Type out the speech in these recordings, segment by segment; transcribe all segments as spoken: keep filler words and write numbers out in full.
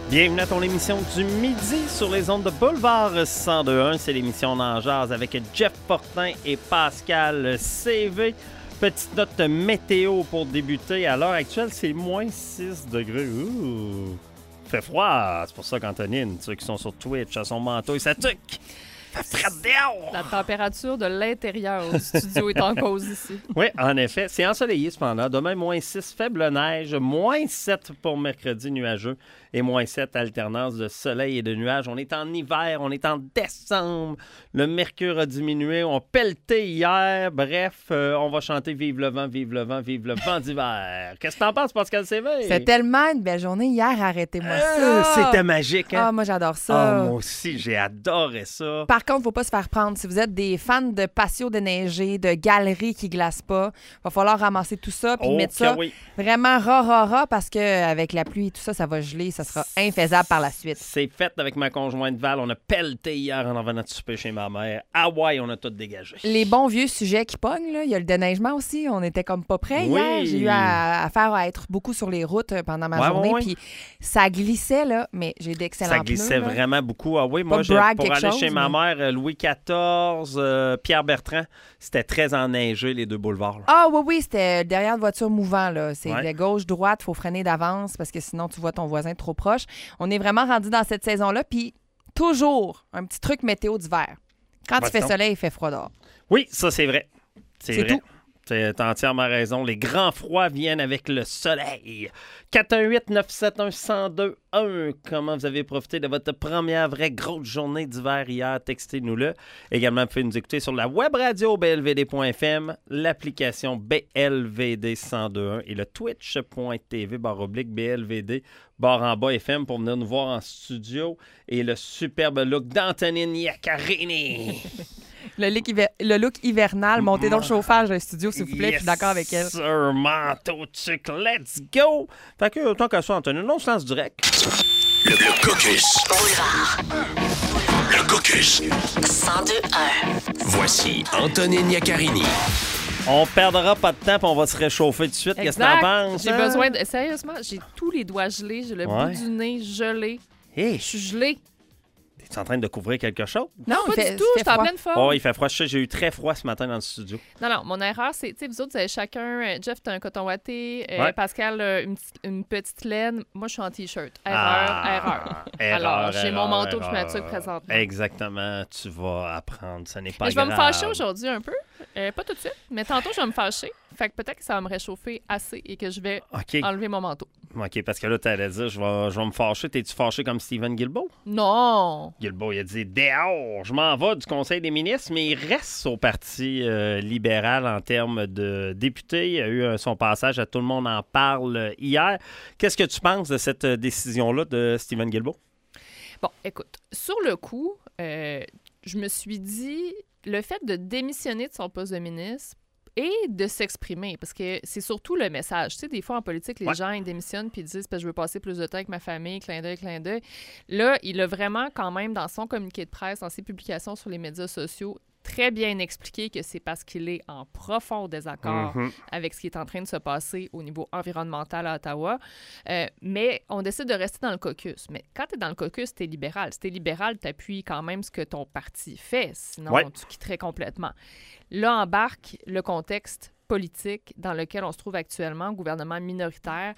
Bienvenue à ton émission du midi sur les ondes de Boulevard cent deux point un. C'est l'émission d'En Jazz avec Jeff Fortin et Pascal C V. Petite note météo pour débuter. À l'heure actuelle, c'est moins six degrés. Ouh! Fait froid. C'est pour ça qu'Antonine, ceux qui sont sur Twitch, a son manteau et sa tuque. La température de l'intérieur du studio est en cause ici. Oui, en effet. C'est ensoleillé cependant. Demain, moins six, faible neige. Moins sept pour mercredi, nuageux. Et moins sept, alternance de soleil et de nuages. On est en hiver, on est en décembre. Le mercure a diminué. On pelletait hier. Bref, euh, on va chanter « Vive le vent, vive le vent, vive le vent d'hiver ». Qu'est-ce que t'en penses, Pascal C V? C'était tellement une belle journée hier. Arrêtez-moi euh, ça. C'était magique, hein? Ah, moi, j'adore ça. Ah, moi aussi, j'ai adoré ça. Par contre, il ne faut pas se faire prendre. Si vous êtes des fans de patio déneigé, de galeries qui glacent pas, il va falloir ramasser tout ça puis oh, mettre ça oui. vraiment ra, ra, ra parce qu'avec la pluie et tout ça, ça va geler. Ça sera infaisable par la suite. C'est fait avec ma conjointe Val. On a pelleté hier en revenant de souper chez ma mère. Ah ouais, on a tout dégagé. Les bons vieux sujets qui pognent, là. Il y a le déneigement aussi. On était comme pas prêts oui. hier. J'ai eu à, à faire à être beaucoup sur les routes pendant ma ouais, journée. Ouais, puis ça glissait, là, mais j'ai d'excellents pneus. Ça glissait pneus, vraiment beaucoup. Ah oui, pas moi, j'ai, brag, pour aller chose, chez mais... ma mère, Louis quatorze, euh, Pierre Bertrand, c'était très enneigé, les deux boulevards. Là. Ah oui, oui, c'était derrière de voiture mouvant. Là. C'est ouais. de gauche-droite, il faut freiner d'avance parce que sinon, tu vois ton voisin trop proche. On est vraiment rendu dans cette saison-là. Puis toujours, un petit truc météo d'hiver. Quand il fait soleil, il fait froid dehors. Oui, ça, c'est vrai. C'est, c'est vrai. tout. T'as entièrement raison. Les grands froids viennent avec le soleil. quatre un huit neuf sept un un zéro deux un. Comment vous avez profité de votre première vraie grosse journée d'hiver hier? Textez-nous-le. Également, vous pouvez nous écouter sur la web radio b l v d point f m, l'application B L V D cent deux point un et le twitch point t v barre oblique B L V D barre en bas F M pour venir nous voir en studio. Et le superbe look d'Antonine Iaccarini. Le look, hiver... le look hivernal, montez dans le chauffage dans le studio, s'il vous plaît, yes, je suis d'accord avec elle. Sir, manteau, tuc, let's go! Fait que, autant qu'à ça, Anthony, on se lance direct. Le, le caucus. Boulevard. Le caucus. cent deux un. Voici Antonine Iaccarini. On perdra pas de temps puis on va se réchauffer tout de suite. Exact. Qu'est-ce que t'en penses? J'ai hein? besoin de... Sérieusement, j'ai tous les doigts gelés, j'ai le ouais. bout du nez gelé. Hey. Je suis gelée. T'es en train de couvrir quelque chose? Non, pas fait, du tout. Je suis en pleine forme. Oh, il fait froid. Je sais, j'ai eu très froid ce matin dans le studio. Non, non, mon erreur, c'est, tu sais, vous autres, vous avez chacun, euh, Jeff, t'as un coton watté, euh, ouais. Pascal, euh, une, une petite laine. Moi, je suis en T-shirt. Erreur, ah, erreur. erreur. Alors, j'ai erreur, mon manteau erreur. que je mets dessus présentement. Exactement. Tu vas apprendre. Ce n'est pas mais je grave. vais me fâcher aujourd'hui un peu. Euh, pas tout de suite, mais tantôt, je vais me fâcher. Fait que peut-être que ça va me réchauffer assez et que je vais okay. enlever mon manteau. OK, parce que là, t'allais dire, je vais, je vais me fâcher. T'es-tu fâché comme Stephen Guilbeault? Non! Guilbeault, il a dit « Dehors, je m'en vais du Conseil des ministres », mais il reste au Parti euh, libéral en termes de député. Il a eu euh, son passage à Tout le monde en parle euh, hier. Qu'est-ce que tu penses de cette euh, décision-là de Stephen Guilbeault? Bon, écoute, sur le coup, euh, je me suis dit, le fait de démissionner de son poste de ministre, et de s'exprimer, parce que c'est surtout le message. Tu sais, des fois, en politique, les ouais. gens, ils démissionnent puis ils disent « je veux passer plus de temps avec ma famille, clin d'œil, clin d'œil ». Là, il a vraiment, quand même, dans son communiqué de presse, dans ses publications sur les médias sociaux, très bien expliqué que c'est parce qu'il est en profond désaccord mm-hmm. avec ce qui est en train de se passer au niveau environnemental à Ottawa. Euh, mais on décide de rester dans le caucus. Mais quand tu es dans le caucus, tu es libéral. Si tu es libéral, tu appuies quand même ce que ton parti fait. Sinon, ouais. tu quitterais complètement. Là, embarque le contexte politique dans lequel on se trouve actuellement, gouvernement minoritaire.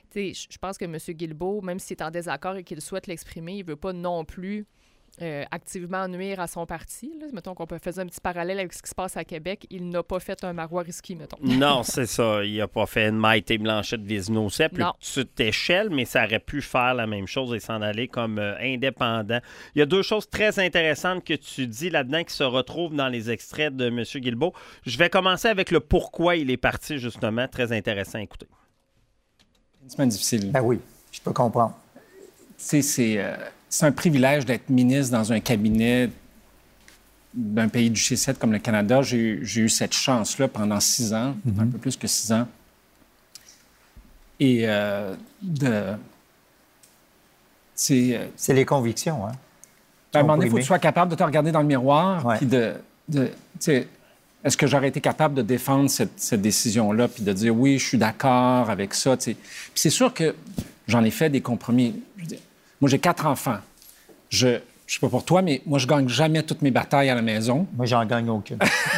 Je pense que M. Guilbeault, même s'il est en désaccord et qu'il souhaite l'exprimer, il ne veut pas non plus euh, activement nuire à son parti. Là. Mettons qu'on peut faire un petit parallèle avec ce qui se passe à Québec. Il n'a pas fait un Marois risqué, mettons. Non, c'est ça. Il n'a pas fait une Maïté Blanchette Vézina-Océ, plus petite échelle, mais ça aurait pu faire la même chose et s'en aller comme euh, indépendant. Il y a deux choses très intéressantes que tu dis là-dedans qui se retrouvent dans les extraits de M. Guilbeault. Je vais commencer avec le pourquoi il est parti, justement. Très intéressant à écouter. Une semaine difficile. Ben oui, je peux comprendre. Tu sais, c'est, euh, c'est un privilège d'être ministre dans un cabinet d'un pays du G sept comme le Canada. J'ai eu, j'ai eu cette chance-là pendant six ans, mm-hmm. un peu plus que six ans. Et euh, de... C'est, euh, c'est les convictions, hein? À un moment donné, il faut que tu sois capable de te regarder dans le miroir, ouais. puis de... de tu sais, est-ce que j'aurais été capable de défendre cette, cette décision-là, puis de dire oui, je suis d'accord avec ça, tu sais. Puis c'est sûr que j'en ai fait des compromis. Je veux dire, Moi, j'ai quatre enfants. Je... Je sais pas pour toi, mais moi, je gagne jamais toutes mes batailles à la maison. Moi, j'en gagne aucune.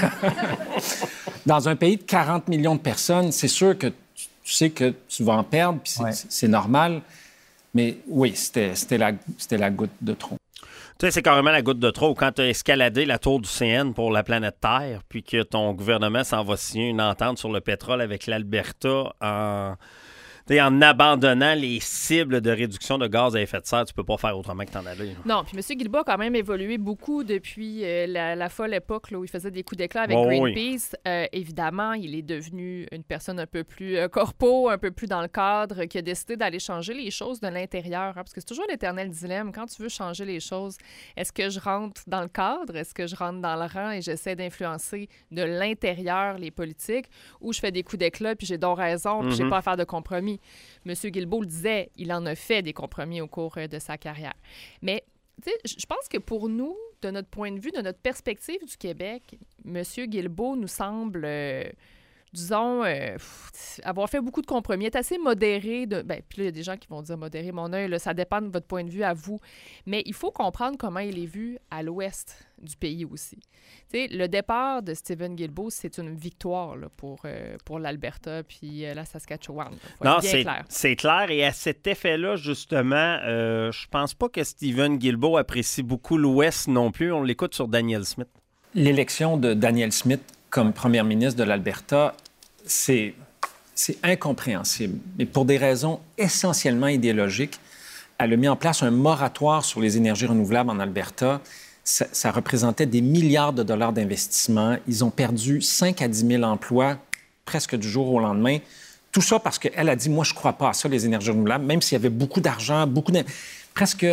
Dans un pays de quarante millions de personnes, c'est sûr que tu, tu sais que tu vas en perdre, puis c'est, Ouais. c'est normal. Mais oui, c'était, c'était, la, c'était la goutte de trop. Tu sais, c'est carrément la goutte de trop. Quand tu as escaladé la tour du C N pour la planète Terre, puis que ton gouvernement s'en va signer une entente sur le pétrole avec l'Alberta en... T'sais, en abandonnant les cibles de réduction de gaz à effet de serre, tu peux pas faire autrement que t'en aller. Là. Non, puis M. Guilbeault a quand même évolué beaucoup depuis euh, la, la folle époque là, où il faisait des coups d'éclat avec Oh, Greenpeace. Oui. Euh, évidemment, il est devenu une personne un peu plus euh, corpo, un peu plus dans le cadre, qui a décidé d'aller changer les choses de l'intérieur. Hein, parce que c'est toujours l'éternel dilemme. Quand tu veux changer les choses, est-ce que je rentre dans le cadre? Est-ce que je rentre dans le rang et j'essaie d'influencer de l'intérieur les politiques? Ou je fais des coups d'éclat puis j'ai donc raison puis mm-hmm. j'ai pas à faire de compromis? M. Guilbeault le disait, il en a fait des compromis au cours de sa carrière. Mais, tu sais, je pense que pour nous, de notre point de vue, de notre perspective du Québec, M. Guilbeault nous semble, euh, disons, euh, pff, avoir fait beaucoup de compromis. Il est assez modéré. De... Ben, puis là, il y a des gens qui vont dire modéré mon œil, là, ça dépend de votre point de vue à vous. Mais il faut comprendre comment il est vu à l'ouest du pays aussi. Tu sais, le départ de Stephen Guilbeault, c'est une victoire là, pour, euh, pour l'Alberta puis euh, la Saskatchewan. Faut non, être bien c'est clair. c'est clair. Et à cet effet-là, justement, euh, je pense pas que Stephen Guilbeault apprécie beaucoup l'Ouest non plus. On l'écoute sur Danielle Smith. L'élection de Danielle Smith comme première ministre de l'Alberta, c'est, c'est incompréhensible. Mais pour des raisons essentiellement idéologiques, elle a mis en place un moratoire sur les énergies renouvelables en Alberta. Ça, ça représentait des milliards de dollars d'investissement. Ils ont perdu cinq à dix mille emplois presque du jour au lendemain. Tout ça parce qu'elle a dit, moi, je ne crois pas à ça, les énergies renouvelables, même s'il y avait beaucoup d'argent, beaucoup de... Presque,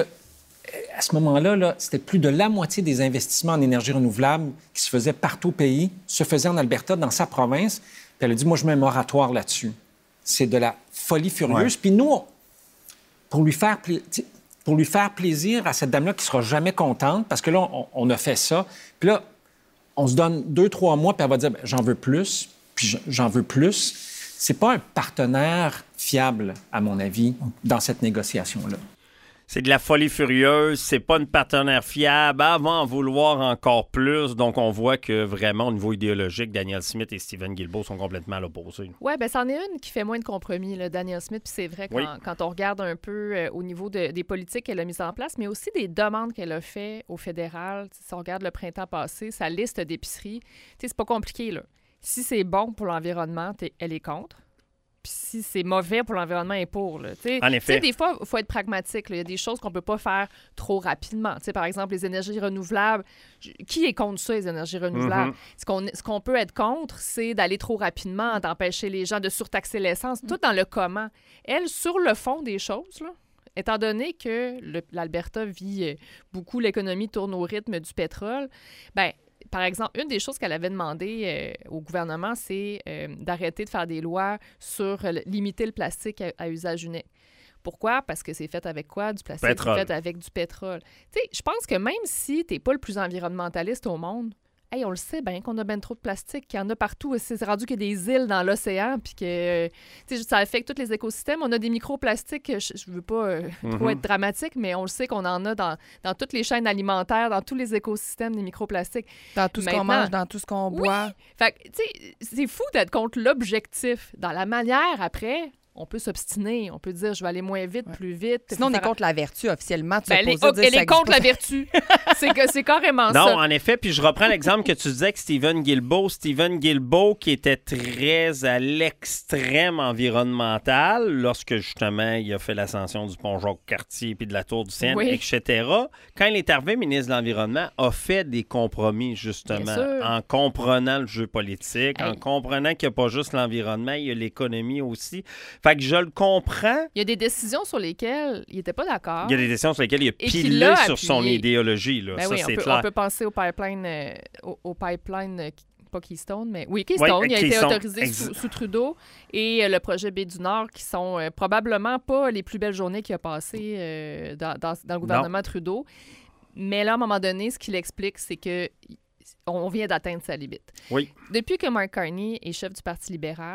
à ce moment-là, là, c'était plus de la moitié des investissements en énergie renouvelable qui se faisaient partout au pays, se faisaient en Alberta, dans sa province. Puis elle a dit, moi, je mets un moratoire là-dessus. C'est de la folie furieuse. Ouais. Puis nous, on... pour lui faire... Pla... pour lui faire plaisir à cette dame-là qui ne sera jamais contente, parce que là, on, on a fait ça. Puis là, on se donne deux, trois mois, puis elle va dire, ben, j'en veux plus, puis j'en veux plus. C'est pas un partenaire fiable, à mon avis, dans cette négociation-là. C'est de la folie furieuse, c'est pas une partenaire fiable, elle va en vouloir encore plus. Donc, on voit que vraiment, au niveau idéologique, Danielle Smith et Stephen Guilbeault sont complètement à l'opposé. Oui, bien, c'en est une qui fait moins de compromis, là, Danielle Smith. Puis c'est vrai, quand, oui. quand on regarde un peu euh, au niveau de, des politiques qu'elle a mises en place, mais aussi des demandes qu'elle a fait au fédéral. Si on regarde le printemps passé, sa liste d'épiceries, c'est pas compliqué, là. Si c'est bon pour l'environnement, elle est contre. Puis si c'est mauvais pour l'environnement, elle est pour. Là. En effet. T'sais, des fois, il faut être pragmatique. Là. Il y a des choses qu'on ne peut pas faire trop rapidement. T'sais, par exemple, les énergies renouvelables. Qui est contre ça, les énergies renouvelables? Mm-hmm. Ce, qu'on, ce qu'on peut être contre, c'est d'aller trop rapidement, d'empêcher les gens de surtaxer l'essence, mm-hmm. tout dans le comment. Elle, sur le fond des choses, là, étant donné que le, l'Alberta vit beaucoup, l'économie tourne au rythme du pétrole, bien, par exemple, une des choses qu'elle avait demandé euh, au gouvernement, c'est euh, d'arrêter de faire des lois sur euh, limiter le plastique à, à usage unique. Pourquoi? Parce que c'est fait avec quoi? Du plastique, pétrole. C'est fait avec du pétrole. Tu sais, je pense que même si tu n'es pas le plus environnementaliste au monde, hey, on le sait bien qu'on a bien trop de plastique, qu'il y en a partout. C'est rendu qu'il y a des îles dans l'océan, puis que euh, ça affecte tous les écosystèmes. On a des microplastiques, je ne veux pas euh, mm-hmm. trop être dramatique, mais on le sait qu'on en a dans, dans toutes les chaînes alimentaires, dans tous les écosystèmes, des microplastiques. Dans tout ce Maintenant, qu'on mange, dans tout ce qu'on boit. Oui. Fait que, tu sais, c'est fou d'être contre l'objectif. Dans la manière, après... On peut s'obstiner, on peut dire je vais aller moins vite, ouais. plus vite. Sinon, on est contre la vertu officiellement. Tu ben, elle est, oh, elle est contre la vertu. c'est, que, c'est carrément non, ça. Non, en effet, puis je reprends l'exemple que tu disais que Stephen Guilbeault, Stephen Guilbeault qui était très à l'extrême environnemental lorsque justement il a fait l'ascension du pont Jacques-Cartier puis de la tour du Seine, oui. et cetera. Quand il est arrivé ministre de l'Environnement, a fait des compromis justement en comprenant le jeu politique, hey. en comprenant qu'il n'y a pas juste l'environnement, il y a l'économie aussi. Fait que je le comprends. Il y a des décisions sur lesquelles il n'était pas d'accord. Il y a des décisions sur lesquelles il a pilé sur son idéologie. Là. Ben ça, oui, c'est on, peut, clair. on peut penser au pipeline, euh, au, au pipeline euh, pas Keystone, mais oui, Keystone. Oui, il a Keystone. été autorisé Ex- sous, sous Trudeau. Et euh, le projet Baie du Nord, qui sont euh, probablement pas les plus belles journées qu'il a passées euh, dans, dans, dans le gouvernement non. Trudeau. Mais là, à un moment donné, ce qu'il explique, c'est que on vient d'atteindre sa limite. Oui. Depuis que Mark Carney est chef du Parti libéral,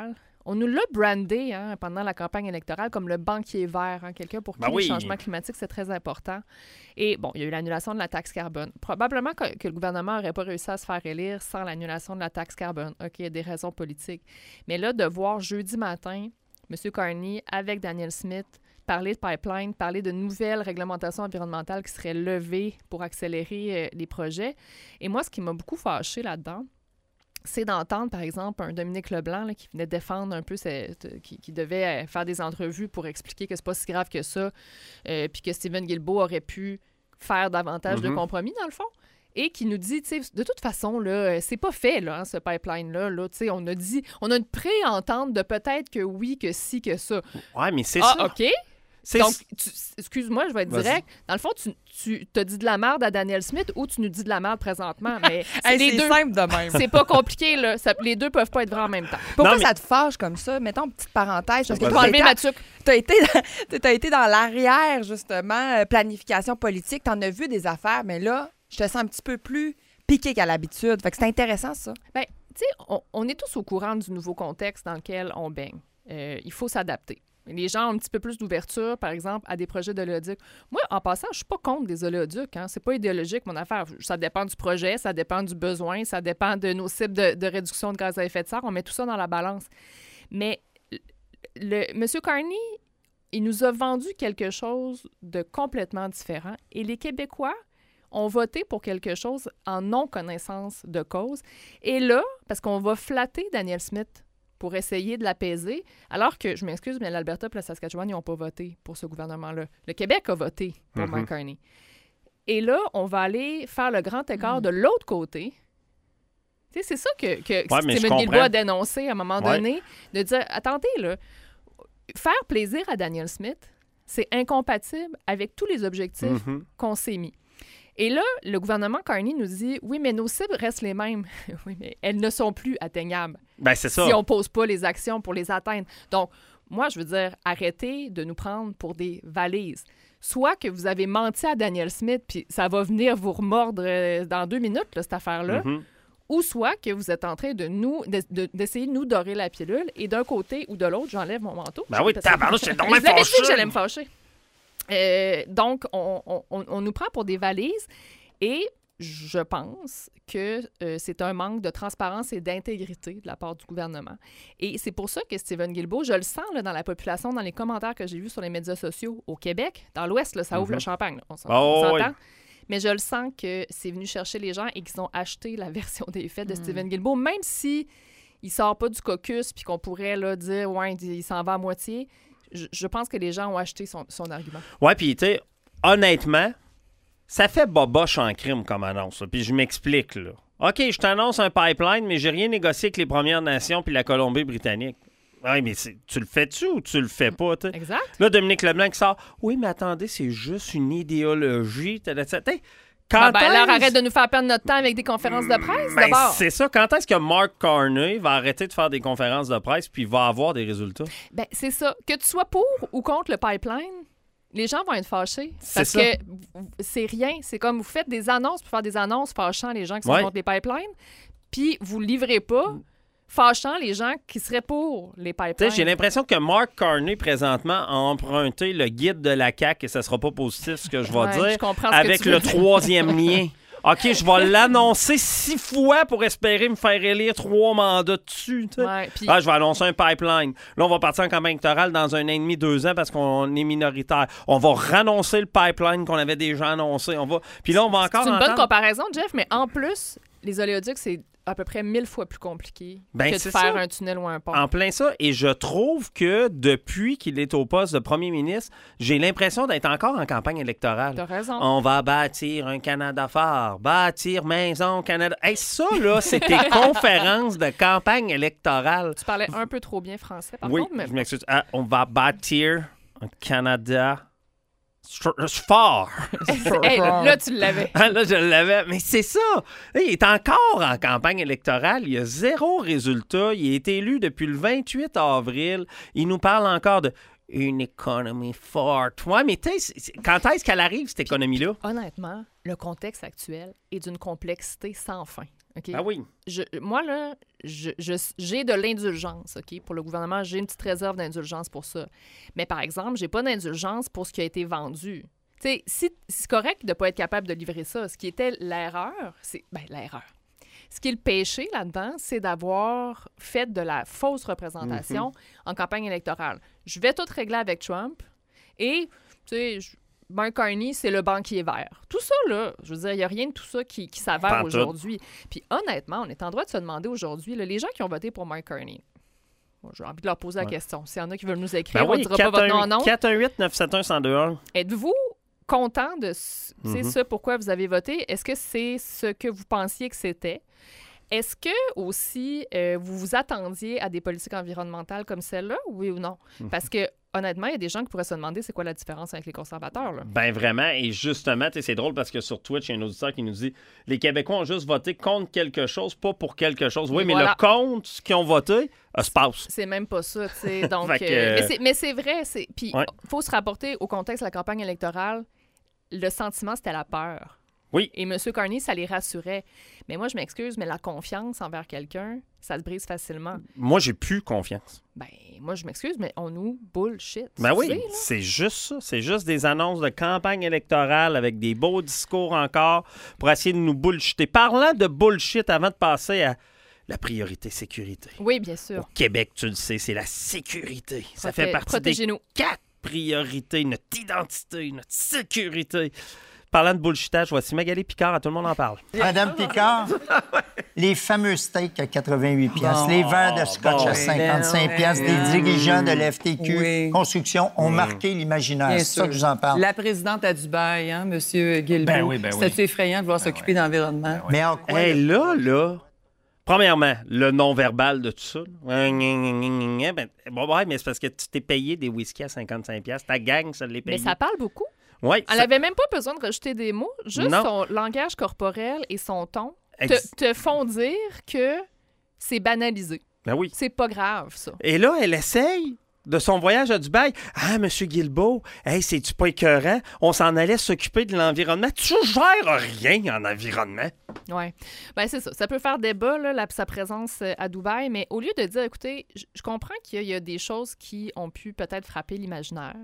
On nous l'a brandé hein, pendant la campagne électorale comme le banquier vert, hein, quelqu'un pour qui Ben oui. le changement climatique, c'est très important. Et bon, il y a eu l'annulation de la taxe carbone. Probablement que, que le gouvernement n'aurait pas réussi à se faire élire sans l'annulation de la taxe carbone. OK, il y a des raisons politiques. Mais là, de voir jeudi matin M. Carney avec Danielle Smith parler de pipeline, parler de nouvelles réglementations environnementales qui seraient levées pour accélérer euh, les projets. Et moi, ce qui m'a beaucoup fâché là-dedans, c'est d'entendre, par exemple, un Dominique Leblanc là, qui venait défendre un peu, cette, qui, qui devait faire des entrevues pour expliquer que c'est pas si grave que ça, euh, puis que Stephen Guilbeault aurait pu faire davantage mm-hmm. de compromis, dans le fond, et qui nous dit, tu sais, de toute façon, là, c'est pas fait, là, hein, ce pipeline-là. Là, tu sais, on a dit, on a une pré-entente de peut-être que oui, que si, que ça. Ouais, mais c'est ah, ça. OK. C'est... Donc, tu, excuse-moi, je vais être Vas-y. direct. Dans le fond, tu, tu t'as dit de la merde à Danielle Smith ou tu nous dis de la merde présentement. Mais c'est, Hey, les c'est deux, simple de même. c'est pas compliqué, là. Ça, les deux peuvent pas être vrais en même temps. Pourquoi Non, mais- ça te fâche comme ça? Mettons, petite parenthèse. Parce que Je vais toi, enlever t'as ma été, tuque. t'as été, dans- t'as été dans l'arrière, justement, euh, planification politique. T'en as vu des affaires, mais là, je te sens un petit peu plus piqué qu'à l'habitude. Fait que c'est intéressant, ça. Ben, tu sais, on, on est tous au courant du nouveau contexte dans lequel on baigne. Euh, il faut s'adapter. Les gens ont un petit peu plus d'ouverture, par exemple, à des projets d'oléoduc. Moi, en passant, je suis pas contre des oléoducs. Hein. C'est pas idéologique, mon affaire. Ça dépend du projet, ça dépend du besoin, ça dépend de nos cibles de, de réduction de gaz à effet de serre. On met tout ça dans la balance. Mais le, M. Carney, il nous a vendu quelque chose de complètement différent. Et les Québécois ont voté pour quelque chose en non-connaissance de cause. Et là, parce qu'on va flatter Danielle Smith pour essayer de l'apaiser, alors que, je m'excuse, mais l'Alberta et la Saskatchewan, ils n'ont pas voté pour ce gouvernement-là. Le Québec a voté pour Mm-hmm. Mark Carney. Et là, on va aller faire le grand écart de l'autre côté. Tu sais, c'est ça que, que Ouais, mais je Stephen Guilbeault comprends. a dénoncé à un moment Ouais. donné, de dire, attendez, là, faire plaisir à Danielle Smith, c'est incompatible avec tous les objectifs Mhm. qu'on s'est mis. Et là, le gouvernement Carney nous dit, oui, mais nos cibles restent les mêmes. Oui, mais elles ne sont plus atteignables Ben, c'est ça. si on ne pose pas les actions pour les atteindre. Donc, moi, je veux dire, arrêtez de nous prendre pour des valises. Soit que vous avez menti à Danielle Smith, puis ça va venir vous remordre euh, dans deux minutes, là, cette affaire-là, Mhm. ou soit que vous êtes en train de nous de- de- d'essayer de nous dorer la pilule, et d'un côté ou de l'autre, j'enlève mon manteau. Ben oui, Parce que- tabarnouche, c'est donc Je bien vous avais dit que fâcheux. j'allais me fâcher. Euh, donc, on, on- on- on nous prend pour des valises, et je pense que euh, c'est un manque de transparence et d'intégrité de la part du gouvernement. Et c'est pour ça que Stephen Guilbeault, je le sens là, dans la population, dans les commentaires que j'ai vus sur les médias sociaux au Québec, dans l'Ouest, là, ça ouvre Mhm. le champagne, là, on s'en- Oh, on s'entend. oui. Mais je le sens que c'est venu chercher les gens et qu'ils ont acheté la version des faits de Mm. Stephen Guilbeault, même si il sort pas du caucus puis qu'on pourrait là, dire ouais, il s'en va à moitié. Je, je pense que les gens ont acheté son, son argument. Ouais, puis tu sais, honnêtement, ça fait boboche en crime comme annonce. là. Puis je m'explique, là. OK, je t'annonce un pipeline, mais j'ai rien négocié avec les Premières Nations puis la Colombie-Britannique. Oui, mais c'est- tu le fais-tu ou tu le fais pas, tu sais? Exact. Là, Dominique Leblanc qui sort, oui, mais attendez, c'est juste une idéologie. T'as- t'as- t'as- Quand Ben, ben, alors, est-ce- arrête de nous faire perdre notre temps avec des conférences de presse, Ben, d'abord. c'est ça. Quand est-ce que Mark Carney va arrêter de faire des conférences de presse puis va avoir des résultats? Ben, c'est ça. Que tu sois pour ou contre le pipeline, les gens vont être fâchés. C'est Parce ça. que c'est rien. C'est comme vous faites des annonces pour faire des annonces fâchant les gens qui sont Ouais. contre les pipelines, puis vous livrez pas fâchant les gens qui seraient pour les Tu sais, pipelines. j'ai l'impression que Mark Carney, présentement, a emprunté le guide de la C A Q, et ça sera pas positif ce que je vais Ouais, dire, je comprends ce que avec tu veux le dire. troisième lien. OK, je vais l'annoncer six fois pour espérer me faire élire trois mandats dessus. tu sais. Ouais, puis- Ah, je vais annoncer un pipeline. Là, on va partir en campagne électorale dans un an et demi, deux ans parce qu'on est minoritaire. On va rannoncer le pipeline qu'on avait déjà annoncé. On va... Puis là, on va encore C'est une bonne entendre- comparaison, Jeff, mais en plus, les oléoducs, c'est à peu près mille fois plus compliqué Ben, que de c'est faire ça. un tunnel ou un pont. En plein ça. Et je trouve que depuis qu'il est au poste de premier ministre, j'ai l'impression d'être encore en campagne électorale. T'as raison. On va bâtir un Canada fort, bâtir Maison Canada. Hey, ça, là, c'est tes conférences de campagne électorale. Tu parlais un peu trop bien français, par oui, contre, mais je m'excuse. Ah, on va bâtir un Canada str- fort. Hey, là, tu l'avais. Ah, là, je l'avais. Mais c'est ça. Là, il est encore en campagne électorale. Il a zéro résultat. Il a été élu depuis le vingt-huit avril. Il nous parle encore de une économie forte. Ouais, mais tu sais, c'est- c'est- quand est-ce qu'elle arrive, cette économie-là? Honnêtement, le contexte actuel est d'une complexité sans fin. OK? Ah oui. Je, moi, là, je, je- j'ai de l'indulgence, OK? Pour le gouvernement, j'ai une petite réserve d'indulgence pour ça. Mais par exemple, j'ai pas d'indulgence pour ce qui a été vendu. Tu sais, si, c'est correct de ne pas être capable de livrer ça. Ce qui était l'erreur, c'est... Ben, l'erreur. Ce qui est le péché là-dedans, c'est d'avoir fait de la fausse représentation en campagne électorale. Je vais tout régler avec Trump et, tu sais, je- Mark Carney, c'est le banquier vert. Tout ça, là, je veux dire, il n'y a rien de tout ça qui, qui s'avère Pas en tout. aujourd'hui. Puis honnêtement, on est en droit de se demander aujourd'hui, là, les gens qui ont voté pour Mark Carney, moi, j'ai envie de leur poser la Ouais. question. S'il y en a qui veulent nous écrire, Ben on ne oui, dira pas votre nom en nom. quatre un huit neuf sept un un zéro deux un. Êtes-vous content de c- c'est Mhm. ce pourquoi vous avez voté? Est-ce que c'est ce que vous pensiez que c'était? Est-ce que aussi euh, vous vous attendiez à des politiques environnementales comme celle-là, oui ou non? Mhm. Parce que honnêtement, il y a des gens qui pourraient se demander c'est quoi la différence avec les conservateurs, là. Ben vraiment, et justement, tu sais, c'est drôle parce que sur Twitch, il y a un auditeur qui nous dit les Québécois ont juste voté contre quelque chose, pas pour quelque chose. Oui, Et mais voilà. le contre ce qu'ils ont voté, ça se passe. C'est même pas ça, tu sais. Donc, Fait que, euh, euh, mais c'est- mais c'est vrai. c'est- Puis, il Ouais. faut se rapporter au contexte de la campagne électorale. Le sentiment, c'était la peur. Oui. Et M. Carney, ça les rassurait. Mais moi, je m'excuse, mais la confiance envers quelqu'un, ça se brise facilement. Moi, j'ai plus confiance. Ben, moi, je m'excuse, mais on nous bullshit. Ben tu oui, sais, là. c'est juste ça. C'est juste des annonces de campagne électorale avec des beaux discours encore pour essayer de nous bullshiter. Parlant de bullshit, avant de passer à la priorité sécurité. Oui, bien Au sûr. Québec, tu le sais, c'est la sécurité. Ça fait Proté- partie des Protégez-nous. quatre priorités, notre identité, notre sécurité. Parlant de bullshitage, voici Magali Picard, à tout le monde en parle. Madame Picard, les fameux steaks à quatre-vingt-huit piastres, Bon. les verres de scotch bon. à cinquante-cinq piastres, des dirigeants de l'F T Q, Oui. construction, ont marqué l'imaginaire. Bien C'est ça sûr. que je vous en parle. La présidente à Dubaï, hein, M. Guilbeault. Ben oui, ben oui. C'était effrayant de vouloir s'occuper d'environnement. Mais en quoi... Hey, là, là, premièrement, le non-verbal de tout ça. là. Ben, bon, ouais, mais c'est parce que tu t'es payé des whisky à cinquante-cinq piastres. Ta gang, ça l'est payé. Mais ça parle beaucoup. Ouais, Elle ça- avait même pas besoin de rajouter des mots. Juste Non. son langage corporel et son ton Ex- te, te font dire que c'est banalisé. Ben oui. C'est pas grave, ça. Et là, elle essaye de son voyage à Dubaï. Ah, M. Guilbeault, hey, c'est-tu pas écœurant? On s'en allait s'occuper de l'environnement. Tu gères rien en environnement. Oui. Ben c'est ça. Ça peut faire débat, là, la- sa présence euh, à Dubaï, mais au lieu de dire, écoutez, je je comprends qu'il y, a- il y a des choses qui ont pu peut-être frapper l'imaginaire.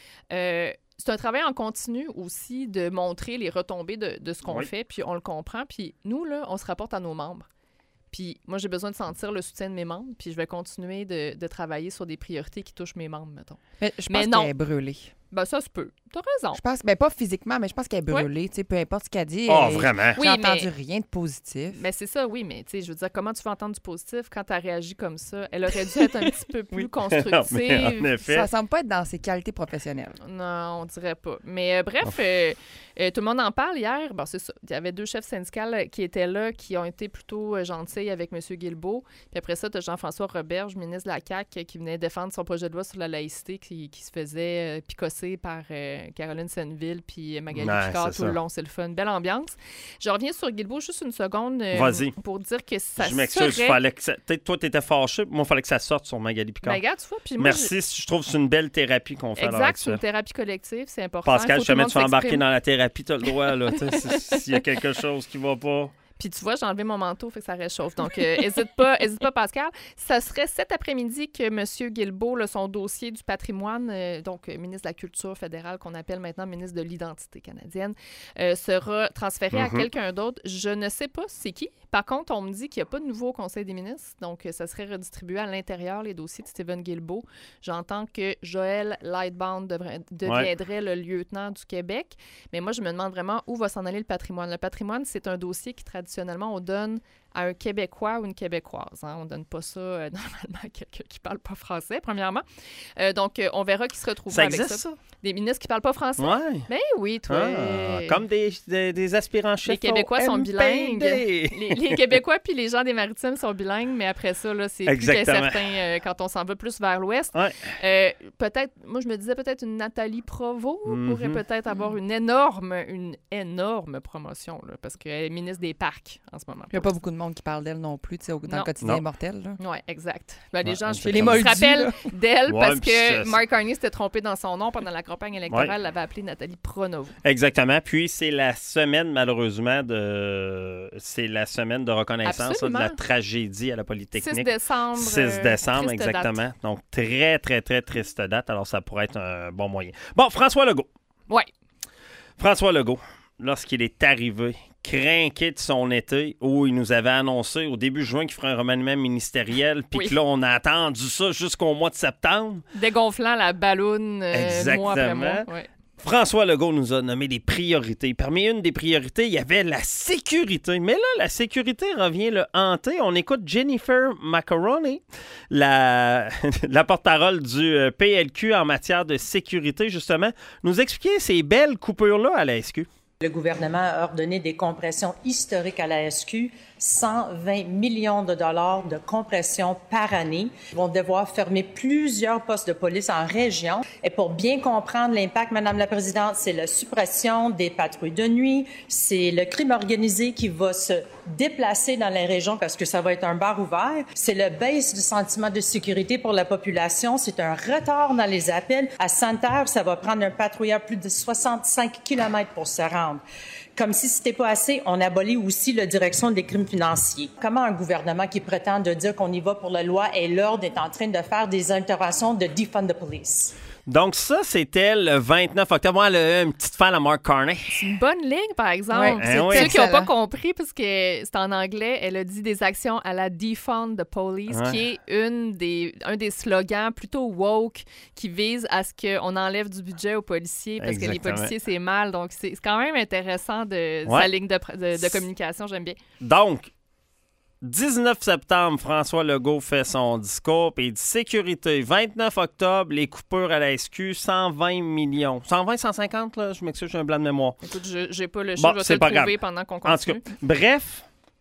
Euh, c'est un travail en continu aussi de montrer les retombées de, de ce qu'on Oui. fait, puis on le comprend. Puis nous, là, on se rapporte à nos membres. Puis moi, j'ai besoin de sentir le soutien de mes membres, puis je vais continuer de, de travailler sur des priorités qui touchent mes membres, mettons. Mais je Mais pense non. qu'elle est brûlée. Ben ça se peut. T'as raison. Je pense, ben pas physiquement, mais je pense qu'elle est brûlée. Tu sais, peu importe ce qu'elle dit. Oh, elle- vraiment? J'ai Oui, entendu mais- rien de positif. Mais c'est ça, oui, mais tu sais, je veux dire, comment tu vas entendre du positif quand tu as réagi comme ça? Elle aurait dû être un petit peu plus Oui. constructive. Mais en effet. Ça semble pas être dans ses qualités professionnelles. Non, on dirait pas. Mais euh, bref, euh, euh, tout le monde en parle hier. Bon, c'est ça. Il y avait deux chefs syndicaux euh, qui étaient là, qui ont été plutôt euh, gentils avec M. Guilbeault. Puis après ça, tu as Jean-François Roberge, ministre de la C A Q, qui venait défendre son projet de loi sur la laïcité, qui, qui se faisait euh, picosser par euh, Caroline Senneville puis Magali Ouais, Picard c'est tout le ça. long. C'est le fun. Belle ambiance. Je reviens sur Guilbeault juste une seconde euh, Vas-y. pour dire que ça je m'excuse, serait... fallait que ça... peut-être toi, t'étais fâché. Moi, il fallait que ça sorte sur Magali Picard. Ben, regarde, tu vois, puis moi, Merci, je trouve que c'est une belle thérapie qu'on fait. à l'heure exact, c'est une actuelle. thérapie collective, c'est important. Pascal, Faut je tout le jamais monde tu fais embarquer s'exprime. dans la thérapie, t'as le droit, là. tu sais, si- S'il y a quelque chose qui va pas. Puis tu vois, j'ai enlevé mon manteau, fait que ça réchauffe. Donc, euh, hésite pas, hésite pas, Pascal. Ça serait cet après-midi que M. Guilbeault, là, son dossier du patrimoine, euh, donc euh, ministre de la Culture fédérale, qu'on appelle maintenant ministre de l'Identité canadienne, euh, sera transféré à Mhm. quelqu'un d'autre. Je ne sais pas c'est qui. Par contre, on me dit qu'il n'y a pas de nouveau au Conseil des ministres. Donc, euh, ça serait redistribué à l'intérieur, les dossiers de Stephen Guilbeault. J'entends que Joël Lightbound devrait- deviendrait le lieutenant du Québec. Mais moi, je me demande vraiment où va s'en aller le patrimoine. Le patrimoine, c'est un dossier qui, traditionnellement, on donne à un Québécois ou une Québécoise. Hein. On ne donne pas ça euh, normalement à quelqu'un qui ne parle pas français, premièrement. Euh, donc, euh, on verra qui se retrouvera Ça avec existe, ça. ça? Des ministres qui ne parlent pas français? Ouais. Ben oui, toi. Ah, comme des, des, des aspirants chefs. Les Québécois au sont M P D. bilingues. Les, les Québécois puis les gens des Maritimes sont bilingues, mais après ça, là, c'est plus Exactement. qu'incertain euh, quand on s'en va plus vers l'ouest. Ouais. Euh, peut-être, moi, je me disais peut-être une Nathalie Provost Mhm. pourrait peut-être avoir une énorme, une énorme promotion, là, parce qu'elle est ministre des Parcs en ce moment. Il n'y a pas beaucoup de monde monde qui parle d'elle non plus, tu sais, au- dans Non. le quotidien Non. mortel. Là. Oui, exact. Ben, les Ouais, gens, je c'est les comme- se rappellent d'elle Ouais, parce puis que c'est- Mark Carney s'était trompé dans son nom pendant la campagne électorale. Ouais. Elle l'avait appelée Nathalie Pronovo. Exactement. Puis c'est la semaine, malheureusement, de c'est la semaine de reconnaissance là, de Absolument. la tragédie à la Polytechnique. six décembre. six euh, décembre, triste date. exactement. Donc, très, très, très triste date. Alors, ça pourrait être un bon moyen. Bon, François Legault. Ouais. François Legault, lorsqu'il est arrivé, craqué de son été, où il nous avait annoncé au début juin qu'il ferait un remaniement ministériel, puis Oui. que là, on a attendu ça jusqu'au mois de septembre. Dégonflant la balloune euh, mois après mois. Exactement. Ouais. François Legault nous a nommé des priorités. Parmi une des priorités, il y avait la sécurité. Mais là, la sécurité revient le hanter. On écoute Jennifer Macaroni, la, la porte-parole du euh, P L Q en matière de sécurité, justement, nous expliquer ces belles coupures-là à la S Q. Le gouvernement a ordonné des compressions historiques à la S Q, cent vingt millions de dollars de compression par année. Ils vont devoir fermer plusieurs postes de police en région. Et pour bien comprendre l'impact, Madame la Présidente, c'est la suppression des patrouilles de nuit, c'est le crime organisé qui va se déplacer dans les régions parce que ça va être un bar ouvert, c'est le baisse du sentiment de sécurité pour la population, c'est un retard dans les appels. À Santerre, ça va prendre un patrouilleur plus de soixante-cinq kilomètres pour se rendre. Comme si c'était pas assez, on abolit aussi la direction des crimes financiers. Comment un gouvernement qui prétend de dire qu'on y va pour la loi et l'ordre est en train de faire des interventions de defund the police? Donc ça, c'était le vingt-neuf octobre. Moi, elle a eu une petite fan à Mark Carney. C'est une bonne ligne, par exemple. Ouais. C'est Eh oui. ceux qui n'ont pas Excellent. compris, parce que c'est en anglais, elle a dit des actions à la defund the police, Ouais. qui est une des, un des slogans plutôt woke qui vise à ce qu'on enlève du budget aux policiers, parce que les Exactement. policiers, c'est mal. Donc, c'est c'est quand même intéressant de, de Ouais. sa ligne de, pr- de, de communication. J'aime bien. Donc, dix-neuf septembre, François Legault fait son discours, puis il dit sécurité. vingt-neuf octobre, les coupures à la S Q, cent vingt millions. cent vingt, cent cinquante, là, je m'excuse, j'ai un blanc de mémoire. Écoute, je n'ai pas le Bon, chiffre, je vais te c'est le pas trouver grave. pendant qu'on En tout continue. cas, bref,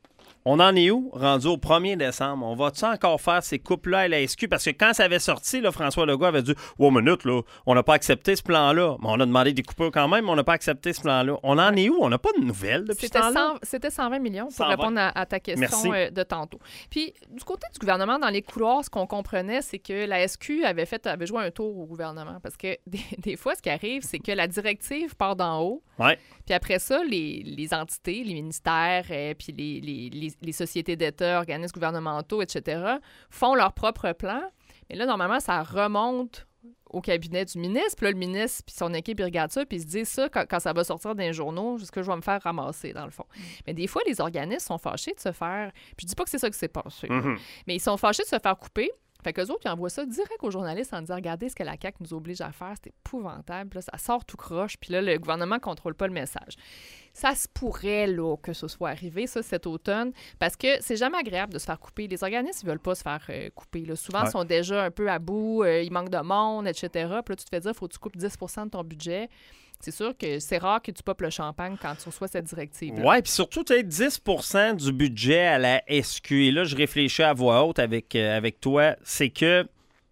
on en est où? Rendu au premier décembre. On va-tu encore faire ces coupes-là à la S Q? Parce que quand ça avait sorti, là, François Legault avait dit « Wow, minute, là, on n'a pas accepté ce plan-là. » Mais on a demandé des coupures quand même, mais on n'a pas accepté ce plan-là. On en est où? On n'a pas de nouvelles depuis ce C'était, temps-là? cent c'était cent vingt millions pour cent vingt. répondre à, à ta Merci. question euh, de tantôt. Puis, du côté du gouvernement, dans les couloirs, ce qu'on comprenait, c'est que la S Q avait, fait, avait joué un tour au gouvernement. Parce que des, des fois, ce qui arrive, c'est que la directive part d'en haut. Ouais. Puis après ça, les, les entités, les ministères, euh, puis les, les, les, les sociétés d'État, organismes gouvernementaux, et cetera, font leur propre plan. Mais là, normalement, ça remonte au cabinet du ministre. Puis là, le ministre puis son équipe, ils regardent ça, puis ils se disent ça, quand, quand ça va sortir dans les journaux, c'est ce que je vais me faire ramasser, dans le fond. Mais des fois, les organismes sont fâchés de se faire... Puis je dis pas que c'est ça qui s'est passé, là. Mhm. Mais ils sont fâchés de se faire couper. Fait qu'eux autres, ils envoient ça direct aux journalistes en disant « Regardez ce que la C A Q nous oblige à faire, c'est épouvantable. » Puis là, ça sort tout croche, puis là, le gouvernement ne contrôle pas le message. Ça se pourrait, là, que ce soit arrivé, ça, cet automne, parce que c'est jamais agréable de se faire couper. Les organismes, ils veulent pas se faire euh, couper, là. Souvent, Ouais. ils sont déjà un peu à bout, euh, il manque de monde, et cetera. Puis là, tu te fais dire « Faut que tu coupes dix pour cent de ton budget. » C'est sûr que c'est rare que tu popes le champagne quand tu reçois cette directive-là. Oui, puis surtout, tu sais, dix pour cent du budget à la S Q. Et là, je réfléchis à voix haute avec, euh, avec toi. C'est que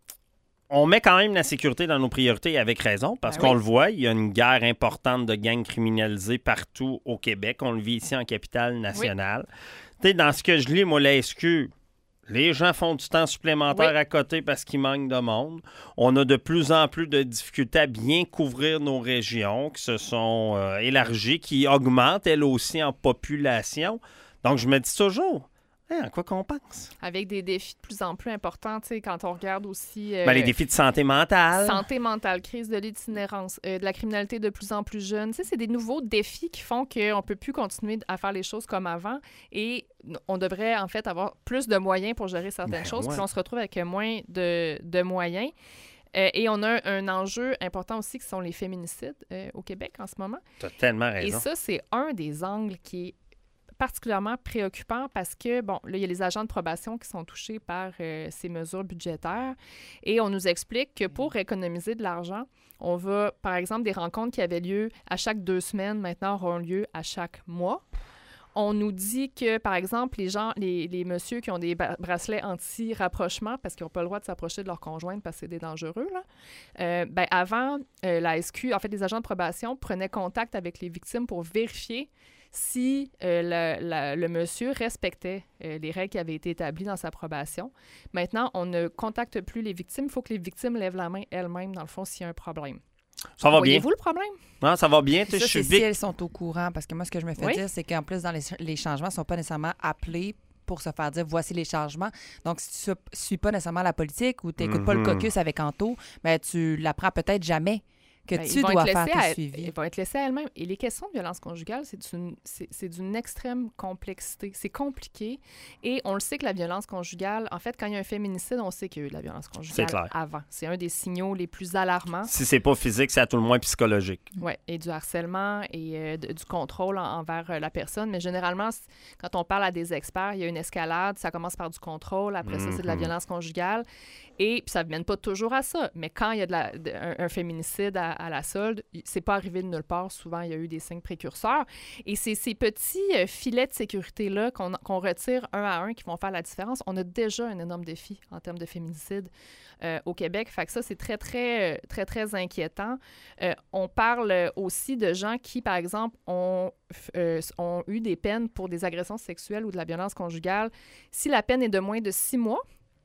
on met quand même la sécurité dans nos priorités avec raison, parce Ben qu'on oui. le voit, il y a une guerre importante de gangs criminalisés partout au Québec. On le vit ici en capitale nationale. Tu sais, dans ce que je lis, moi, la S Q, les gens font du temps supplémentaire Oui. à côté parce qu'il manque de monde. On a de plus en plus de difficultés à bien couvrir nos régions qui se sont euh, élargies, qui augmentent elles aussi en population. Donc, je me dis toujours, hein, à quoi qu'on pense? Avec des défis de plus en plus importants, tu sais, quand on regarde aussi... euh, Ben, les défis de santé mentale. Santé mentale, crise de l'itinérance, euh, de la criminalité de plus en plus jeune. Tu sais, c'est des nouveaux défis qui font qu'on ne peut plus continuer à faire les choses comme avant et on devrait en fait avoir plus de moyens pour gérer certaines Ben choses. ouais. Puis on se retrouve avec moins de, de moyens. Euh, et on a un, un enjeu important aussi qui sont les féminicides euh, au Québec en ce moment. Tu as tellement Et raison. ça, c'est un des angles qui est particulièrement préoccupant parce que, bon, là, il y a les agents de probation qui sont touchés par euh, ces mesures budgétaires et on nous explique que pour économiser de l'argent, on va, par exemple, des rencontres qui avaient lieu à chaque deux semaines, maintenant auront lieu à chaque mois. On nous dit que, par exemple, les gens, les, les messieurs qui ont des ba- bracelets anti-rapprochement parce qu'ils n'ont pas le droit de s'approcher de leur conjointe parce que c'est des dangereux, là, euh, ben avant, euh, la S Q, en fait, les agents de probation prenaient contact avec les victimes pour vérifier si euh, la- la- le monsieur respectait euh, les règles qui avaient été établies dans sa probation. Maintenant, on ne contacte plus les victimes. Il faut que les victimes lèvent la main elles-mêmes, dans le fond, s'il y a un problème. Ça va bien. Voyez-vous le problème? Non, ça va bien. Tu sais, Ça, je suis c'est si vic- elles sont au courant. Parce que moi, ce que je me fais Oui. dire, c'est qu'en plus, dans les, les changements, ils ne sont pas nécessairement appelés pour se faire dire voici les changements. Donc, si tu ne suis pas nécessairement la politique ou tu n'écoutes pas le Mhm. caucus avec Anto, ben, tu l'apprends peut-être jamais que Ben, tu ils vont dois être faire laissés tes à- suivis. Ils vont être laissés à elles-mêmes. Et les questions de violence conjugale, c'est d'une, c'est, c'est d'une extrême complexité. C'est compliqué. Et on le sait que la violence conjugale, en fait, quand il y a un féminicide, on sait qu'il y a eu de la violence conjugale clair. avant. C'est un des signaux les plus alarmants. Si c'est pas physique, c'est à tout le moins psychologique. Oui, et du harcèlement et euh, de- du contrôle en- envers euh, la personne. Mais généralement, c- quand on parle à des experts, il y a une escalade. Ça commence par du contrôle. Après ça, c'est de la Mhm. violence conjugale. Et puis ça ne mène pas toujours à ça. Mais quand il y a de la, de- un, un féminicide à, à la solde, y- c'est pas arrivé de nulle part. Souvent, il y a eu des signes précurseurs. Et c'est ces petits euh, filets de sécurité-là qu'on qu'on retire un à un qui vont faire la différence. On a déjà un énorme défi en termes de féminicide euh, au Québec. Fait que ça, c'est très, très, euh, très, très inquiétant. Euh, on parle euh, aussi de gens qui, par exemple, ont, f- euh, ont eu des peines pour des agressions sexuelles ou de la violence conjugale. Si la peine est de moins de six mois,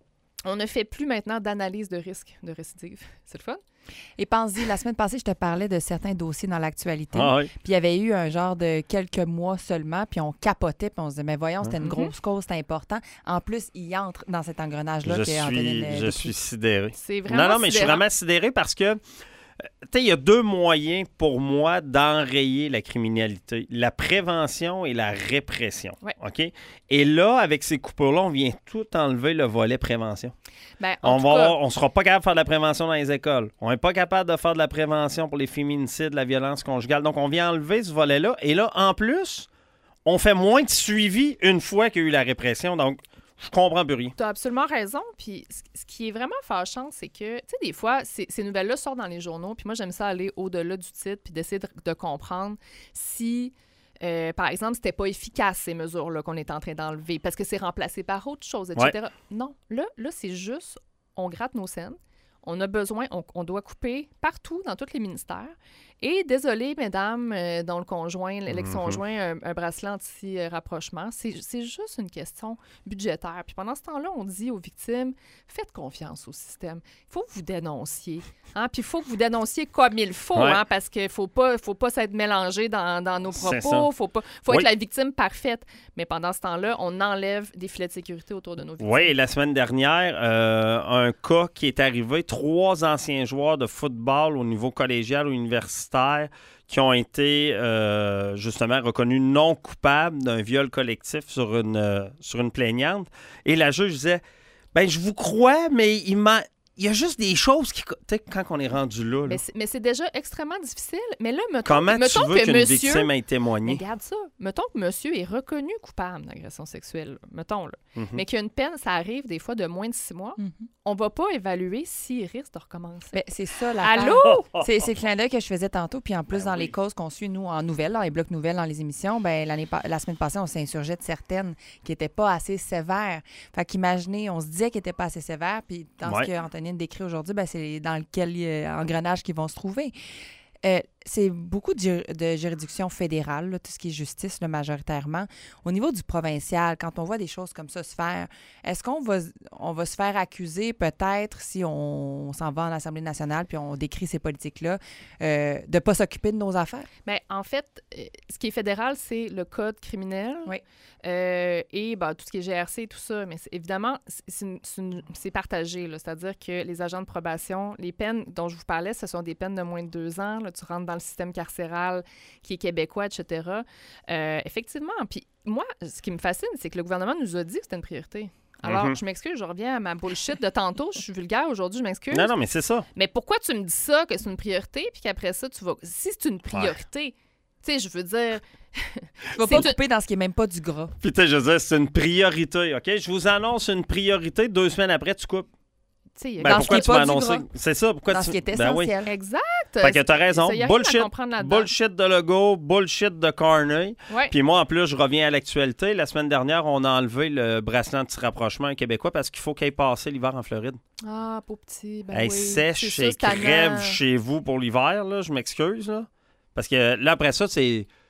on ne fait plus maintenant d'analyse de risque de récidive. C'est le fun? Et pense-y, la semaine passée, je te parlais de certains dossiers dans l'actualité. Ah oui. Puis il y avait eu un genre de quelques mois seulement, puis on capotait, puis on se disait, mais voyons, c'était une Mhm. grosse cause, c'était important. En plus, il entre dans cet engrenage-là Je que Antonine, suis, euh, je décrit. suis sidéré. C'est vraiment Non, non, mais je suis sidérant. vraiment sidéré parce que, euh, tu sais, il y a deux moyens pour moi d'enrayer la criminalité. La prévention et la répression. Ouais. OK? Et là, avec ces coupures-là, on vient tout enlever le volet prévention. Ben, en On tout va, cas, on sera pas capable de faire de la prévention dans les écoles. On n'est pas capable de faire de la prévention pour les féminicides, la violence conjugale. Donc, on vient enlever ce volet-là. Et là, en plus, on fait moins de suivi une fois qu'il y a eu la répression. Donc, je comprends plus rien. tu as absolument raison. Puis ce ce qui est vraiment fâchant, c'est que, tu sais, des fois, ces, ces nouvelles-là sortent dans les journaux. Puis moi, j'aime ça aller au-delà du titre puis d'essayer de, de comprendre si, euh, par exemple, c'était pas efficace, ces mesures-là qu'on est en train d'enlever, parce que c'est remplacé par autre chose, et cetera. Non, là, là c'est juste, on gratte nos scènes. On a besoin, on, on doit couper partout, dans tous les ministères. Et désolé, mesdames, euh, dont le conjoint, l'ex-conjoint, un, un bracelet anti-rapprochement, c'est c'est juste une question budgétaire. Puis pendant ce temps-là, on dit aux victimes, faites confiance au système. Il faut que vous dénonciez. Hein? Puis il faut que vous dénonciez comme il faut, Ouais. hein, parce qu'il ne faut pas, faut pas s'être mélangé dans, dans nos C'est propos. Il faut, pas, faut Oui. être la victime parfaite. Mais pendant ce temps-là, on enlève des filets de sécurité autour de nos victimes. Oui, la semaine dernière, euh, un cas qui est arrivé, trois anciens joueurs de football au niveau collégial ou universitaire qui ont été euh, justement reconnus non coupables d'un viol collectif sur une, euh, sur une plaignante. Et la juge disait, ben je vous crois, mais il m'a... Il y a juste des choses qui... Tu sais, quand on est rendu là... là, Mais c'est- Mais c'est déjà extrêmement difficile. Mais là, mettons, comment tu mettons veux que qu'une monsieur... victime ait Mais témoigné? regarde ça. Mettons que monsieur est reconnu coupable d'agression sexuelle. là. Mettons, là. Mhm. Mais qu'il y a une peine, ça arrive des fois de moins de six mois. Mhm. On va pas évaluer s'il risque de recommencer. Ben, c'est ça, la Allô? C'est c'est le clin d'œil que je faisais tantôt. Puis en plus, Ben dans oui. les causes qu'on suit, nous, en nouvelles, dans les blocs nouvelles, dans les émissions, ben, l'année pa- la semaine passée, on s'insurgeait de certaines qui n'étaient pas assez sévères. Fait qu'imaginez, on se disait qu'elles n'étaient pas assez sévères. Puis dans Ouais. ce qu'Antonine décrit aujourd'hui, ben, c'est dans quel euh, engrenage qu'ils vont se trouver. Euh, c'est beaucoup de, jur- de juridictions fédérales, là, tout ce qui est justice, là, majoritairement. Au niveau du provincial, quand on voit des choses comme ça se faire, est-ce qu'on va, on va se faire accuser peut-être si on, s'en va en Assemblée nationale puis on décrit ces politiques-là, euh, de ne pas s'occuper de nos affaires? Mais en fait, euh, ce qui est fédéral, c'est le code criminel Oui. euh, et ben, tout ce qui est G R C et tout ça. Mais c'est- évidemment, c'est- c'est une- c'est une- c'est partagé. là. C'est-à-dire que les agents de probation, les peines dont je vous parlais, ce sont des peines de moins de deux ans. Là, tu rentres dans le système carcéral qui est québécois, et cetera. Euh, effectivement. Puis moi, ce qui me fascine, c'est que le gouvernement nous a dit que c'était une priorité. Alors, Mhm. je m'excuse, je reviens à ma bullshit de tantôt. Je suis vulgaire aujourd'hui, je m'excuse. Non, non, mais c'est ça. Mais pourquoi tu me dis ça, que c'est une priorité, puis qu'après ça, tu vas... Si c'est une priorité, tu sais, je veux dire... Tu vas C'est pas tout- couper dans ce qui est même pas du gras. Puis tu sais, je veux dire, c'est une priorité, OK? Je vous annonce une priorité, deux semaines après, tu coupes. Tu sais, il y a- Ben, Dans pourquoi ce qui est tu m'as pas du annoncé? gras. C'est ça, pourquoi Dans tu... ce qui est Ben oui. essentiel. Exact. Fait que t'as raison. Ça, y a rien à Bullshit, comprendre là-dedans. bullshit de Legault, bullshit de Carney. Ouais. Puis moi, en plus, je reviens à l'actualité. La semaine dernière, on a enlevé le bracelet anti-rapprochement québécois parce qu'il faut qu'il ait passé l'hiver en Floride. Ah, pauvre petit. Ben Hey, oui. sèche C'est et ça, c'est crève tannant. chez vous pour l'hiver, là, je m'excuse. Là. Parce que là, après ça, c'est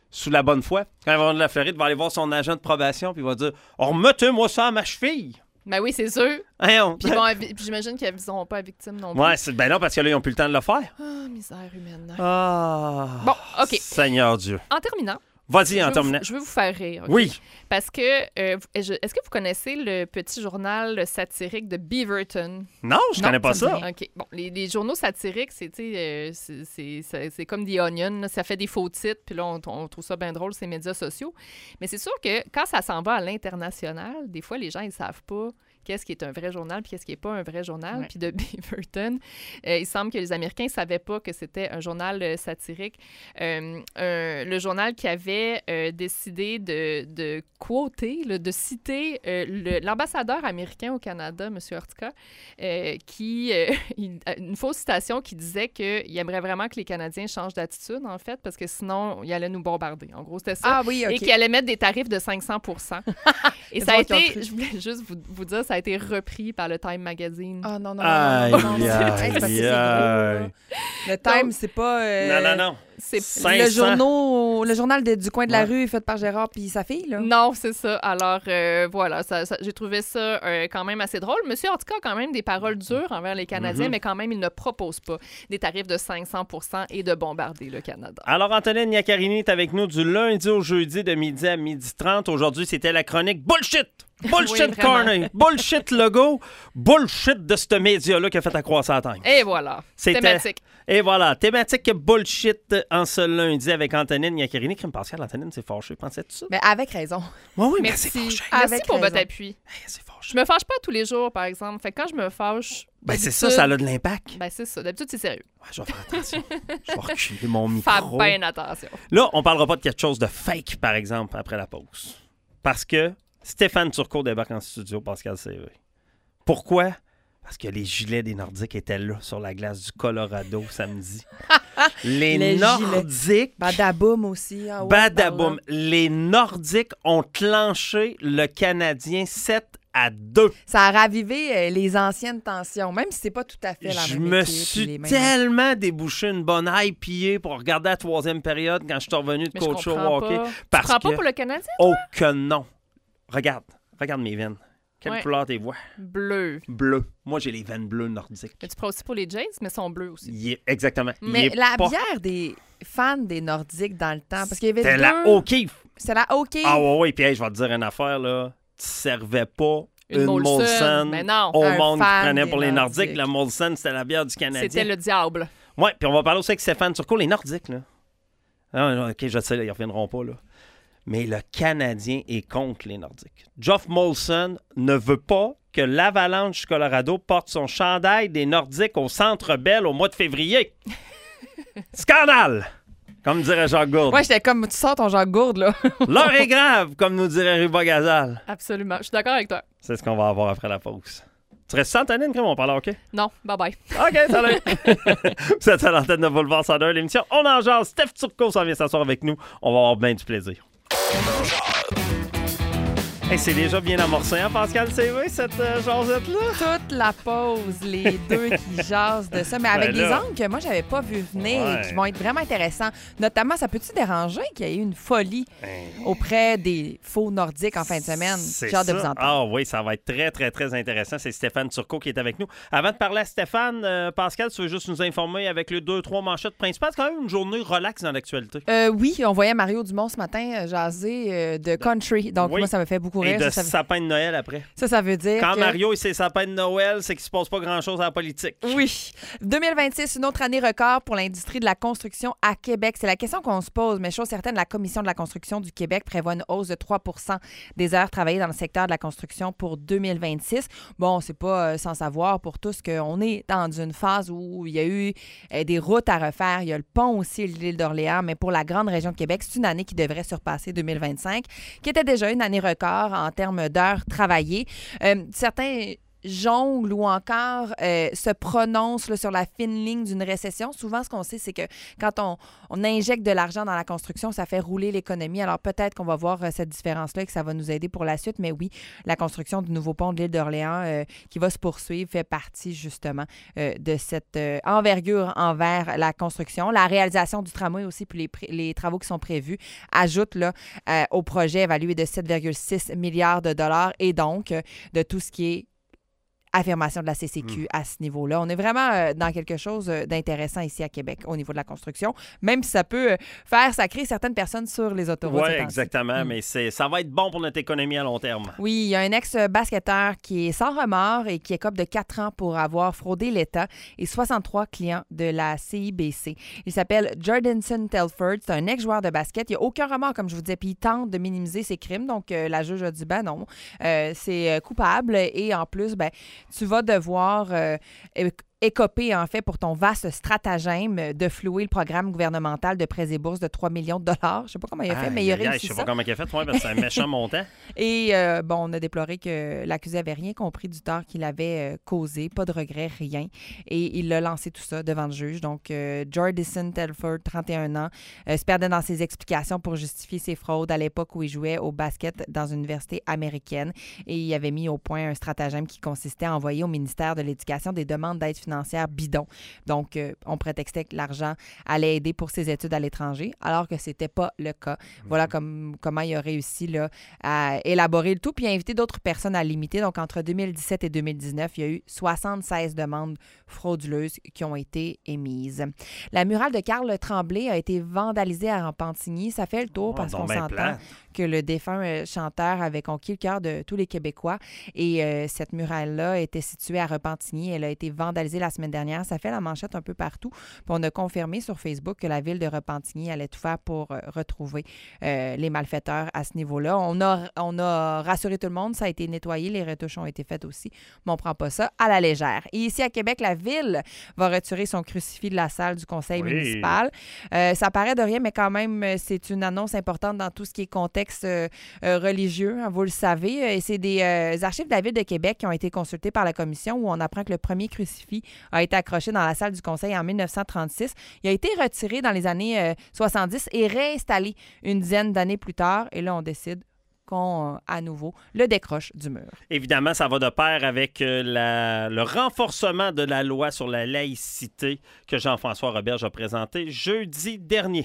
sous la bonne foi. Quand il va de la Floride, il va aller voir son agent de probation puis il va dire « Remettez-moi ça à ma cheville! » Ben oui, c'est sûr. Hey, on... Puis, bon, puis j'imagine qu'ils n'aviseront pas à victime non plus. Ouais, c'est... ben non, parce que là, ils n'ont plus le temps de le faire. Ah, oh, misère humaine. Ah. Bon, OK. Seigneur Dieu. En terminant. Vas-y, en terminant. Je veux vous faire rire. Okay? Oui. Parce que, euh, je, est-ce que vous connaissez le petit journal satirique de Beaverton? Non, je ne connais pas ça. ça. OK. Bon, les, les journaux satiriques, c'est, euh, c'est, c'est, c'est, c'est comme The Onion. Là, ça fait des faux titres, puis là, on, on trouve ça bien drôle, ces médias sociaux. Mais c'est sûr que quand ça s'en va à l'international, des fois, les gens, ils ne savent pas qu'est-ce qui est un vrai journal puis qu'est-ce qui n'est pas un vrai journal. Ouais. Puis de Beaverton, euh, il semble que les Américains ne savaient pas que c'était un journal euh, satirique. Euh, euh, le journal qui avait euh, décidé de, de quoter, là, de citer euh, le, l'ambassadeur américain au Canada, M. Ortica, euh, qui, euh, une fausse citation qui disait qu'il aimerait vraiment que les Canadiens changent d'attitude, en fait, parce que sinon, il allait nous bombarder. En gros, c'était ça. Ah oui, OK. Et qu'il allait mettre des tarifs de cinq cents pour cent. Et ça a été, je voulais juste vous, vous dire, ça a été repris par le Time Magazine. Ah non, non, non. Aïe, non, non, non, aïe, c'est aïe, c'est aïe. Le Time, c'est pas... euh, Non, non, non. C'est le, journaux, le journal de, du coin de la ouais. rue fait par Gérard puis sa fille, là. Non, c'est ça. Alors, euh, voilà, ça, ça, j'ai trouvé ça euh, quand même assez drôle. Monsieur Ortica a quand même des paroles dures envers les Canadiens, mm-hmm. mais quand même, il ne propose pas des tarifs de cinq cents pour cent et de bombarder le Canada. Alors, Antonine Iaccarini est avec nous du lundi au jeudi de midi à midi trente. Aujourd'hui, c'était la chronique Bullshit! Bullshit oui, Corner, bullshit logo, bullshit de ce média-là qui a fait accroître la Time. Et voilà, C'était... thématique. Et voilà, thématique bullshit en ce lundi avec Antonine Iaccarini. Crime Pascal, Antonine s'est fâchée, pensais-tu ça? Mais avec raison. Oui, oui, mais Merci. c'est fâché. Merci Avec pour raison. votre appui. Hey, c'est fâché. Je me fâche pas tous les jours, par exemple. Fait que quand je me fâche... Ben c'est ça, ça a de l'impact. Ben c'est ça. D'habitude, c'est sérieux. Ouais, je vais faire attention. Je vais reculer mon Fais micro. bien attention. Là, on parlera pas de quelque chose de fake, par exemple, après la pause. Parce que Stéphane Turcot débarque en studio, Pascal C V. Pourquoi? Parce que les gilets des Nordiques étaient là, sur la glace du Colorado, samedi. Les, les Nordiques... Badaboum aussi. Ah ouais, Badaboum. Les Nordiques ont clenché le Canadien sept à deux. Ça a ravivé euh, les anciennes tensions, même si c'est pas tout à fait la je même me équipe, suis les mêmes... tellement débouché une bonne I P A pour regarder la troisième période quand je suis revenu de Mais coach au comprends hockey. pas. Parce tu prends que... pas pour le Canadien, Oh que non. Regarde. Regarde mes veines. Quelle ouais. couleur tes voix? Bleu. Bleu. Moi, j'ai les veines bleues nordiques. Mais tu prends aussi pour les Jays, mais sont bleus aussi. Il est... Exactement. Mais Il est la pas... bière des fans des Nordiques dans le temps, parce qu'il y avait C'était deux... la O'Keeffe. C'était la O'Keeffe. Ah ouais, ouais. Puis hey, je vais te dire une affaire, là. Tu servais pas une, une Molson. Molson Mais non. au Un monde qui fan prenait des pour les Nordiques. Nordiques. La Molson, c'était la bière du Canadien. C'était le diable. Ouais, puis on va parler aussi avec Stéphane Turcot, les Nordiques, là. Ah, non, OK, je sais, là, ils reviendront pas, là. Mais le Canadien est contre les Nordiques. Geoff Molson ne veut pas que l'Avalanche du Colorado porte son chandail des Nordiques au Centre Bell au mois de février. Scandale! Comme dirait Jacques Gourde. Ouais, j'étais comme, tu sors ton Jacques Gourde, là. L'heure est grave, comme nous dirait Ruba Gazal. Absolument. Je suis d'accord avec toi. C'est ce qu'on va avoir après la pause. Tu restes sans Antonine, comme on parle OK? Non, bye-bye. OK, salut! Vous êtes à l'antenne de Boulevard cent deux, l'émission On en jase. Steph Turcot s'en vient s'asseoir avec nous. On va avoir bien du plaisir. Hey, c'est déjà bien amorcé, hein, Pascal C V, cette euh, jasette-là? Toute la pause, les deux qui jasent de ça, mais avec Ben là. des angles que moi, j'avais pas vu venir Ouais. et qui vont être vraiment intéressants. Notamment, ça peut-tu déranger qu'il y ait eu une folie auprès des faux Nordiques en fin de semaine? C'est J'ai hâte de ça. vous entendre. Ah oui, ça va être très, très, très intéressant. C'est Stéphane Turcot qui est avec nous. Avant de parler à Stéphane, euh, Pascal, tu veux juste nous informer avec les deux, trois manchettes principales? C'est quand même une journée relax dans l'actualité. Euh, oui, on voyait Mario Dumont ce matin euh, jaser euh, de country. Donc, Oui. moi, ça me fait beaucoup Et rire. de Ça, ça, sapin de Noël après. ça, ça veut dire Quand que... Mario et ses sapins de Noël, c'est qu'il se passe pas grand-chose à la politique. Oui. deux mille vingt-six, une autre année record pour l'industrie de la construction à Québec. C'est la question qu'on se pose, mais chose certaine, la Commission de la construction du Québec prévoit une hausse de trois pour cent des heures travaillées dans le secteur de la construction pour deux mille vingt-six. Bon, c'est pas euh, sans savoir pour tous qu'on est dans une phase où il y a eu euh, des routes à refaire. Il y a le pont aussi, l'île d'Orléans, mais pour la grande région de Québec, c'est une année qui devrait surpasser deux mille vingt-cinq, qui était déjà une année record en termes d'heures travaillées. Euh, certains jongle ou encore euh, se prononce là, sur la fine ligne d'une récession. Souvent, ce qu'on sait, c'est que quand on, on injecte de l'argent dans la construction, ça fait rouler l'économie. Alors, peut-être qu'on va voir euh, cette différence-là et que ça va nous aider pour la suite. Mais oui, la construction du nouveau pont de l'île d'Orléans euh, qui va se poursuivre fait partie, justement, euh, de cette euh, envergure envers la construction. La réalisation du tramway aussi, puis les, pr- les travaux qui sont prévus, ajoutent là, euh, au projet évalué de sept virgule six milliards de dollars et donc euh, de tout ce qui est affirmation de la C C Q mmh. à ce niveau-là. On est vraiment euh, dans quelque chose d'intéressant ici à Québec au niveau de la construction, même si ça peut euh, faire sacrer certaines personnes sur les autoroutes. Oui, exactement, mmh. mais c'est, ça va être bon pour notre économie à long terme. Oui, il y a un ex-basketteur qui est sans remords et qui écope de quatre ans pour avoir fraudé l'État et soixante-trois clients de la C I B C. Il s'appelle Jordanson Telford, c'est un ex-joueur de basket. Il n'y a aucun remords, comme je vous disais, puis il tente de minimiser ses crimes. Donc, euh, la juge a dit, ben non, euh, c'est coupable et en plus, ben tu vas devoir euh, écoper, en fait, pour ton vaste stratagème de flouer le programme gouvernemental de prêts et bourses de trois millions de dollars. Je ne sais pas comment il a fait, ah, mais il a réussi ça. Je ne sais pas comment il a fait, ouais, parce que c'est un méchant montant. Et euh, bon, on a déploré que l'accusé n'avait rien compris du tort qu'il avait euh, causé, pas de regret, rien. Et il a lancé tout ça devant le juge. Donc, euh, Jordanson Telford, trente et un ans, euh, se perdait dans ses explications pour justifier ses fraudes à l'époque où il jouait au basket dans une université américaine. Et il avait mis au point un stratagème qui consistait à envoyer au ministère de l'Éducation des demandes d'aide financière bidon. Donc, euh, on prétextait que l'argent allait aider pour ses études à l'étranger, alors que c'était pas le cas. Voilà comme, comment il a réussi là, à élaborer le tout, puis à inviter d'autres personnes à l'imiter. Donc, entre deux mille dix-sept et deux mille dix-neuf, il y a eu soixante-seize demandes frauduleuses qui ont été émises. La murale de Carl Tremblay a été vandalisée à Repentigny. Ça fait le tour oh, parce qu'on s'entend plate. que le défunt euh, chanteur avait conquis le cœur de tous les Québécois. Et euh, cette murale-là était située à Repentigny. Elle a été vandalisée la semaine dernière. Ça fait la manchette un peu partout. Puis on a confirmé sur Facebook que la ville de Repentigny allait tout faire pour euh, retrouver euh, les malfaiteurs à ce niveau-là. On a, on a rassuré tout le monde. Ça a été nettoyé. Les retouches ont été faites aussi. Mais on ne prend pas ça à la légère. Et ici à Québec, la ville va retirer son crucifix de la salle du conseil oui. municipal. Euh, ça paraît de rien, mais quand même, c'est une annonce importante dans tout ce qui est contexte euh, euh, religieux. Hein, vous le savez. Et c'est des euh, archives de la ville de Québec qui ont été consultées par la commission où on apprend que le premier crucifix a été accroché dans la salle du conseil en dix-neuf cent trente-six. Il a été retiré dans les années euh, soixante-dix et réinstallé une dizaine d'années plus tard. Et là, on décide qu'on, à nouveau, le décroche du mur. Évidemment, ça va de pair avec euh, la, le renforcement de la loi sur la laïcité que Jean-François Roberge a présenté jeudi dernier.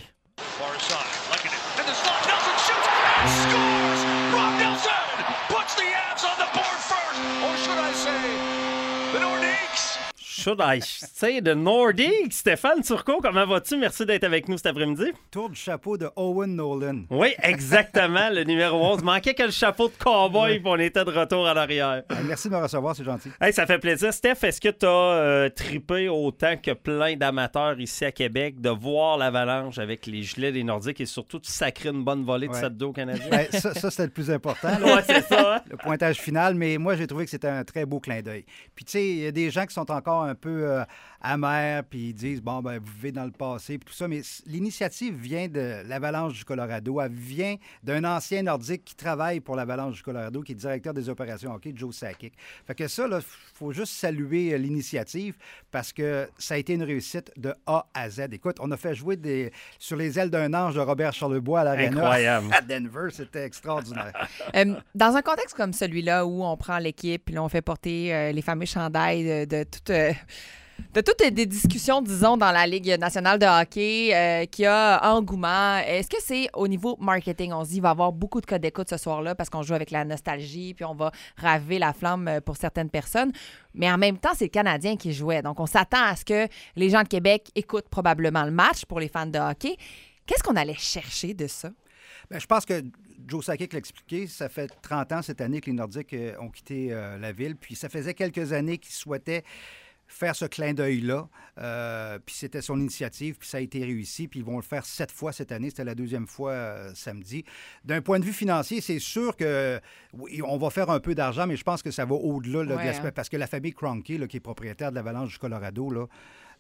Should I say the Nordiques? Stéphane Turcot, comment vas-tu? Merci d'être avec nous cet après-midi. Tour du chapeau de Owen Nolan. Oui, exactement, le numéro onze. Manquait que le chapeau de cowboy, puis on était de retour à l'arrière. Merci de me recevoir, c'est gentil. Hey, ça fait plaisir. Steph, est-ce que tu as euh, trippé autant que plein d'amateurs ici à Québec de voir l'Avalanche avec les gilets des Nordiques et surtout de sacrer une bonne volée de ouais. sept deux aux Canadiens? Ben, ça, ça c'était le plus important. Oui, c'est ça. Hein? Le pointage final, mais moi, j'ai trouvé que c'était un très beau clin d'œil. Puis, tu sais, il y a des gens qui sont encore un peu euh, amers, puis ils disent, bon, ben vous vivez dans le passé, puis tout ça, mais l'initiative vient de l'Avalanche du Colorado. Elle vient d'un ancien Nordique qui travaille pour l'Avalanche du Colorado, qui est directeur des opérations hockey, Joe Sakic. Fait que ça, il faut juste saluer l'initiative parce que ça a été une réussite de A à Z. Écoute, on a fait jouer des, sur les ailes d'un ange de Robert Charlebois à l'Arena à Denver. C'était extraordinaire. euh, dans un contexte comme celui-là où on prend l'équipe puis on fait porter euh, les fameux chandails de, de toute... Euh, de toutes des discussions, disons, dans la Ligue nationale de hockey euh, qui a engouement. Est-ce que c'est au niveau marketing? On se dit qu'il va y avoir beaucoup de codes d'écoute ce soir-là parce qu'on joue avec la nostalgie puis on va raviver la flamme pour certaines personnes. Mais en même temps, c'est le Canadien qui jouait. Donc, on s'attend à ce que les gens de Québec écoutent probablement le match pour les fans de hockey. Qu'est-ce qu'on allait chercher de ça? Bien, je pense que Joe Sakic l'a expliqué, ça fait trente ans cette année que les Nordiques ont quitté euh, la ville. Puis ça faisait quelques années qu'ils souhaitaient faire ce clin d'œil-là. Euh, puis c'était son initiative, puis ça a été réussi. Puis ils vont le faire sept fois cette année. C'était la deuxième fois euh, samedi. D'un point de vue financier, c'est sûr que oui, on va faire un peu d'argent, mais je pense que ça va au-delà là, ouais, de l'aspect. Hein. Parce que la famille Kroenke, là, qui est propriétaire de l'Avalanche du Colorado, là,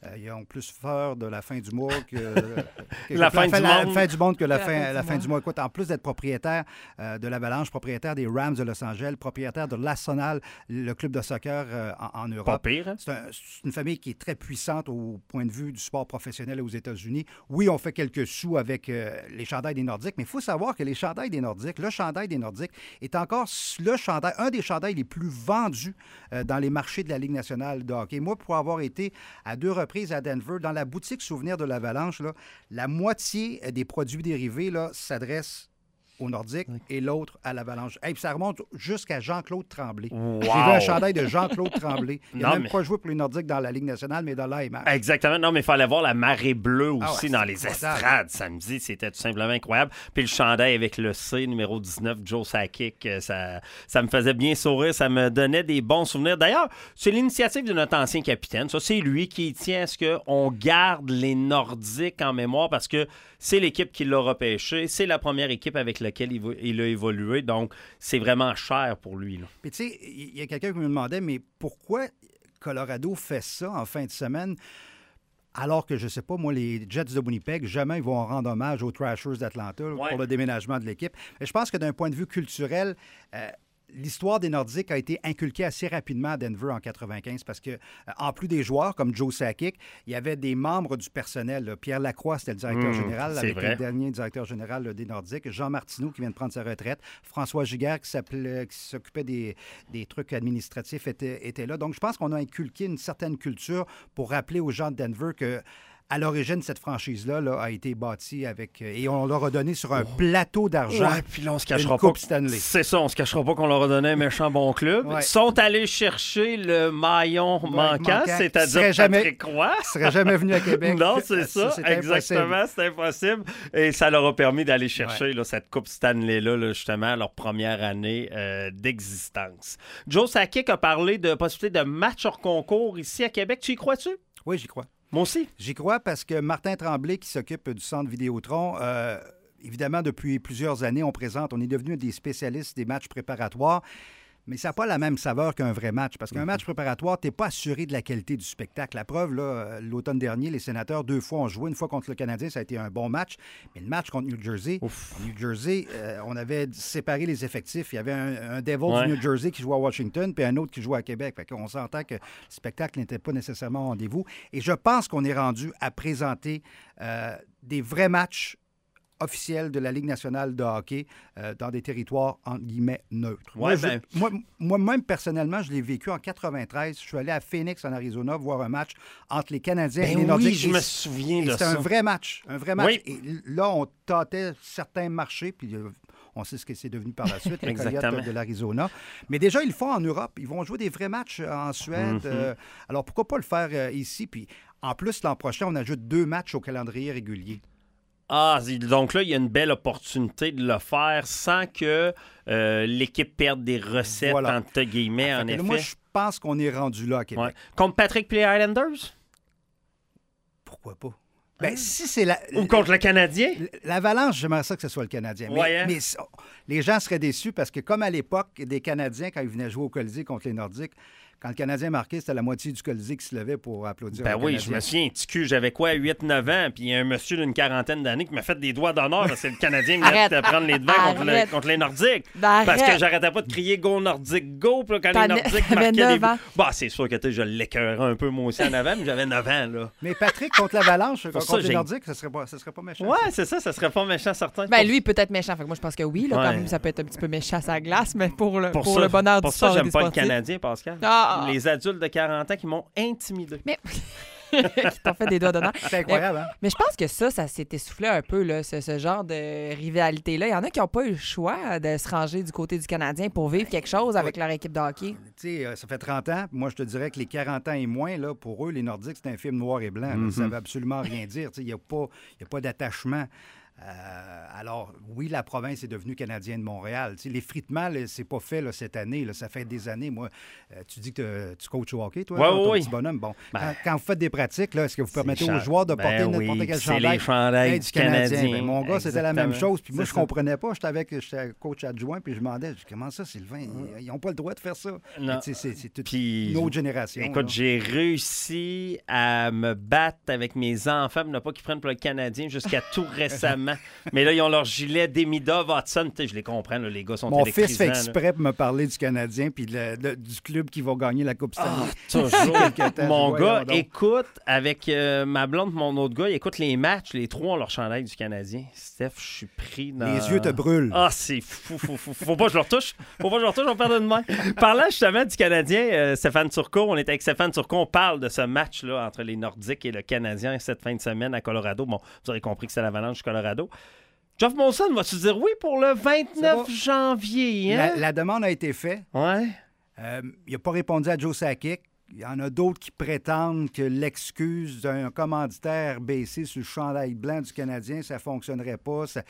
Euh, ils ont plus peur de la fin du mois que, que la, fin du la, monde. fin du monde que la, la fin, fin, la du, fin du mois. Écoute, en plus d'être propriétaire euh, de l'Avalanche, propriétaire des Rams de Los Angeles, propriétaire de l'Arsenal, le club de soccer euh, en, en Europe. Pas pire. Hein? C'est, un, c'est une famille qui est très puissante au point de vue du sport professionnel aux États-Unis. Oui, on fait quelques sous avec euh, les chandails des Nordiques, mais il faut savoir que les chandails des Nordiques, le chandail des Nordiques est encore le chandail, un des chandails les plus vendus euh, dans les marchés de la Ligue nationale de hockey. Moi, pour avoir été à deux reprises à Denver, dans la boutique souvenir de l'Avalanche, là, la moitié des produits dérivés là, s'adressent aux Nordiques et l'autre à l'Avalanche. Hey, puis ça remonte jusqu'à Jean-Claude Tremblay. Wow. J'ai vu un chandail de Jean-Claude Tremblay. Il n'a même mais... pas joué pour les Nordiques dans la Ligue nationale, mais dans l'A M H. Exactement. Non, mais il fallait voir la marée bleue aussi ah ouais, dans les incroyable. estrades samedi. C'était tout simplement incroyable. Puis le chandail avec le C, numéro dix-neuf, Joe Sakic, ça, ça me faisait bien sourire. Ça me donnait des bons souvenirs. D'ailleurs, c'est l'initiative de notre ancien capitaine. Ça, c'est lui qui tient à ce qu'on garde les Nordiques en mémoire parce que c'est l'équipe qui l'a repêché. C'est la première équipe avec laquelle il, va, il a évolué. Donc, c'est vraiment cher pour lui. Là. Puis, tu sais, il y a quelqu'un qui me demandait, mais pourquoi Colorado fait ça en fin de semaine? Alors que, je ne sais pas, moi, les Jets de Winnipeg, jamais ils vont rendre hommage aux Thrashers d'Atlanta ouais. pour le déménagement de l'équipe. Mais je pense que d'un point de vue culturel, euh, l'histoire des Nordiques a été inculquée assez rapidement à Denver en quatre-vingt-quinze parce que, euh, en plus des joueurs comme Joe Sakic, il y avait des membres du personnel. Là. Pierre Lacroix, c'était le directeur mmh, général, avec vrai. le dernier directeur général là, des Nordiques. Jean Martineau, qui vient de prendre sa retraite. François Giguère, qui, qui s'occupait des, des trucs administratifs, était, était là. Donc, je pense qu'on a inculqué une certaine culture pour rappeler aux gens de Denver que à l'origine, cette franchise-là là, a été bâtie avec... Et on leur a donné sur un oh. plateau d'argent. Ouais, puis là, on se cachera une coupe pas. Stanley. C'est ça, on se cachera pas qu'on leur a donné un méchant bon club. Ouais. Ils sont allés chercher le maillon ouais, manquant, manquant, c'est-à-dire Patrick jamais, Roy. Ils seraient jamais venus à Québec. Non, c'est ça, ça c'est exactement, impossible. c'est impossible. Et ça leur a permis d'aller chercher ouais. là, cette coupe Stanley-là, là, justement, leur première année euh, d'existence. Joe Sakic a parlé de possibilité de match hors concours ici à Québec. Tu y crois-tu? Oui, j'y crois. Moi aussi. J'y crois parce que Martin Tremblay, qui s'occupe du centre Vidéotron, euh, évidemment, depuis plusieurs années, on présente, on est devenu des spécialistes des matchs préparatoires, mais ça n'a pas la même saveur qu'un vrai match. Parce qu'un match préparatoire, tu n'es pas assuré de la qualité du spectacle. La preuve, là, l'automne dernier, les Sénateurs, deux fois ont joué. Une fois contre le Canadien, ça a été un bon match. Mais le match contre New Jersey, Ouf. New Jersey, euh, on avait séparé les effectifs. Il y avait un, un Devil ouais. du New Jersey qui jouait à Washington, puis un autre qui jouait à Québec. Fait qu'on s'entend que le spectacle n'était pas nécessairement au rendez-vous. Et je pense qu'on est rendu à présenter euh, des vrais matchs officiel de la Ligue nationale de hockey euh, dans des territoires, entre guillemets, neutres. Ouais, moi, ben... je, moi, moi-même, personnellement, je l'ai vécu en quatre-vingt-treize. Je suis allé à Phoenix, en Arizona, voir un match entre les Canadiens ben et les Nordiques. Oui, je me souviens de ça. C'était un vrai match. Un vrai match. Oui. Et là, on tâtait certains marchés, puis euh, on sait ce que c'est devenu par la suite, le Coyote de l'Arizona. Mais déjà, ils le font en Europe. Ils vont jouer des vrais matchs en Suède. Mm-hmm. euh, alors, pourquoi pas le faire euh, ici? Puis, en plus, l'an prochain, on ajoute deux matchs au calendrier régulier. Ah, donc là, il y a une belle opportunité de le faire sans que euh, l'équipe perde des recettes, voilà. entre guillemets, en, en effet. Là, moi, je pense qu'on est rendu là à Québec. Ouais. Contre Patrick et les Islanders? Pourquoi pas? Ben, hein? si c'est la, Ou contre le Canadien? L'Avalanche, j'aimerais ça que ce soit le Canadien. Mais, ouais, hein? mais les gens seraient déçus parce que, comme à l'époque des Canadiens, quand ils venaient jouer au Colisée contre les Nordiques, quand le Canadien marquait, c'était la moitié du Colisée qui se levait pour applaudir. Ben oui, Canadien. Je me souviens, T Q, j'avais quoi, huit neuf ans, puis il y a un monsieur d'une quarantaine d'années qui m'a fait des doigts d'honneur parce que le Canadien venait de prendre les devants contre, le, contre les Nordiques. Ben parce que j'arrêtais pas de crier « Go Nordique, go! » Puis quand T'en les Nordiques marquaient des buts. Bah, c'est sûr que je l'écœurais un peu moi aussi en avant, mais j'avais neuf ans. Là. Mais Patrick, contre l'Avalanche, contre ça, les j'ai... Nordiques, ça serait, pas, ça serait pas méchant. Ouais, c'est ça, ça serait pas méchant, certain. Ben lui, peut-être méchant. Fait que moi, je pense que oui, là, ouais. quand même, ça peut être un petit peu méchant à sa glace, mais pour le, pour pour ça, le bonheur pour du sport. Pour ça, j'aime pas le Canadien, Pascal. Ah, les adultes de quarante ans qui m'ont intimidé. Mais... qui t'ont fait des doigts d'honneur. C'est incroyable, hein? Mais je pense que ça, ça s'est essoufflé un peu, là, ce, ce genre de rivalité-là. Il y en a qui n'ont pas eu le choix de se ranger du côté du Canadien pour vivre quelque chose avec leur équipe de hockey. Tu sais, ça fait trente ans. Moi, je te dirais que les quarante ans et moins, là, pour eux, les Nordiques, c'est un film noir et blanc. Mm-hmm. Ça ne veut absolument rien dire. Il n'y a pas, y a pas d'attachement Euh, alors, oui, la province est devenue Canadien de Montréal. Tu sais, l'effritement, là, c'est pas fait là, cette année. Là, ça fait des années. Moi, euh, tu dis que tu coaches au hockey, toi, ouais, là, ton oui. petit bonhomme. Bon, ben, quand, quand vous faites des pratiques, là, est-ce que vous permettez cha- aux joueurs de porter ben n'importe oui, quel c'est chandail? les chandails Hey, du Canadien. Ben, mon gars, c'était la même Exactement. chose. Puis moi, C'est je ça. comprenais pas. J'étais avec j'étais coach adjoint, puis je demandais, je dis, comment ça, Sylvain? Ils n'ont pas le droit de faire ça. Non. Mais, tu sais, C'est c'est toute Puis, une autre génération. écoute, là. j'ai réussi à me battre avec mes enfants, pour ne pas qu'ils prennent pour le Canadien jusqu'à tout récemment. Mais là, ils ont leur gilet Demidov, Hudson. Tu sais, je les comprends, là, les gars sont Mon fils fait électrisants, là. exprès pour me parler du Canadien puis le- le- du club qui va gagner la Coupe Stanley. Ah, toujours. Quelque temps, Mon voyons gars donc. écoute, avec euh, ma blonde, mon autre gars, il écoute les matchs, les trois ont leur chandail du Canadien. Steph, je suis pris dans... Les yeux te brûlent. Ah, c'est fou, fou, fou. Faut pas que je le retouche. Faut pas que je le retouche, on va perdre une main. Parlant justement du Canadien, euh, Stéphane Turcot, on est avec Stéphane Turcot, on parle de ce match-là entre les Nordiques et le Canadien cette fin de semaine à Colorado. Bon, vous aurez compris que c'est l'Avalanche du Colorado. Geoff Molson, vas-tu dire oui pour le vingt-neuf janvier? Hein? La, la demande a été faite. Ouais. Euh, il n'a pas répondu à Joe Sakic. Il y en a d'autres qui prétendent que l'excuse d'un commanditaire baissé sur le chandail blanc du Canadien, ça ne fonctionnerait pas, ça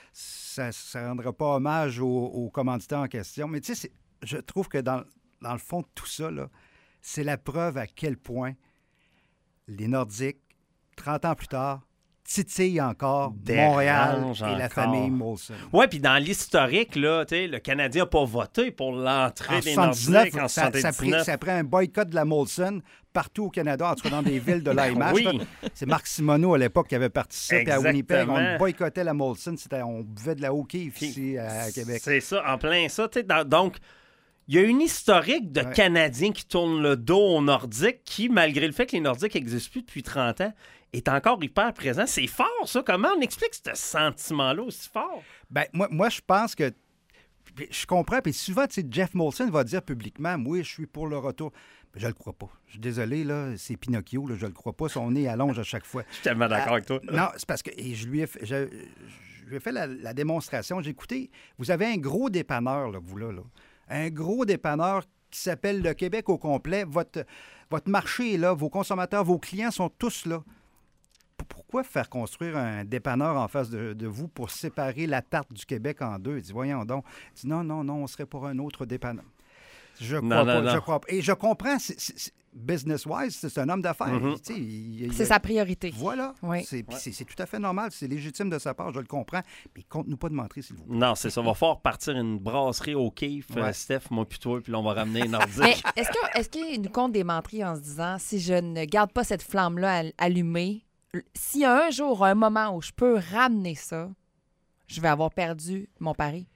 ne rendra pas hommage au, au commanditaire en question. Mais tu sais, c'est- je trouve que dans, dans le fond de tout ça, là, c'est la preuve à quel point les Nordiques, trente ans plus tard, titillent encore Montréal Dérange et la encore. famille Molson. Ouais, puis dans l'historique, là, tu sais, le Canadien n'a pas voté pour l'entrée En des soixante-dix-neuf, Nordiques en ça, ça, a pris, soixante-dix-neuf. ça a pris un boycott de la Molson partout au Canada, en tout cas dans des villes de l'I M H. Oui. là. C'est Marc Simoneau à l'époque qui avait parti ça. Puis à Winnipeg, Exactement. on boycottait la Molson. C'était, on buvait de la hockey Puis, ici à Québec. C'est ça, en plein ça. tu sais, dans- donc, il y a une historique de Ouais. Canadiens qui tournent le dos aux Nordiques qui, malgré le fait que les Nordiques n'existent plus depuis trente ans, est encore hyper présent. C'est fort, ça. Comment on explique ce sentiment-là aussi fort? Ben, moi, moi, je pense que. puis Je comprends. Puis souvent, tu sais, Jeff Molson va dire publiquement, oui, je suis pour le retour. Mais je le crois pas. Je suis désolé, là, c'est Pinocchio, là, je le crois pas. Son nez allonge à chaque fois. Je suis tellement d'accord avec toi. Non, c'est parce que et je lui ai fait, je, je lui ai fait la, la démonstration. J'ai écouté, vous avez un gros dépanneur, là, vous là, là. Un gros dépanneur qui s'appelle le Québec au complet. Votre, votre marché est là, vos consommateurs, vos clients sont tous là. P- Pourquoi faire construire un dépanneur en face de, de vous pour séparer la tarte du Québec en deux? Il dit, voyons donc. Il dit, non, non, non, on serait pour un autre dépanneur. Je crois Non, pas, non, non. je crois pas. Et je comprends, c'est- c'est- c'est- business-wise, c'est un homme d'affaires. Mhm. Tu sais, il- il- C'est il- sa priorité. Voilà. Oui. C'est, puis c'est, c'est tout à fait normal. C'est légitime de sa part, je le comprends. Mais compte-nous pas de mentir, s'il vous plaît. Non, c'est ça. On va faire partir une brasserie au kiff, euh, Ouais. Steph, moi puis toi, puis là, on va ramener les Nordiques. Mais est-ce que- est-ce qu'il nous compte des menteries en se disant si je ne garde pas cette flamme-là all- allumée, l- s'il y a un jour, un moment où je peux ramener ça, je vais avoir perdu mon pari?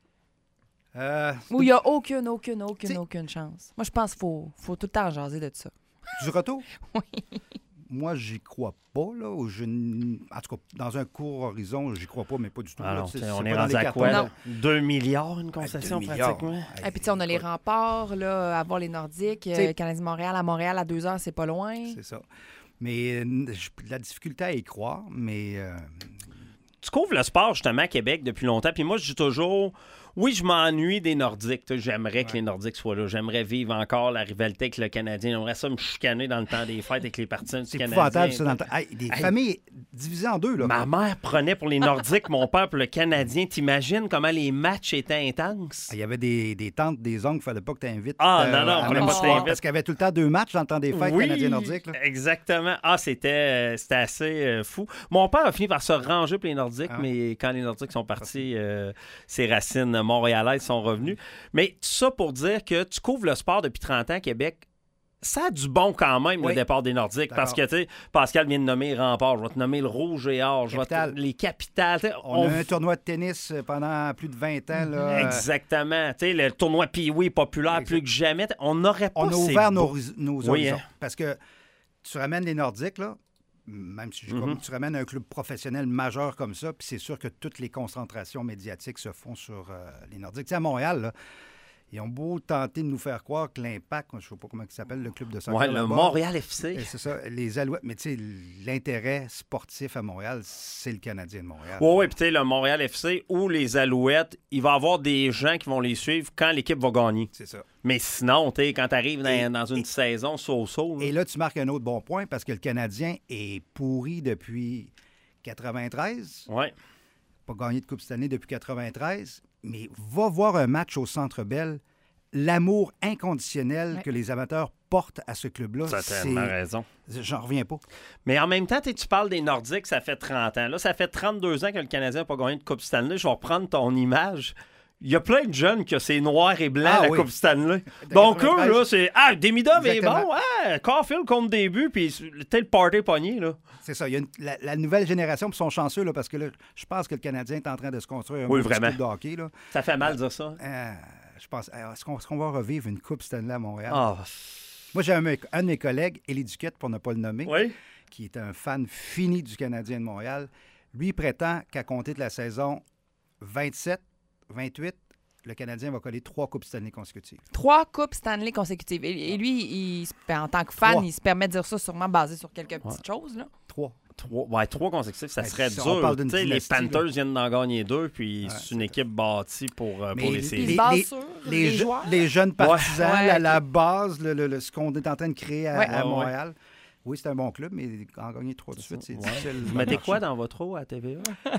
Euh, Où il n'y a aucune, aucune, aucune, T'sais- aucune chance. Moi, je pense qu'il faut, faut tout le temps jaser de ça. du retour? Oui. Moi, j'y crois pas. Là, ou je n- en tout cas, dans un court horizon, j'y crois pas, mais pas du tout. Ah là. non, C'est- t'sais, c'est on pas est dans rendu les à cartons. quoi? Non. là? deux milliards, une concession, deux milliards. pratiquement? Hey, Et puis, tu sais, on a les écoute, remparts, là, à voir les Nordiques, euh, T'sais- Canadien-Montréal. À Montréal, à deux heures, c'est pas loin. C'est ça. Mais euh, je- la difficulté à y croire, mais... euh, Tu couvres le sport, justement, à Québec depuis longtemps. Puis moi, je dis toujours, oui, je m'ennuie des Nordiques. Tu sais, J'aimerais que les Nordiques soient là. J'aimerais vivre encore la rivalité avec le Canadien. J'aimerais ça me chicaner dans le temps des fêtes avec les partisans du c'est Canadien. épouvantable, ça. Dans le temps. Hey, des Hey. familles divisées en deux, là. Ma mère prenait pour les Nordiques, mon père pour le Canadien. T'imagines comment les matchs étaient intenses? Il y avait des, des tantes, des oncles, il fallait pas que tu invites. Ah, non, non, à fallait même pas que soir, t'invites. parce qu'il y avait tout le temps deux matchs dans le temps des fêtes Oui, canadiens-nordiques. là. exactement. Ah, c'était, euh, c'était assez euh, fou. Mon père a fini par se ranger pour les Nordiques, Ah. mais quand les Nordiques sont partis, euh, ses racines montréalaises sont revenues. Mais tout ça pour dire que tu couvres le sport depuis trente ans à Québec. Ça a du bon quand même, Oui. le départ des Nordiques. D'accord. Parce que, tu sais, Pascal vient de nommer Rempart. Je vais te nommer le Rouge et Or. Je vais te- Capitale. Les capitales. tu sais, On, on- a un tournoi de tennis pendant plus de vingt ans. Là. Exactement. Tu sais, le tournoi Pee-Wee populaire Exact. plus que jamais. On n'aurait pas On a ces ouvert beaux- nos, nos Oui, horizons. hein. Parce que tu ramènes les Nordiques, là, même si je- Mhm. comme tu ramènes un club professionnel majeur comme ça, puis c'est sûr que toutes les concentrations médiatiques se font sur euh, les Nordiques. Tu sais, à Montréal, là, ils ont beau tenter de nous faire croire que l'Impact, je ne sais pas comment il s'appelle, le club de soccer Ouais, le là-bas, Montréal F C. et c'est ça, les Alouettes. Mais tu sais, l'intérêt sportif à Montréal, c'est le Canadien de Montréal. Oui, oui, puis tu sais, le Montréal F C ou les Alouettes, il va y avoir des gens qui vont les suivre quand l'équipe va gagner. C'est ça. Mais sinon, tu sais, quand tu arrives dans, Et- dans une et- saison so-so, là, Et là, tu marques un autre bon point parce que le Canadien est pourri depuis quatre-vingt-treize. ouais. pas gagné de Coupe Stanley depuis quatre-vingt-treize, mais va voir un match au Centre Bell. L'amour inconditionnel Ouais. que les amateurs portent à ce club-là, Tu as tellement c'est... raison. J'en reviens pas. Mais en même temps, tu sais, tu parles des Nordiques, ça fait trente ans. Là, ça fait trente-deux ans que le Canadien n'a pas gagné de Coupe Stanley. Je vais reprendre ton image. Il y a plein de jeunes que c'est noir et blanc, Ah la oui. Coupe Stanley. De Donc eux, quatre-vingt-treize. là, c'est... Ah, Demidov est Exactement. bon. Ah, Caulfield compte des buts, puis tel party pogné, là. C'est ça. Il y a une- la, la nouvelle génération, puis ils sont chanceux, là, parce que là, je pense que le Canadien est en train de se construire un Oui, beau petit vraiment. club de hockey. Là. Ça fait mal de dire ça. Euh, je pense, euh, est-ce qu'on, est-ce qu'on va revivre une Coupe Stanley à Montréal? Ah, Moi, j'ai un, mec- un de mes collègues, Élie Duquette, pour ne pas le nommer, oui. qui est un fan fini du Canadien de Montréal. Lui prétend qu'à compter de la saison vingt-sept vingt-huit, le Canadien va coller trois Coupes Stanley consécutives. Trois Coupes Stanley consécutives. Et, et lui, il, se- en tant que fan, Trois. il se permet de dire ça sûrement basé sur quelques petites choses. Là. Trois. Trois, ouais, trois consécutifs, ça Ben, serait si on dur. parle d'une Tu sais, les dynastie, Panthers là. viennent d'en gagner deux, puis Ouais, c'est une équipe bâtie pour, euh, pour Mais les Puis séries. il se base sur les, les je- joueurs. les jeunes partisans, Ouais, la, ok. la base, le- le- le- ce qu'on est en train de créer à, Ouais. à Ouais, ouais. Montréal. Oui, c'est un bon club, mais en gagner trois de suite, c'est Ouais. difficile. Vous mettez quoi dans votre eau à T V A?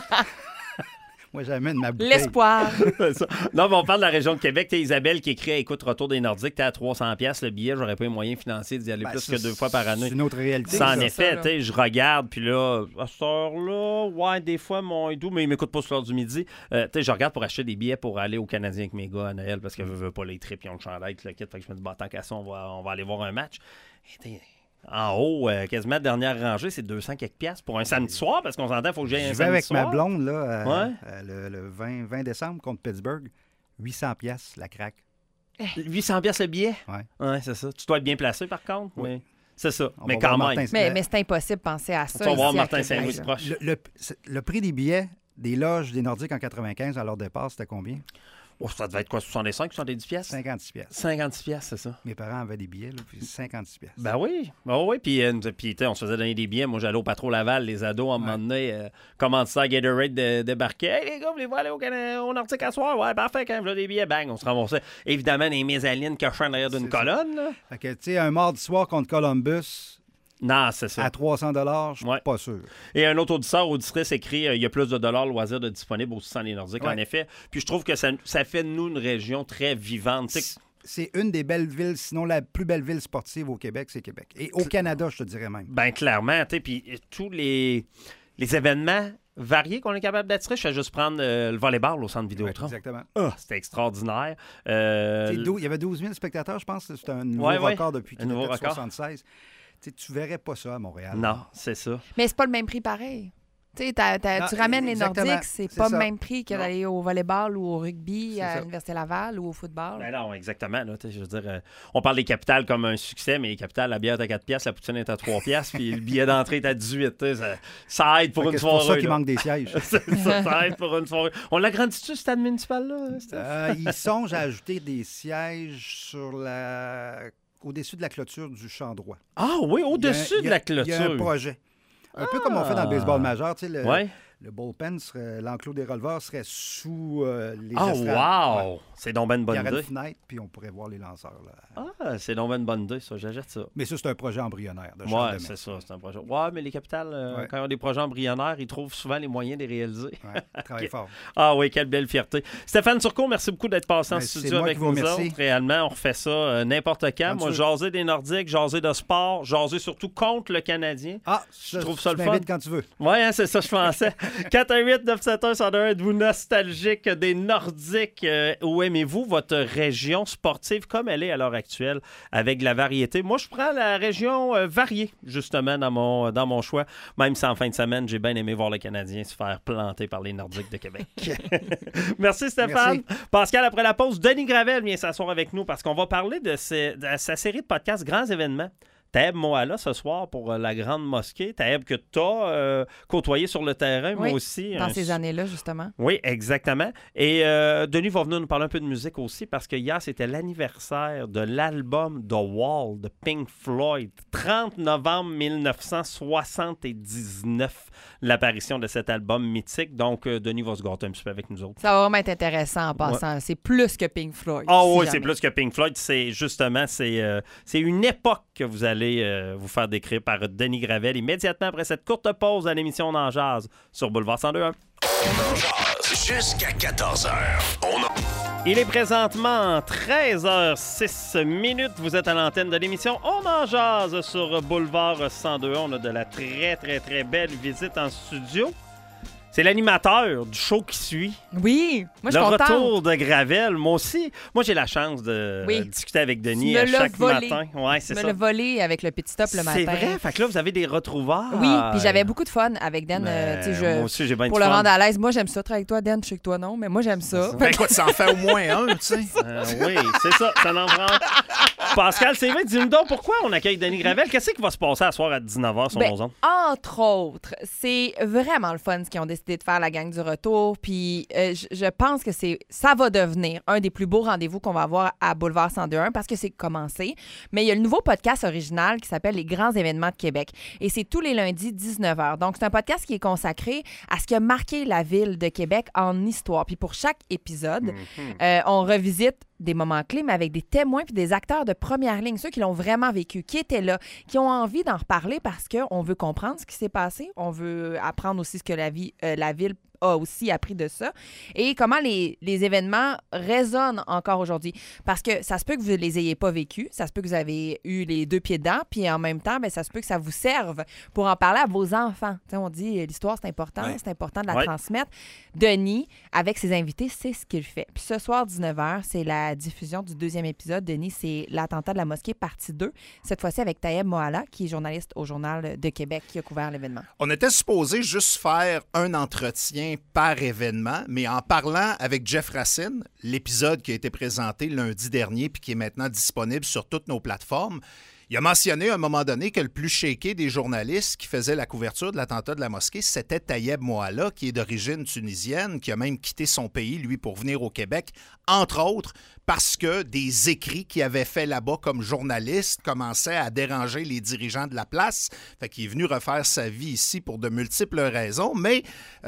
Moi, j'amène ma bouteille. L'espoir. C'est ça. Non, mais on parle de la région de Québec. T'as Isabelle qui écrit écoute, Retour des Nordiques, t'es à trois cents dollars le billet, j'aurais pas les moyens financiers d'y aller Ben, plus c'est- que deux fois par année. C'est une autre réalité. Ça, en ça. effet, là. tu sais, je regarde, puis là, à cette heure-là, ouais, des fois, mon Hidou, mais il m'écoute pas sur l'heure du midi. Euh, tu sais, je regarde pour acheter des billets pour aller au Canadien avec mes gars à Noël, parce que je veux pas les trips, ils ont le chandail, tout le kit. Fait que je me dis, bah, tant qu'à ça, on va, on va aller voir un match. Et t'sais, en haut, euh, quasiment dernière rangée, c'est deux cents quelques piastres pour un samedi soir, parce qu'on s'entend, il faut que j'aille un Je vais samedi avec soir. ma blonde là, euh, Ouais. euh, le, le vingt, vingt décembre contre Pittsburgh. huit cents piastres la craque. huit cents piastres le billet? Ouais. Ouais, c'est ça. Tu dois être bien placé, par contre, Oui. mais c'est ça. On mais va quand voir même. Martin- mais le- mais c'est impossible de penser à ça. Tu vas voir ici, à Martin Québec, Saint-Louis là. proche. Le, le- c'est- le prix des billets des loges des Nordiques en quatre-vingt-quinze à leur départ, c'était combien? Oh, ça devait être quoi, soixante-cinq, soixante-dix piastres? cinquante-six piastres. cinquante-six piastres, c'est ça. Mes parents avaient des billets, là, puis cinquante-six piastres. Ben oui, ben oui, puis, euh, puis tu sais, on se faisait donner des billets. Moi, j'allais au Patro Laval, les ados, à un moment donné, euh, commanditaire Gatorade de, débarquait. Hey les gars, vous les voulez aller au, Cana- au Nordique à soir? Ouais, parfait, quand vous avez des billets, bang, on se remboursait. Évidemment, les mésalines cachant derrière d'une C'est ça. colonne, là. Fait que, tu sais, un mardi soir contre Columbus Non, c'est ça. à trois cents dollars, je suis Ouais. pas sûr. Et un autre auditeur, auditrice écrit euh, il y a plus de dollars loisirs de disponibles au six cents les Nordiques, Ouais. en effet. Puis je trouve que ça, ça fait de nous une région très vivante. Tu sais, C'est une des belles villes, sinon la plus belle ville sportive au Québec, c'est Québec. Et au Canada, je te dirais même. ben clairement, tu sais, puis euh, tous les, les événements variés qu'on est capable d'attirer, je fais juste prendre euh, le volleyball au centre Ouais, Vidéotron. exactement. Ah, c'était extraordinaire. Euh, Tu sais, dou- Il y avait douze mille spectateurs, je pense. C'est un nouveau Ouais, ouais. record depuis Un qu'il nouveau était de record. soixante-seize. Tu sais, tu verrais pas ça à Montréal. non, c'est ça. Mais c'est pas le même prix pareil. Tu sais, t'as- t'as- Non, tu ramènes les exactement. Nordiques, c'est C'est pas ça. le même prix que Non. d'aller au volleyball ou au rugby C'est à ça. l'Université Laval ou au football. Ben non, exactement. Là, tu sais, je veux dire, euh, on parle des capitales comme un succès, mais les capitales, la bière est à quatre piastres, la poutine est à trois piastres, puis le billet d'entrée est à dix-huit. Tu sais, Ça, ça aide pour Fait une que C'est soirée. pour ça qu'il là. manque des sièges. C'est ça, ça aide pour une soirée. On l'agrandit-tu, ce stade municipal-là? Steph? Euh, ils songent à ajouter des sièges sur la... au-dessus de la clôture du champ droit. Ah oui, au-dessus Il y a- de la Il y a un clôture. projet. Un peu comme on fait dans le baseball majeur. Tu sais, le, Ouais. le bullpen, serait- l'enclos des releveurs serait sous euh, les Oh, estrades. wow! Ouais. C'est donc ben une Puis il bonne y aurait idée. une fenêtre, puis on pourrait voir les lanceurs. Là. Ah, c'est donc ben une bonne idée, ça. J'achète ça. Mais ça, c'est un projet embryonnaire. De Ouais, Charles c'est Lemay. ça, c'est un projet. Ouais, mais les capitales, euh, Ouais. quand ils ont des projets embryonnaires, ils trouvent souvent les moyens de les réaliser. Ouais, ils travaillent Ok. fort. Ah oui, quelle belle fierté. Stéphane Turcot, merci beaucoup d'être passé en Ben, c'est studio moi avec qui vous nous remercie. autres. Réellement, on refait ça euh, n'importe quand. Quand Moi, tu veux. jaser des Nordiques, jaser de sport, jaser surtout contre le Canadien. Ah, Je trouve ça tu le fun. m'invites quand tu veux. Oui, hein, c'est ça, je pensais. quatre un huit neuf sept un un zéro un, êtes-vous nostalgique des Nordiques? Euh, où aimez-vous votre région sportive comme elle est à l'heure actuelle, avec de la variété? Moi, je prends la région euh, variée, justement, dans mon, dans mon choix. Même si en fin de semaine, j'ai bien aimé voir le Canadien se faire planter par les Nordiques de Québec. Merci, Stéphane. Merci. Pascal, après la pause, Denis Gravel vient s'asseoir avec nous parce qu'on va parler de, ses- de sa série de podcasts Grands événements. Taeb Moala ce soir pour euh, la Grande Mosquée. Taeb que tu as côtoyé sur le terrain, moi Oui, aussi. Dans Un ces su- années-là, justement. Oui, exactement. Et euh, Denis va venir nous parler un peu de musique aussi parce que hier, c'était l'anniversaire de l'album The Wall de Pink Floyd. trente novembre mille neuf cent soixante-dix-neuf, l'apparition de cet album mythique. Donc, euh, Denis va se gâter un petit peu avec nous autres. Ça va vraiment être intéressant en passant. C'est plus que Pink Floyd. Ah si oui, jamais. c'est plus que Pink Floyd. C'est justement, c'est euh, c'est une époque que vous allez euh, vous faire décrire par Denis Gravel immédiatement après cette courte pause à l'émission On en jase sur Boulevard cent deux point un. On en jase jusqu'à quatorze heures. On en... Il est présentement treize heures six minutes. Vous êtes à l'antenne de l'émission On en jase sur Boulevard cent deux. On a de la très, très, très belle visite en studio. C'est l'animateur du show qui suit. Oui, moi je Le suis contente. retour de Gravel, moi aussi. Moi, j'ai la chance de Oui. euh, discuter avec Denis Tu me à l'as chaque volé. matin. Ouais, c'est Tu me ça. l'as volé avec le petit top le matin. C'est vrai? Fait que là, vous avez des retrouvailles. Oui, puis j'avais beaucoup de fun avec Dan. Ben, euh, tu sais, je- moi aussi, j'ai bien pour du le fun. rendre à l'aise. Moi, j'aime ça, travailler avec toi, Dan. Je sais que toi, non, mais moi, j'aime ça. Ben quoi, ça en fait au moins un, tu sais. Euh, oui, c'est ça, ça en prend. Pascal, c'est vrai, dis-nous donc pourquoi on accueille Denis Gravel. Qu'est-ce qui va se passer à soir à dix-neuf heures sur Ben, nos ondes? entre autres, c'est vraiment le fun ce qu'ils ont décidé de faire, la gang du retour. Puis euh, je, je pense que c'est ça va devenir un des plus beaux rendez-vous qu'on va avoir à Boulevard cent deux point un parce que c'est commencé. Mais il y a le nouveau podcast original qui s'appelle Les grands événements de Québec. Et c'est tous les lundis, dix-neuf heures. Donc, c'est un podcast qui est consacré à ce qui a marqué la ville de Québec en histoire. Puis pour chaque épisode, Mm-hmm. euh, on revisite des moments clés, mais avec des témoins puis des acteurs de première ligne, ceux qui l'ont vraiment vécu, qui étaient là, qui ont envie d'en reparler parce qu'on veut comprendre ce qui s'est passé, on veut apprendre aussi ce que la, vie, euh, la ville a aussi appris de ça et comment les, les événements résonnent encore aujourd'hui. Parce que ça se peut que vous ne les ayez pas vécus, ça se peut que vous avez eu les deux pieds dedans, puis en même temps, bien, ça se peut que ça vous serve pour en parler à vos enfants. T'sais, on dit l'histoire, c'est important, Ouais. c'est important de la Ouais. transmettre. Denis, avec ses invités, c'est ce qu'il fait. Puis ce soir, dix-neuf heures, c'est la diffusion du deuxième épisode. Denis, c'est l'attentat de la mosquée, partie deux. Cette fois-ci avec Tayeb Mohala, qui est journaliste au Journal de Québec, qui a couvert l'événement. On était supposé juste faire un entretien par événement, mais en parlant avec Jeff Racine, l'épisode qui a été présenté lundi dernier puis qui est maintenant disponible sur toutes nos plateformes, il a mentionné à un moment donné que le plus shaké des journalistes qui faisaient la couverture de l'attentat de la mosquée, c'était Tayeb Mohala, qui est d'origine tunisienne, qui a même quitté son pays, lui, pour venir au Québec, entre autres parce que des écrits qu'il avait fait là-bas comme journaliste commençaient à déranger les dirigeants de la place. Fait qu'il est venu refaire sa vie ici pour de multiples raisons, mais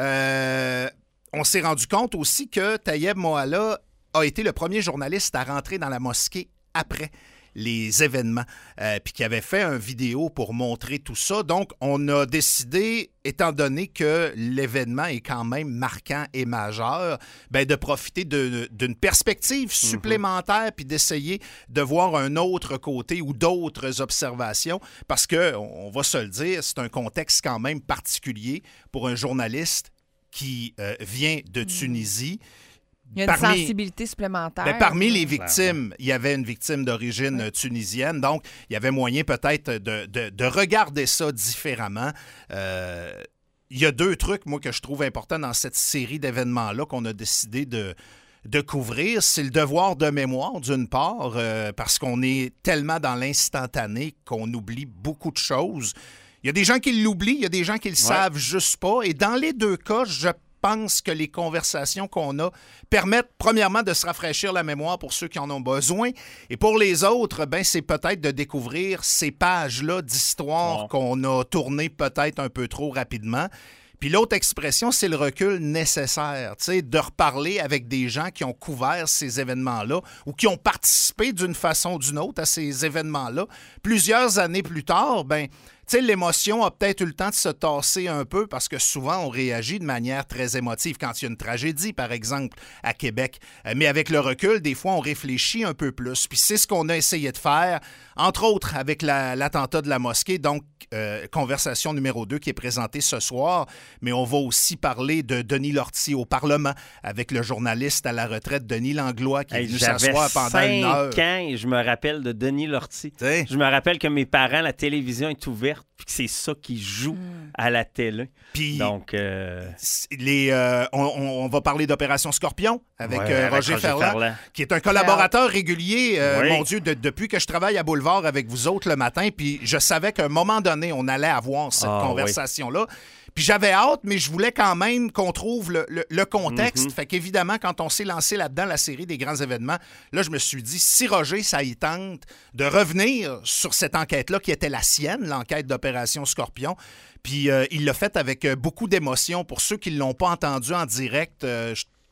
euh, on s'est rendu compte aussi que Tayeb Mohala a été le premier journaliste à rentrer dans la mosquée après les événements, euh, puis qui avait fait une vidéo pour montrer tout ça. Donc, on a décidé, étant donné que l'événement est quand même marquant et majeur, ben, de profiter de- d'une perspective supplémentaire puis d'essayer de voir un autre côté ou d'autres observations, parce que, on va se le dire, c'est un contexte quand même particulier pour un journaliste qui euh, vient de Tunisie. Il y a une Parmi- sensibilité supplémentaire. Ben, parmi les victimes, il y avait une victime d'origine euh, tunisienne, donc il y avait moyen peut-être de, de- de regarder ça différemment. Euh, il y a deux trucs, moi, que je trouve importants dans cette série d'événements-là qu'on a décidé de, de couvrir. C'est le devoir de mémoire, d'une part, euh, parce qu'on est tellement dans l'instantané qu'on oublie beaucoup de choses. Il y a des gens qui l'oublient, il y a des gens qui le savent juste pas. Et dans les deux cas, je pense que les conversations qu'on a permettent, premièrement, de se rafraîchir la mémoire pour ceux qui en ont besoin. Et pour les autres, ben, c'est peut-être de découvrir ces pages-là d'histoire Oh. qu'on a tournées peut-être un peu trop rapidement. Puis l'autre expression, c'est le recul nécessaire, tu sais, de reparler avec des gens qui ont couvert ces événements-là ou qui ont participé d'une façon ou d'une autre à ces événements-là. Plusieurs années plus tard, ben, tu sais, l'émotion a peut-être eu le temps de se tasser un peu parce que souvent, on réagit de manière très émotive quand il y a une tragédie, par exemple, à Québec. Euh, Mais avec le recul, des fois, on réfléchit un peu plus. Puis c'est ce qu'on a essayé de faire, entre autres avec la- l'attentat de la mosquée, donc euh, conversation numéro deux qui est présentée ce soir. Mais on va aussi parler de Denis Lortie au Parlement avec le journaliste à la retraite Denis Langlois qui est Hey, venu J'avais s'asseoir pendant une heure. cinq ans et je me rappelle de Denis Lortie. T'sais. Je me rappelle que mes parents, la télévision est ouverte puis que c'est ça qui joue à la télé. Puis Donc, euh, les, euh, on, on- on va parler d'Opération Scorpion avec, Ouais, euh, avec Roger, Roger Ferland, Ferland. qui est un collaborateur régulier, euh, Oui. mon Dieu, de- depuis que je travaille à Boulevard avec vous autres le matin. Puis je savais qu'à un moment donné, on allait avoir cette Ah, conversation-là. Puis j'avais hâte, mais je voulais quand même qu'on trouve le, le- le contexte. Mhm. Fait qu'évidemment, quand on s'est lancé là-dedans, la série des grands événements, là, je me suis dit, si Roger, ça y tente de revenir sur cette enquête-là qui était la sienne, l'enquête d'Opération Scorpion, puis euh, il l'a fait avec euh, beaucoup d'émotion. Pour ceux qui ne l'ont pas entendu en direct, euh, je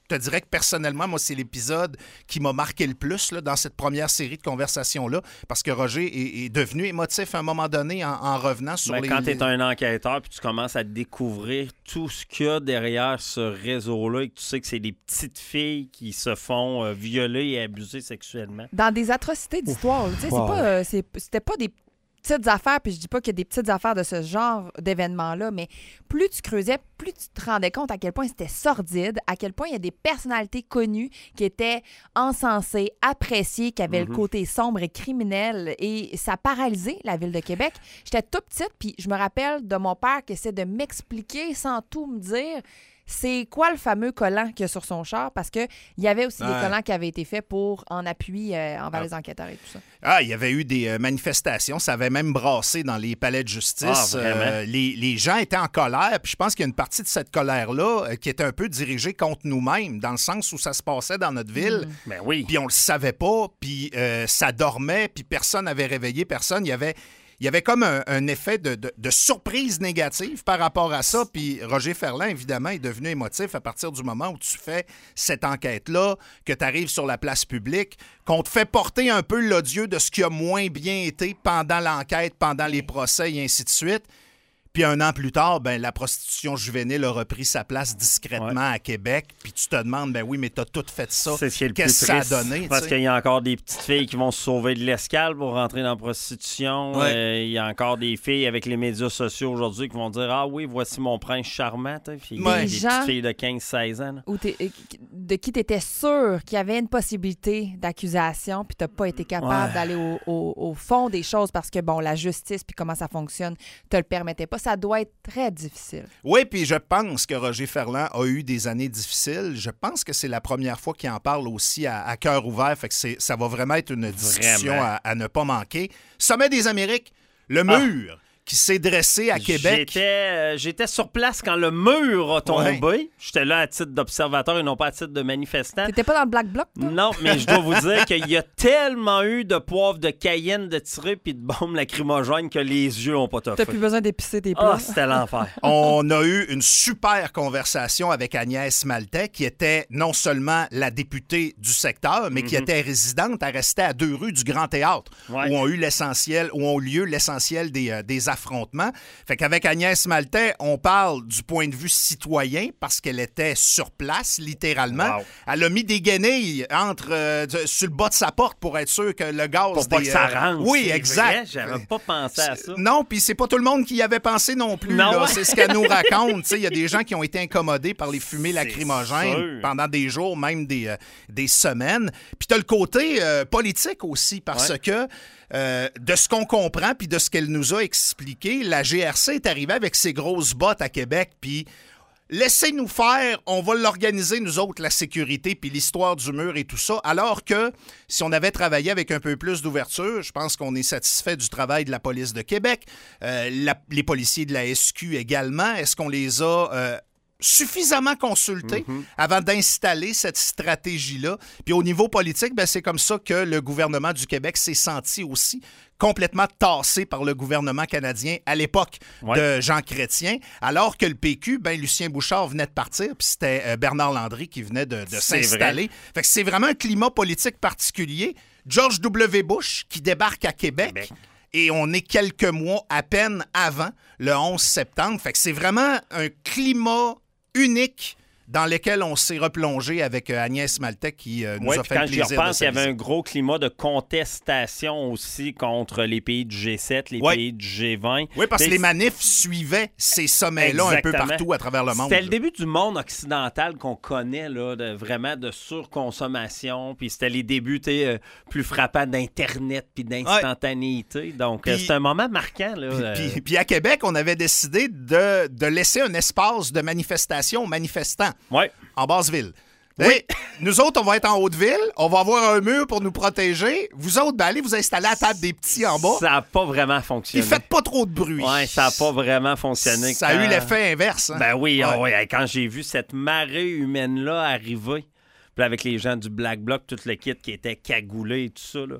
te dirais que personnellement, moi, c'est l'épisode qui m'a marqué le plus là, dans cette première série de conversations-là, parce que Roger est, est devenu émotif à un moment donné en, en revenant sur ben, les... Quand tu es un enquêteur puis tu commences à découvrir tout ce qu'il y a derrière ce réseau-là et que tu sais que c'est des petites filles qui se font euh, violer et abuser sexuellement. Dans des atrocités d'histoire. Tu sais, Wow. c'est pas, euh, c'est- c'était pas des petites affaires, puis je dis pas qu'il y a des petites affaires de ce genre d'événements-là, mais plus tu creusais, plus tu te rendais compte à quel point c'était sordide, à quel point il y a des personnalités connues qui étaient encensées, appréciées, qui avaient Mhm. le côté sombre et criminel, et ça a paralysé la ville de Québec. J'étais toute petite, puis je me rappelle de mon père qui essaie de m'expliquer sans tout me dire c'est quoi le fameux collant qu'il y a sur son char, parce qu'il y avait aussi Ouais. des collants qui avaient été faits pour en appui euh, envers Ah. les enquêteurs et tout ça. Ah, il y avait eu des euh, manifestations. Ça avait même brassé dans les palais de justice. Ah, vraiment? Euh, les, les gens étaient en colère. Puis je pense qu'il y a une partie de cette colère-là euh, qui était un peu dirigée contre nous-mêmes, dans le sens où ça se passait dans notre ville. Ben oui. Puis on le savait pas. Puis euh, ça dormait. Puis personne n'avait réveillé personne. Il y avait... Il y avait comme un, un effet de, de- de surprise négative par rapport à ça. Puis Roger Ferland, évidemment, est devenu émotif à partir du moment où tu fais cette enquête-là, que tu arrives sur la place publique, qu'on te fait porter un peu l'odieux de ce qui a moins bien été pendant l'enquête, pendant les procès et ainsi de suite. Puis un an plus tard, ben, la prostitution juvénile a repris sa place discrètement à Québec. Puis tu te demandes, ben oui, mais t'as tout fait ça. C'est ce qui est le Qu'est-ce que plus ça a triste, donné? parce tu sais? qu'il y a encore des petites filles qui vont se sauver de l'escale pour rentrer dans la prostitution. Ouais. Euh, il y a encore des filles avec les médias sociaux aujourd'hui qui vont dire « Ah oui, voici mon prince charmant. » Puis il y a Des des gens- petites filles de quinze seize ans. là. Ou t'es- euh, de qui tu étais sûr qu'il y avait une possibilité d'accusation, puis tu n'as pas été capable Ouais. d'aller au, au- au fond des choses parce que, bon, la justice, puis comment ça fonctionne, te le permettait pas. Ça doit être très difficile. Oui, puis je pense que Roger Ferland a eu des années difficiles. Je pense que c'est la première fois qu'il en parle aussi à, à cœur ouvert. Fait que c'est- ça va vraiment être une discussion Vraiment. à, à ne pas manquer. Sommet des Amériques, le Ah. mur qui s'est dressé à Québec. J'étais, euh, j'étais sur place quand le mur a tombé. Ouais. J'étais là à titre d'observateur et non pas à titre de manifestant. T'étais pas dans le Black Bloc, toi? Non, mais je dois vous dire qu'il y a tellement eu de poivre de Cayenne de tirer puis de bombes lacrymogènes que les yeux ont pas toffé. T'as plus besoin d'épicer tes plats. Ah, c'était l'enfer. On a eu une super conversation avec Agnès Maltais, qui était non seulement la députée du secteur, mais qui Mhm. était résidente. Elle restait à deux rues du Grand Théâtre, Ouais. où ont eu l'essentiel, où ont lieu l'essentiel des, euh, des affrontements. Fait qu'avec Agnès Maltais, on parle du point de vue citoyen, parce qu'elle était sur place, littéralement. Wow. Elle a mis des guenilles entre, euh, de- sur le bas de sa porte pour être sûr que le gaz... Pour pas des, que ça euh, rentre. Oui, c'est exact. vrai, j'avais pas pensé à ça. Non, puis c'est pas tout le monde qui y avait pensé non plus. Non. là. C'est ce qu'elle nous raconte. Tu sais, il y a des gens qui ont été incommodés par les fumées C'est lacrymogènes sûr. pendant des jours, même des, euh, des semaines. Puis tu as le côté euh, politique aussi, parce Ouais. que euh, de ce qu'on comprend, puis de ce qu'elle nous a expliqué, la G R C est arrivée avec ses grosses bottes à Québec, puis... Laissez-nous faire, on va l'organiser, nous autres, la sécurité, puis l'histoire du mur et tout ça. Alors que si on avait travaillé avec un peu plus d'ouverture, je pense qu'on est satisfait du travail de la police de Québec, euh, la- les policiers de la S Q également. Est-ce qu'on les a euh, suffisamment consultés Mhm. avant d'installer cette stratégie-là? Puis au niveau politique, ben, c'est comme ça que le gouvernement du Québec s'est senti aussi complètement tassé par le gouvernement canadien à l'époque Ouais. de Jean Chrétien, alors que le P Q, ben, Lucien Bouchard venait de partir, puis c'était euh, Bernard Landry qui venait de, de C'est s'installer. Fait que c'est vraiment un climat politique particulier. George W. Bush qui débarque à Québec. Québec. Et on est quelques mois à peine avant le onze septembre. Fait que c'est vraiment un climat unique dans lequel on s'est replongé avec euh, Agnès Maltais qui euh, nous Oui, a puis fait quand le j'y plaisir de repense, il y avait s'aviser. un gros climat de contestation aussi contre les pays du G sept, les Ouais. pays du G vingt. Oui, parce que Mais les manifs suivaient ces sommets-là un peu Exactement. partout à travers le monde. C'était le début du monde occidental qu'on connaît, là, de, vraiment de surconsommation. Puis c'était les débuts tu sais, euh, plus frappants d'Internet puis d'instantanéité. Donc, euh, Puis- c'est un moment marquant. Là, Puis, euh, puis- puis à Québec, on avait décidé de, de laisser un espace de manifestation aux manifestants ouais. en Basse-Ville. Oui. Nous autres, on va être en Haute-Ville, on va avoir un mur pour nous protéger. Vous autres, ben, allez vous installer à la table des petits en bas. Ça n'a pas vraiment Et fonctionné. faites pas trop de bruit. Ouais, ça n'a pas vraiment fonctionné. Ça a quand- eu l'effet inverse. hein? Ben oui, Ouais. ah ouais, quand j'ai vu cette marée humaine-là arriver, puis là, avec les gens du Black Bloc, tout le kit qui était cagoulé et tout ça, là,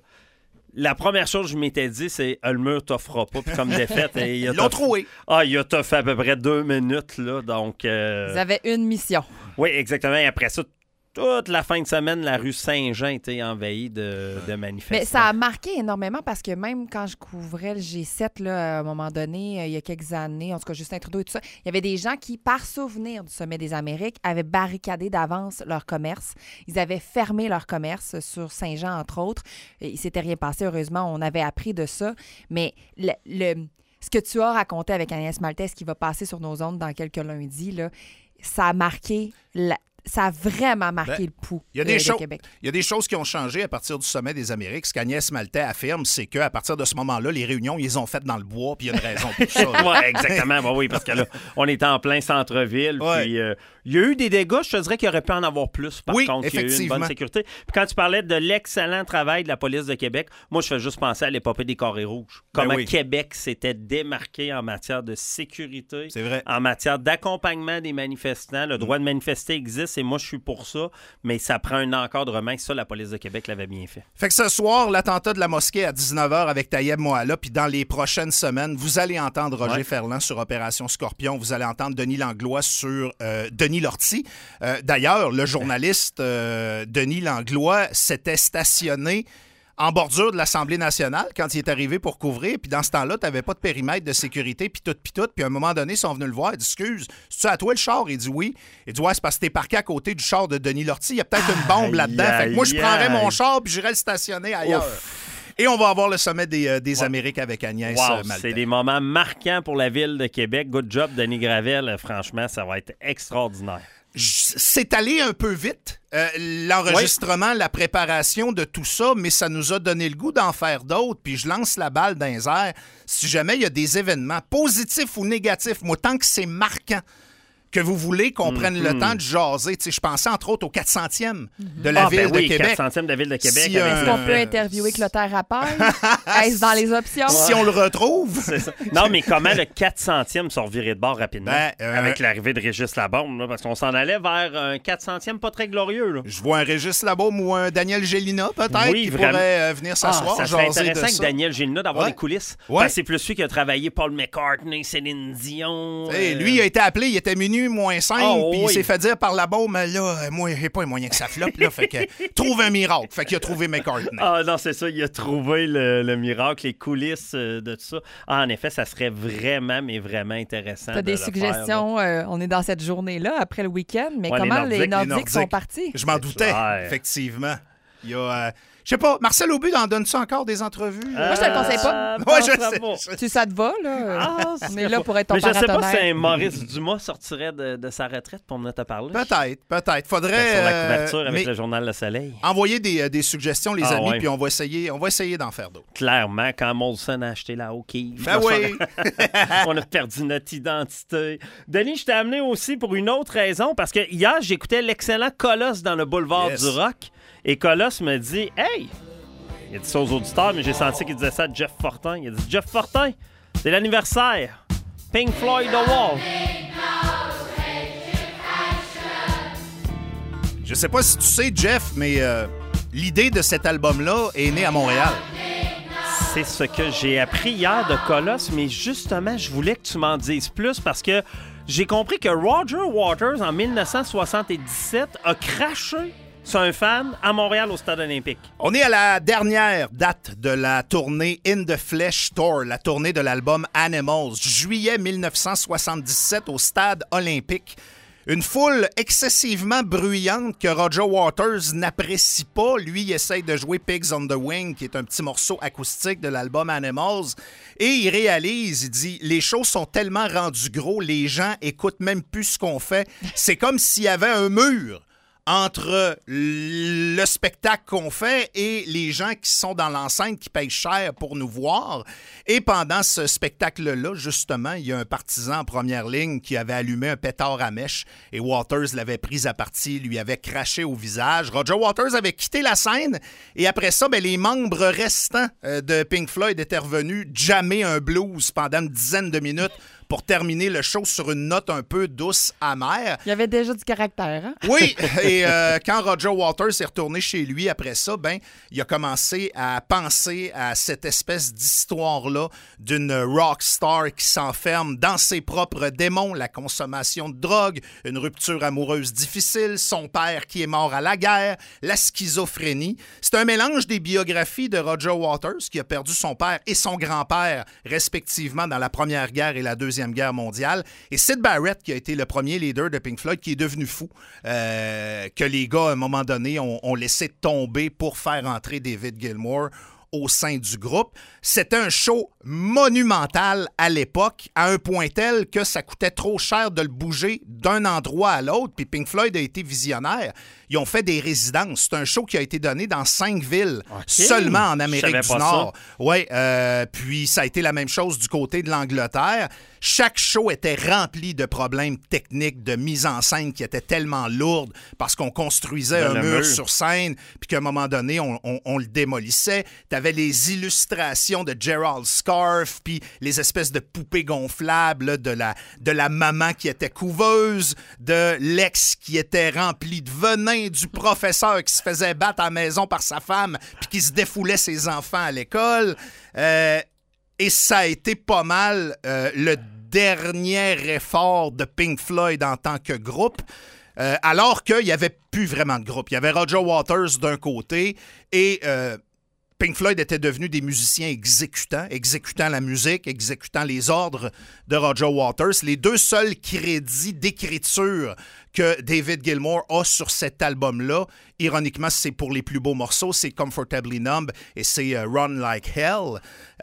la première chose que je m'étais dit, c'est ah, le mur t'offrira pas. Puis comme défaite, et il a Ils l'ont toff- trouvé. Ah, il a toffé à peu près deux minutes, là, donc... euh, Vous avez une mission. Oui, exactement. Et après ça, toute la fin de semaine, la rue Saint-Jean était envahie de, de manifestants. Mais ça a marqué énormément parce que même quand je couvrais le G sept, là, à un moment donné, euh, il y a quelques années, en tout cas Justin Trudeau et tout ça, il y avait des gens qui, par souvenir du Sommet des Amériques, avaient barricadé d'avance leur commerce. Ils avaient fermé leur commerce sur Saint-Jean, entre autres. Il ne s'était rien passé, heureusement. On avait appris de ça. Mais le... le ce que tu as raconté avec Agnès Maltais, ce qui va passer sur nos ondes dans quelques lundis, là, ça a marqué... La... Ça a vraiment marqué ben, le pouls il y a de, des de cho- Québec. Il y a des choses qui ont changé à partir du Sommet des Amériques. Ce qu'Agnès Maltais affirme, c'est qu'à partir de ce moment-là, les réunions, ils les ont faites dans le bois, puis il y a une raison pour ça. Oui, exactement. Ben oui, parce que là, on était en plein centre-ville. Ouais. Puis euh, il y a eu des dégâts. Je te dirais qu'il aurait pu en avoir plus. Par oui, contre, il y a eu une effectivement. bonne sécurité. Puis quand tu parlais de l'excellent travail de la police de Québec, moi, je fais juste penser à l'épopée des Carrés rouges. Comment Ben oui. Québec s'était démarqué en matière de sécurité, C'est vrai. en matière d'accompagnement des manifestants. Le droit de manifester existe et moi, je suis pour ça. Mais ça prend un encadrement. Ça, la police de Québec l'avait bien fait. Fait que ce soir, l'attentat de la mosquée à dix-neuf heures avec Tayeb Mohala, puis dans les prochaines semaines, vous allez entendre Roger Ouais. Ferland sur Opération Scorpion, vous allez entendre Denis Langlois sur euh, Denis Lortie. Euh, d'ailleurs, le journaliste euh, Denis Langlois s'était stationné en bordure de l'Assemblée nationale quand il est arrivé pour couvrir, puis dans ce temps-là, tu n'avais pas de périmètre de sécurité, puis tout, puis tout. Puis à un moment donné, ils sont venus le voir, ils disent « Excuse, c'est-tu à toi le char? » Il dit « Oui. » Il dit « Ouais, c'est parce que t'es parqué à côté du char de Denis Lortie. Il y a peut-être une bombe Aïe, là-dedans. Fait que moi, je aïe, prendrais mon aïe. char, puis j'irais le stationner ailleurs. » Et on va avoir le sommet des, euh, des Ouais. Amériques avec Agnès Wow, euh, Maltais. c'est des moments marquants pour la ville de Québec. Good job, Denis Gravel. Franchement, ça va être extraordinaire. C'est allé un peu vite, euh, l'enregistrement, la préparation de tout ça, mais ça nous a donné le goût d'en faire d'autres. Puis je lance la balle dans les airs. Si jamais il y a des événements positifs ou négatifs, moi, tant que c'est marquant, que vous voulez qu'on Mm-hmm. prenne le temps de jaser. Tu sais, je pensais entre autres au quatre centième de la Ah, ville ben oui, de Québec. quatre centième de la ville de Québec. Si, avec euh, Est-ce qu'on peut interviewer Clotaire Raphaël? Est-ce dans les options? Si on le retrouve. C'est ça. Non, mais comment le quatre centième sont revirés de bord rapidement Ben, euh, avec l'arrivée de Régis Labaume, là, parce qu'on s'en allait vers un quatre centième pas très glorieux. Là. Je vois un Régis Labaume ou un Daniel Gélina, peut-être, Oui, qui vraiment. pourrait euh, venir s'asseoir, Ah, ça serait jaser intéressant de avec ça. Daniel Gélina d'avoir Ouais. des coulisses. Ouais. Parce que c'est plus lui qui a travaillé Paul McCartney, Céline Dion. Hey, euh, lui, il a été appelé, il était minuit moins cinq, Oh, puis il oui. s'est fait dire par la baume, là, euh, moi, j'ai pas les moyens que ça floppe, là, fait que trouve un miracle. Fait qu'il a trouvé McCartney. Ah non, c'est ça, il a trouvé le, le miracle, les coulisses euh, de tout ça. Ah, en effet, ça serait vraiment, mais vraiment intéressant. Tu as de des le faire, suggestions, euh, on est dans cette journée-là, après le week-end, mais Ouais, les comment Nordiques, les les Nordiques, Nordiques. sont partis? Je m'en doutais, Ouais. effectivement. Il y a, euh, je sais pas, Marcel Aubu en donne-tu encore des entrevues? Moi, je te le conseille pas. Euh, Ouais, je pensera sais, pas. je sais. Tu ça te va, là? Ah, on ce est serait là pas- pour être ton Mais je sais pas si paratonnerre. un Maurice Dumas sortirait de, de sa retraite pour venir te parler. Peut-être, peut-être. Faudrait Sur la euh, couverture avec mais le journal Le Soleil. envoyer des, euh, des suggestions, les Ah, amis, ouais. puis on va essayer, on va essayer d'en faire d'autres. Clairement, quand Molson a acheté la O'Keeffe. Ben oui. On a perdu notre identité. Denis, je t'ai amené aussi pour une autre raison, parce que hier, j'écoutais l'excellent Colosse dans le boulevard Yes. du Rock, et Colosse me dit « Hey! » Il a dit ça aux auditeurs, mais j'ai senti qu'il disait ça à Jeff Fortin. Il a dit « Jeff Fortin, c'est l'anniversaire. Pink Floyd The Wall. » Je sais pas si tu sais, Jeff, mais euh, l'idée de cet album-là est née à Montréal. C'est ce que j'ai appris hier de Colosse, mais justement, je voulais que tu m'en dises plus parce que j'ai compris que Roger Waters, en dix-neuf cent soixante-dix-sept, a craché sur un fan à Montréal au Stade olympique. On est à la dernière date de la tournée In the Flesh Tour, la tournée de l'album Animals, juillet dix-neuf cent soixante-dix-sept au Stade olympique. Une foule excessivement bruyante que Roger Waters n'apprécie pas. Lui, il essaye de jouer Pigs on the Wing, qui est un petit morceau acoustique de l'album Animals. Et il réalise, il dit, les choses sont tellement rendues gros, les gens écoutent même plus ce qu'on fait. C'est comme s'il y avait un mur entre le spectacle qu'on fait et les gens qui sont dans l'enceinte qui payent cher pour nous voir. Et pendant ce spectacle-là, justement, il y a un partisan en première ligne qui avait allumé un pétard à mèche et Waters l'avait pris à partie, lui avait craché au visage. Roger Waters avait quitté la scène et après ça, ben, les membres restants euh, de Pink Floyd étaient revenus jammer un blues pendant une dizaine de minutes pour terminer le show sur une note un peu douce, amère. Il y avait déjà du caractère, hein? Oui, et euh, quand Roger Waters est retourné chez lui après ça, ben, il a commencé à penser à cette espèce d'histoire-là d'une rock star qui s'enferme dans ses propres démons, la consommation de drogue, une rupture amoureuse difficile, son père qui est mort à la guerre, la schizophrénie. C'est un mélange des biographies de Roger Waters, qui a perdu son père et son grand-père, respectivement, dans la Première Guerre et la Deuxième Guerre mondiale, et Syd Barrett, qui a été le premier leader de Pink Floyd, qui est devenu fou, euh, que les gars, à un moment donné, ont, ont laissé tomber pour faire entrer David Gilmour au sein du groupe. C'était un show monumental à l'époque, à un point tel que ça coûtait trop cher de le bouger d'un endroit à l'autre, puis Pink Floyd a été visionnaire. Ils ont fait des résidences. C'est un show qui a été donné dans cinq villes, okay. seulement en Amérique du Nord. Oui, euh, puis ça a été la même chose du côté de l'Angleterre. Chaque show était rempli de problèmes techniques, de mise en scène qui étaient tellement lourdes parce qu'on construisait un mur, mur sur scène, puis qu'à un moment donné, on, on, on le démolissait. T'avais les illustrations de Gerald Scarfe, puis les espèces de poupées gonflables là, de, la, de la maman qui était couveuse, de l'ex qui était rempli de venin, du professeur qui se faisait battre à la maison par sa femme puis qui se défoulait ses enfants à l'école. Euh, et ça a été pas mal euh, le dernier effort de Pink Floyd en tant que groupe, euh, alors qu'il n'y avait plus vraiment de groupe. Il y avait Roger Waters d'un côté et euh, Pink Floyd était devenu des musiciens exécutants, exécutant la musique, exécutant les ordres de Roger Waters. Les deux seuls crédits d'écriture que David Gilmour a sur cet album-là, ironiquement, c'est pour les plus beaux morceaux, c'est Comfortably Numb et c'est uh, Run Like Hell.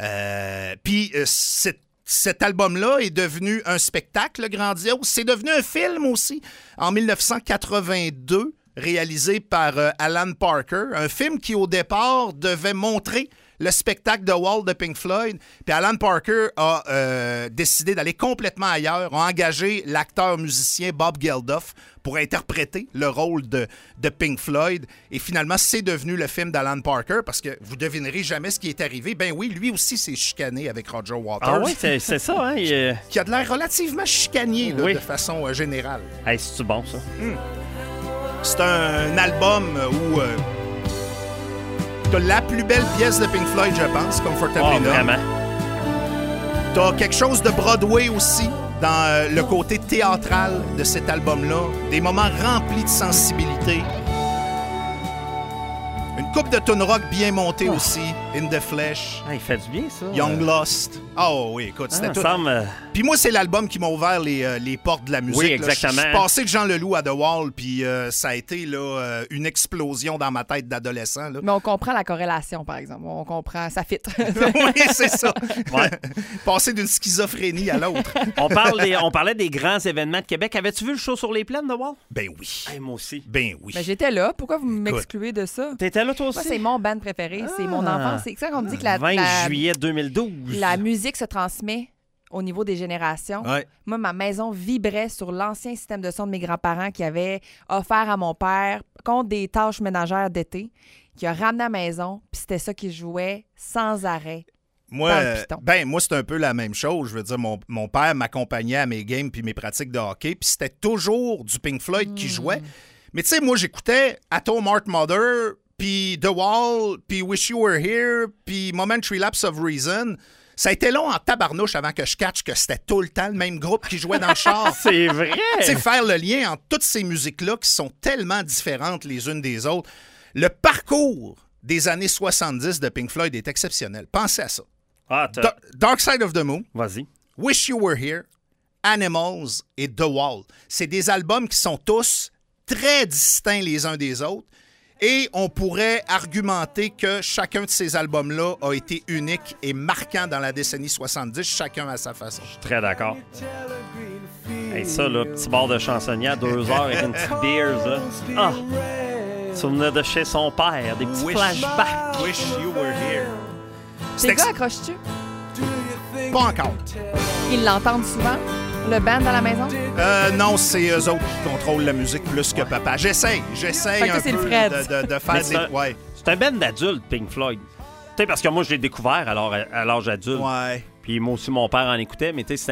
Euh, Puis euh, c'est Cet album-là est devenu un spectacle grandiose. C'est devenu un film aussi, en dix-neuf cent quatre-vingt-deux, réalisé par euh, Alan Parker. Un film qui, au départ, devait montrer le spectacle de Wall de Pink Floyd. Puis Alan Parker a euh, décidé d'aller complètement ailleurs, a engagé l'acteur-musicien Bob Geldof pour interpréter le rôle de, de Pink Floyd. Et finalement, c'est devenu le film d'Alan Parker parce que vous devinerez jamais ce qui est arrivé. Ben oui, lui aussi s'est chicané avec Roger Waters. Ah oui, c'est, c'est ça, hein? Il, euh... Qui a de l'air relativement chicanier là, oui. de façon euh, générale. Hey, c'est-tu bon, ça? Hum. C'est un, un album où euh, t'as la plus belle pièce de Pink Floyd, je pense, Comfortably Numb. Oh, vraiment? T'as quelque chose de Broadway aussi, dans euh, le côté théâtral de cet album-là. Des moments remplis de sensibilité. Une coupe de tune rock bien montée oh. aussi, In the Flesh. Ah, il fait du bien, ça. Young Lost. Oh oui, écoute, c'était ah, tout. Semble... Puis moi, c'est l'album qui m'a ouvert les, euh, les portes de la musique. Oui, exactement. Je suis passé de Jean Leloup à The Wall, puis euh, ça a été là, euh, une explosion dans ma tête d'adolescent. Là. Mais on comprend la corrélation, par exemple. On comprend, ça fit. Oui, c'est ça. Ouais. Passer d'une schizophrénie à l'autre. on, parle des, on parlait des grands événements de Québec. Avais-tu vu le show sur les plaines, The Wall? Ben oui. Hey, moi aussi. Ben oui. Ben, j'étais là. Pourquoi vous m'excluez de ça? T'étais là, toi aussi? Moi, c'est mon band préféré. Ah. C'est mon enfance. C'est ça qu'on me dit que la... vingt la, juillet deux mille douze. La musique se transmet au niveau des générations. Ouais. Moi, ma maison vibrait sur l'ancien système de son de mes grands-parents qui avaient offert à mon père contre des tâches ménagères d'été, qui a ramené à la maison, puis c'était ça qui jouait sans arrêt. Moi, ben, moi, c'est un peu la même chose. Je veux dire, mon, mon père m'accompagnait à mes games puis mes pratiques de hockey, puis c'était toujours du Pink Floyd mmh. qui jouait. Mais tu sais, moi, j'écoutais Atom Heart Mother, puis The Wall, puis Wish You Were Here, puis Momentary Lapse of Reason. Ça a été long en tabarnouche avant que je catche que c'était tout le temps le même groupe qui jouait dans le char. C'est vrai! Tu sais, faire le lien entre toutes ces musiques-là qui sont tellement différentes les unes des autres. Le parcours des années soixante-dix de Pink Floyd est exceptionnel. Pensez à ça. Ah, Da- Dark Side of the Moon. Vas-y. Wish You Were Here, Animals et The Wall. C'est des albums qui sont tous très distincts les uns des autres. Et on pourrait argumenter que chacun de ces albums-là a été unique et marquant dans la décennie soixante-dix, chacun à sa façon. Je suis très d'accord. Hey, ça, là, petit bar de chansonnier à deux heures avec une petite beers, là. Ah! Souvenir de chez son père, des petits Wish, flashbacks. Wish You Were Here. Tes gars, accroches-tu? Pas encore. Ils l'entendent souvent? Le band dans la maison? Euh, non, c'est eux autres qui contrôlent la musique plus que papa. J'essaye, j'essaye un peu de, de, de faire c'est des... Un, ouais. c'est un band d'adultes, Pink Floyd. Tu sais, parce que moi, je l'ai découvert alors, à l'âge adulte. Ouais. Puis moi aussi, mon père en écoutait, mais tu sais, c'est un...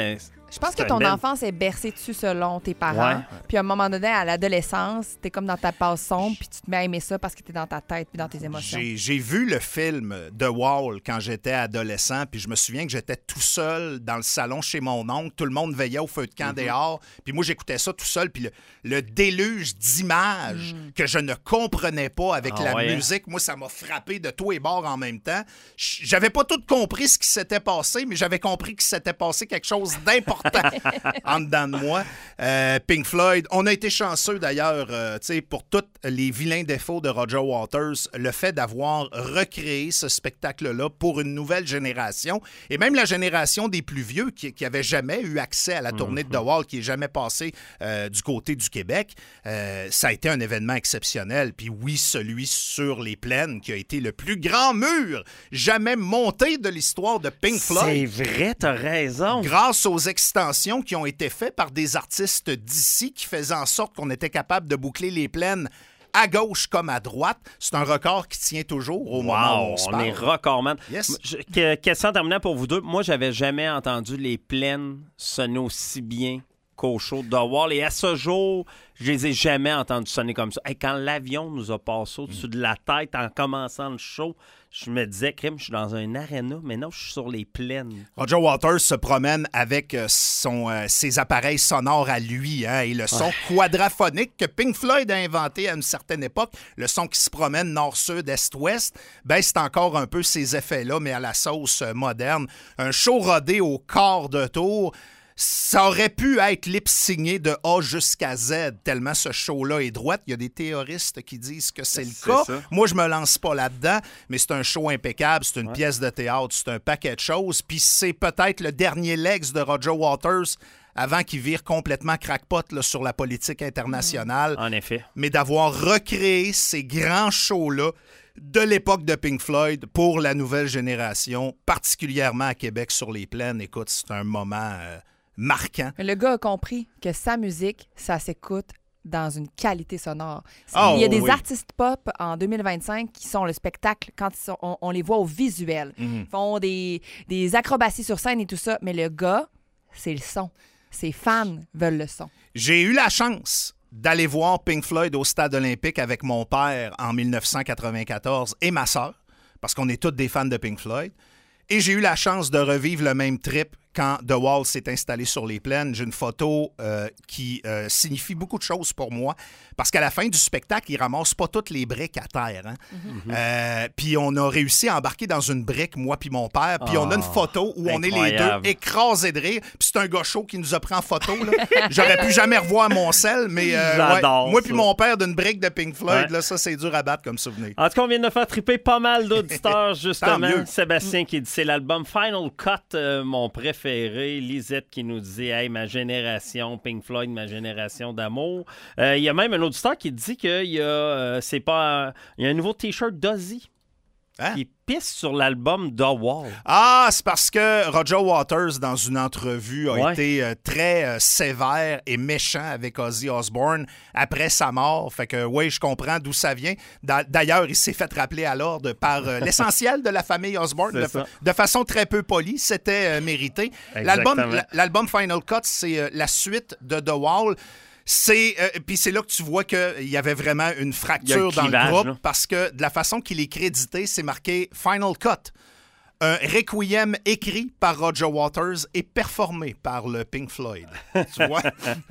Je pense C'est que ton un bel- enfance est bercée dessus selon tes parents. Ouais. Puis à un moment donné, à l'adolescence, t'es comme dans ta passe sombre, puis tu te mets à aimer ça parce que t'es dans ta tête puis dans tes émotions. J'ai, j'ai vu le film The Wall quand j'étais adolescent, puis je me souviens que j'étais tout seul dans le salon chez mon oncle. Tout le monde veillait au feu de camp Mm-hmm. dehors. Puis moi, j'écoutais ça tout seul. Puis le, le déluge d'images Mm. que je ne comprenais pas avec Ah la ouais, hein? musique, moi, ça m'a frappé de tous les bords en même temps. J- J'avais pas tout compris ce qui s'était passé, mais j'avais compris qu'il s'était passé quelque chose d'important en dedans de moi. Euh, Pink Floyd, on a été chanceux d'ailleurs, euh, tu sais, pour tous les vilains défauts de Roger Waters, le fait d'avoir recréé ce spectacle-là pour une nouvelle génération, et même la génération des plus vieux qui n'avaient jamais eu accès à la tournée de The Wall, qui n'est jamais passée euh, du côté du Québec, euh, ça a été un événement exceptionnel. Puis oui, celui sur les plaines qui a été le plus grand mur jamais monté de l'histoire de Pink Floyd. C'est vrai, t'as raison. Grâce aux extensions qui ont été faites par des artistes d'ici qui faisaient en sorte qu'on était capable de boucler les plaines à gauche comme à droite. C'est un record qui tient toujours au moment où Wow, on se on parle. est recordman. Yes. Je- que- Question terminant pour vous deux. Moi, j'avais jamais entendu les plaines sonner aussi bien qu'au show de The Wall. Et à ce jour, je les ai jamais entendus sonner comme ça. Hey, quand l'avion nous a passé au-dessus de la tête en commençant le show, je me disais, crime, je suis dans un aréna, mais non, je suis sur les plaines. Roger Waters se promène avec euh, son, euh, ses appareils sonores à lui, hein, et le son quadraphonique que Pink Floyd a inventé à une certaine époque, le son qui se promène nord-sud, est-ouest, ben c'est encore un peu ces effets-là, mais à la sauce euh, moderne. Un show rodé au quart de tour. Ça aurait pu être lip-signé de A jusqu'à Z, tellement ce show-là est droite. Il y a des théoristes qui disent que c'est le C'est cas. ça. Moi, je me lance pas là-dedans, mais c'est un show impeccable, c'est une pièce de théâtre, c'est un paquet de choses. Puis c'est peut-être le dernier legs de Roger Waters avant qu'il vire complètement crackpot là, sur la politique internationale. En effet. Mais d'avoir recréé ces grands shows-là de l'époque de Pink Floyd pour la nouvelle génération, particulièrement à Québec sur les plaines, écoute, c'est un moment euh, marquant. Le gars a compris que sa musique, ça s'écoute dans une qualité sonore. Oh, Il y a des oui. artistes pop en deux mille vingt-cinq qui sont le spectacle quand ils sont- on, on les voit au visuel. Mhm. Ils font des, des acrobaties sur scène et tout ça, mais le gars, c'est le son. Ses fans veulent le son. J'ai eu la chance d'aller voir Pink Floyd au Stade olympique avec mon père en dix-neuf cent quatre-vingt-quatorze et ma sœur, parce qu'on est tous des fans de Pink Floyd. Et j'ai eu la chance de revivre le même trip quand The Wall s'est installé sur les plaines. J'ai une photo euh, qui euh, signifie beaucoup de choses pour moi, parce qu'à la fin du spectacle, ils ramassent pas toutes les briques à terre. Hein? Mm-hmm. Euh, puis on a réussi à embarquer dans une brique, moi puis mon père, puis on a une Oh, photo où on est les incroyable. deux écrasés de rire. Puis c'est un gars chaud qui nous a pris en photo. là. J'aurais pu jamais revoir mon sel, mais euh, J'adore ouais, moi ça. puis mon père d'une brique de Pink Floyd, Ouais. là, ça c'est dur à battre comme souvenir. En tout cas, on vient de faire triper pas mal d'auditeurs, justement. mieux. Sébastien qui dit c'est l'album Final Cut, euh, mon préféré. Lisette qui nous dit hey, ma génération, Pink Floyd, ma génération d'amour. Euh, Il y a même un auditeur qui dit qu'il y a, euh, c'est pas, euh, il y a un nouveau T-shirt d'Ozzy Hein? qui pisse sur l'album The Wall. Ah, c'est parce que Roger Waters, dans une entrevue, a Ouais. été euh, très euh, sévère et méchant avec Ozzy Osbourne après sa mort. Fait que, oui, je comprends d'où ça vient. D'a- D'ailleurs, il s'est fait rappeler à l'ordre par euh, l'essentiel de la famille Osbourne, C'est de, ça. de façon très peu polie. C'était euh, mérité. L'album, Exactement. l- l'album Final Cut, c'est euh, la suite de The Wall. C'est euh, puis c'est là que tu vois qu'il y avait vraiment une Il y a fracture le dans le clivage, groupe là. parce que de la façon qu'il est crédité, c'est marqué Final Cut. Un requiem écrit par Roger Waters et performé par le Pink Floyd. Tu vois?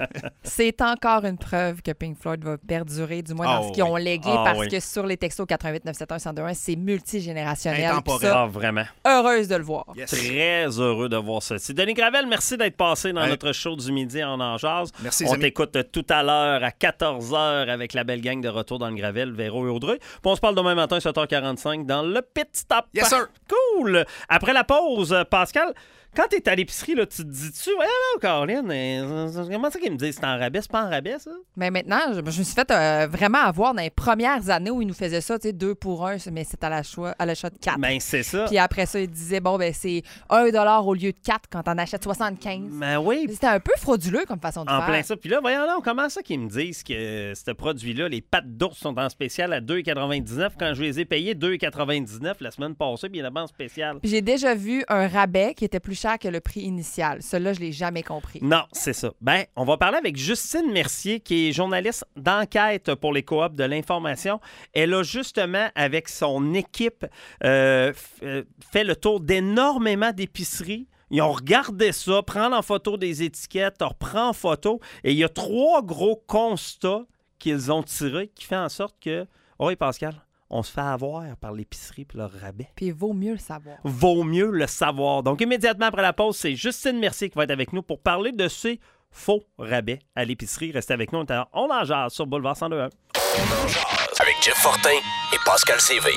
C'est encore une preuve que Pink Floyd va perdurer, du moins dans Ah ce qu'ils oui. ont légué, Ah parce oui. que sur les textos quatre-huit neuf sept un un zéro deux un, c'est multigénérationnel. Puis Intemporel. ça, Ah, vraiment. heureuse de le voir. Yes. Très heureux de voir ceci. Denis Gravel, merci d'être passé dans Ouais. notre show du midi en En Jase. Merci, les On amis. t'écoute tout à l'heure à quatorze heures avec la belle gang de retour dans le Gravel, Véro et Audrey. Puis on se parle demain matin, sept heures quarante-cinq, dans le Pit Stop. Yes, sir. Cool. Après la pause, Pascal, quand t'es à l'épicerie, là, tu te dis-tu, ouais, là, Caroline, euh, comment ça qu'ils me disent, c'est en rabais, c'est pas en rabais, ça? Mais maintenant, je, je me suis fait euh, vraiment avoir dans les premières années où ils nous faisaient ça, tu sais, deux pour un, mais c'est à la choix, à l'achat de quatre. Ben, c'est ça. Puis après ça, ils disaient, bon, ben c'est un dollar au lieu de quatre quand t'en achètes soixante-quinze. Ben oui. C'était un peu frauduleux comme façon de En faire. plein ça. Puis là, voyons là, comment ça qu'ils me disent que euh, ce produit-là, les pâtes d'ours sont en spécial à deux virgule quatre-vingt-dix-neuf quand je les ai payés deux virgule quatre-vingt-dix-neuf la semaine passée, puis il y en a pas en spécial. Puis j'ai déjà vu un rabais qui était plus cher que le prix initial. Celui-là, je ne l'ai jamais compris. Non, c'est ça. Ben, on va parler avec Justine Mercier, qui est journaliste d'enquête pour les coops de l'information. Elle a justement, avec son équipe, euh, f- fait le tour d'énormément d'épiceries. Ils ont regardé ça, prendre en photo des étiquettes, on reprend en photo. Et il y a trois gros constats qu'ils ont tirés qui font en sorte que... Oui, Pascal, on se fait avoir par l'épicerie et leur rabais. Puis il vaut mieux le savoir. Vaut mieux le savoir. Donc, immédiatement après la pause, c'est Justine Mercier qui va être avec nous pour parler de ces faux rabais à l'épicerie. Restez avec nous. On en jase sur Boulevard cent deux point un. Avec Jeff Fortin et Pascal Séville.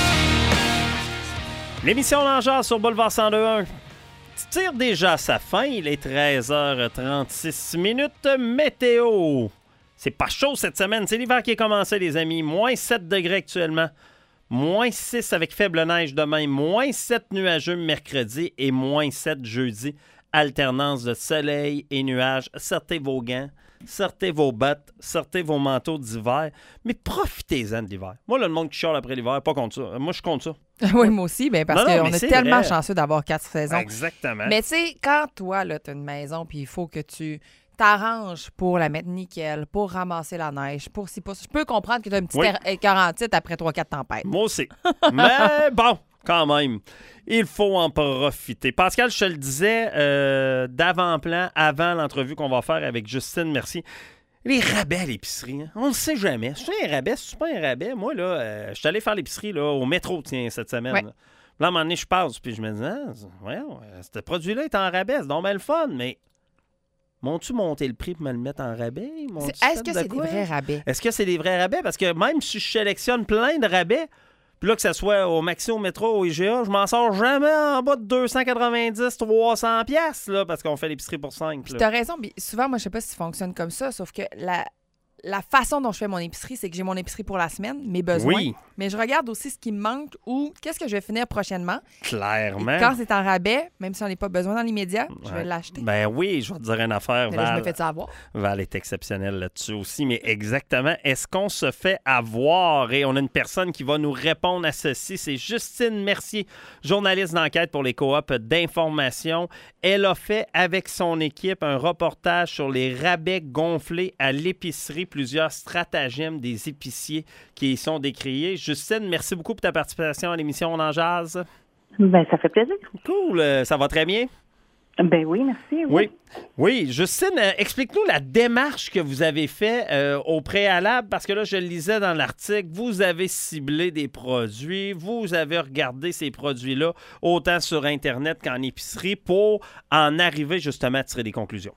L'émission On en jase sur Boulevard cent deux point un tire déjà à sa fin. Il est treize heures trente-six minutes. Météo. C'est pas chaud cette semaine. C'est l'hiver qui est commencé, les amis. Moins sept degrés actuellement. Moins six avec faible neige demain. Moins sept nuageux mercredi et moins sept jeudi. Alternance de soleil et nuages. Sortez vos gants, sortez vos bottes, sortez vos manteaux d'hiver. Mais profitez-en de l'hiver. Moi, là, le monde qui chiale après l'hiver, pas contre ça. Moi, je compte ça. Oui, moi aussi, ben parce qu'on est tellement vrai. chanceux d'avoir quatre saisons. Exactement. Mais tu sais, quand toi, tu as une maison puis il faut que tu t'arranges pour la mettre nickel, pour ramasser la neige, pour si pas. Je peux comprendre que tu as une petite oui. quarantaine après trois quatre tempêtes. Moi aussi. Mais bon, quand même, il faut en profiter. Pascal, je te le disais euh, d'avant-plan, avant l'entrevue qu'on va faire avec Justine Mercier. Les rabais à l'épicerie, hein? On ne sait jamais. C'est un rabais, c'est pas un rabais. Moi, là, euh, je suis allé faire l'épicerie là, au métro, tiens, cette semaine. Ouais. Là. là, à un moment donné, je passe, puis je me dis, ah, ouais, ce produit-là est en rabais, c'est donc bien le fun, mais m'ont-tu monté le prix pour me le mettre en rabais? Est-ce que c'est des vrais rabais? Est-ce que c'est des vrais rabais? Parce que même si je sélectionne plein de rabais, puis là, que ce soit au Maxi, au métro, au I G A, je m'en sors jamais en bas de deux cent quatre-vingt-dix, trois cents piastres, là, parce qu'on fait l'épicerie pour cinq. Puis t'as raison. Souvent, moi, je sais pas si ça fonctionne comme ça, sauf que la, la façon dont je fais mon épicerie, c'est que j'ai mon épicerie pour la semaine, mes besoins. Oui. Mais je regarde aussi ce qui me manque ou qu'est-ce que je vais finir prochainement. Clairement. Et quand c'est en rabais, même si on n'a pas besoin dans l'immédiat, ouais. je vais l'acheter. Ben oui, je vais te dire une affaire. Mais là, Val, je me fais ça avoir. Val est exceptionnelle là-dessus aussi. Mais exactement, est-ce qu'on se fait avoir? Et on a une personne qui va nous répondre à ceci. C'est Justine Mercier, journaliste d'enquête pour les coops d'information. Elle a fait avec son équipe un reportage sur les rabais gonflés à l'épicerie. Plusieurs stratagèmes des épiciers qui y sont décriés. Justine, merci beaucoup pour ta participation à l'émission On en jase. Ben, ça fait plaisir. Cool. Euh, ça va très bien? Ben oui, merci. Oui. Oui, oui. Justine, euh, explique-nous la démarche que vous avez faite euh, au préalable, parce que là, je le lisais dans l'article, vous avez ciblé des produits, vous avez regardé ces produits-là autant sur Internet qu'en épicerie pour en arriver justement à tirer des conclusions.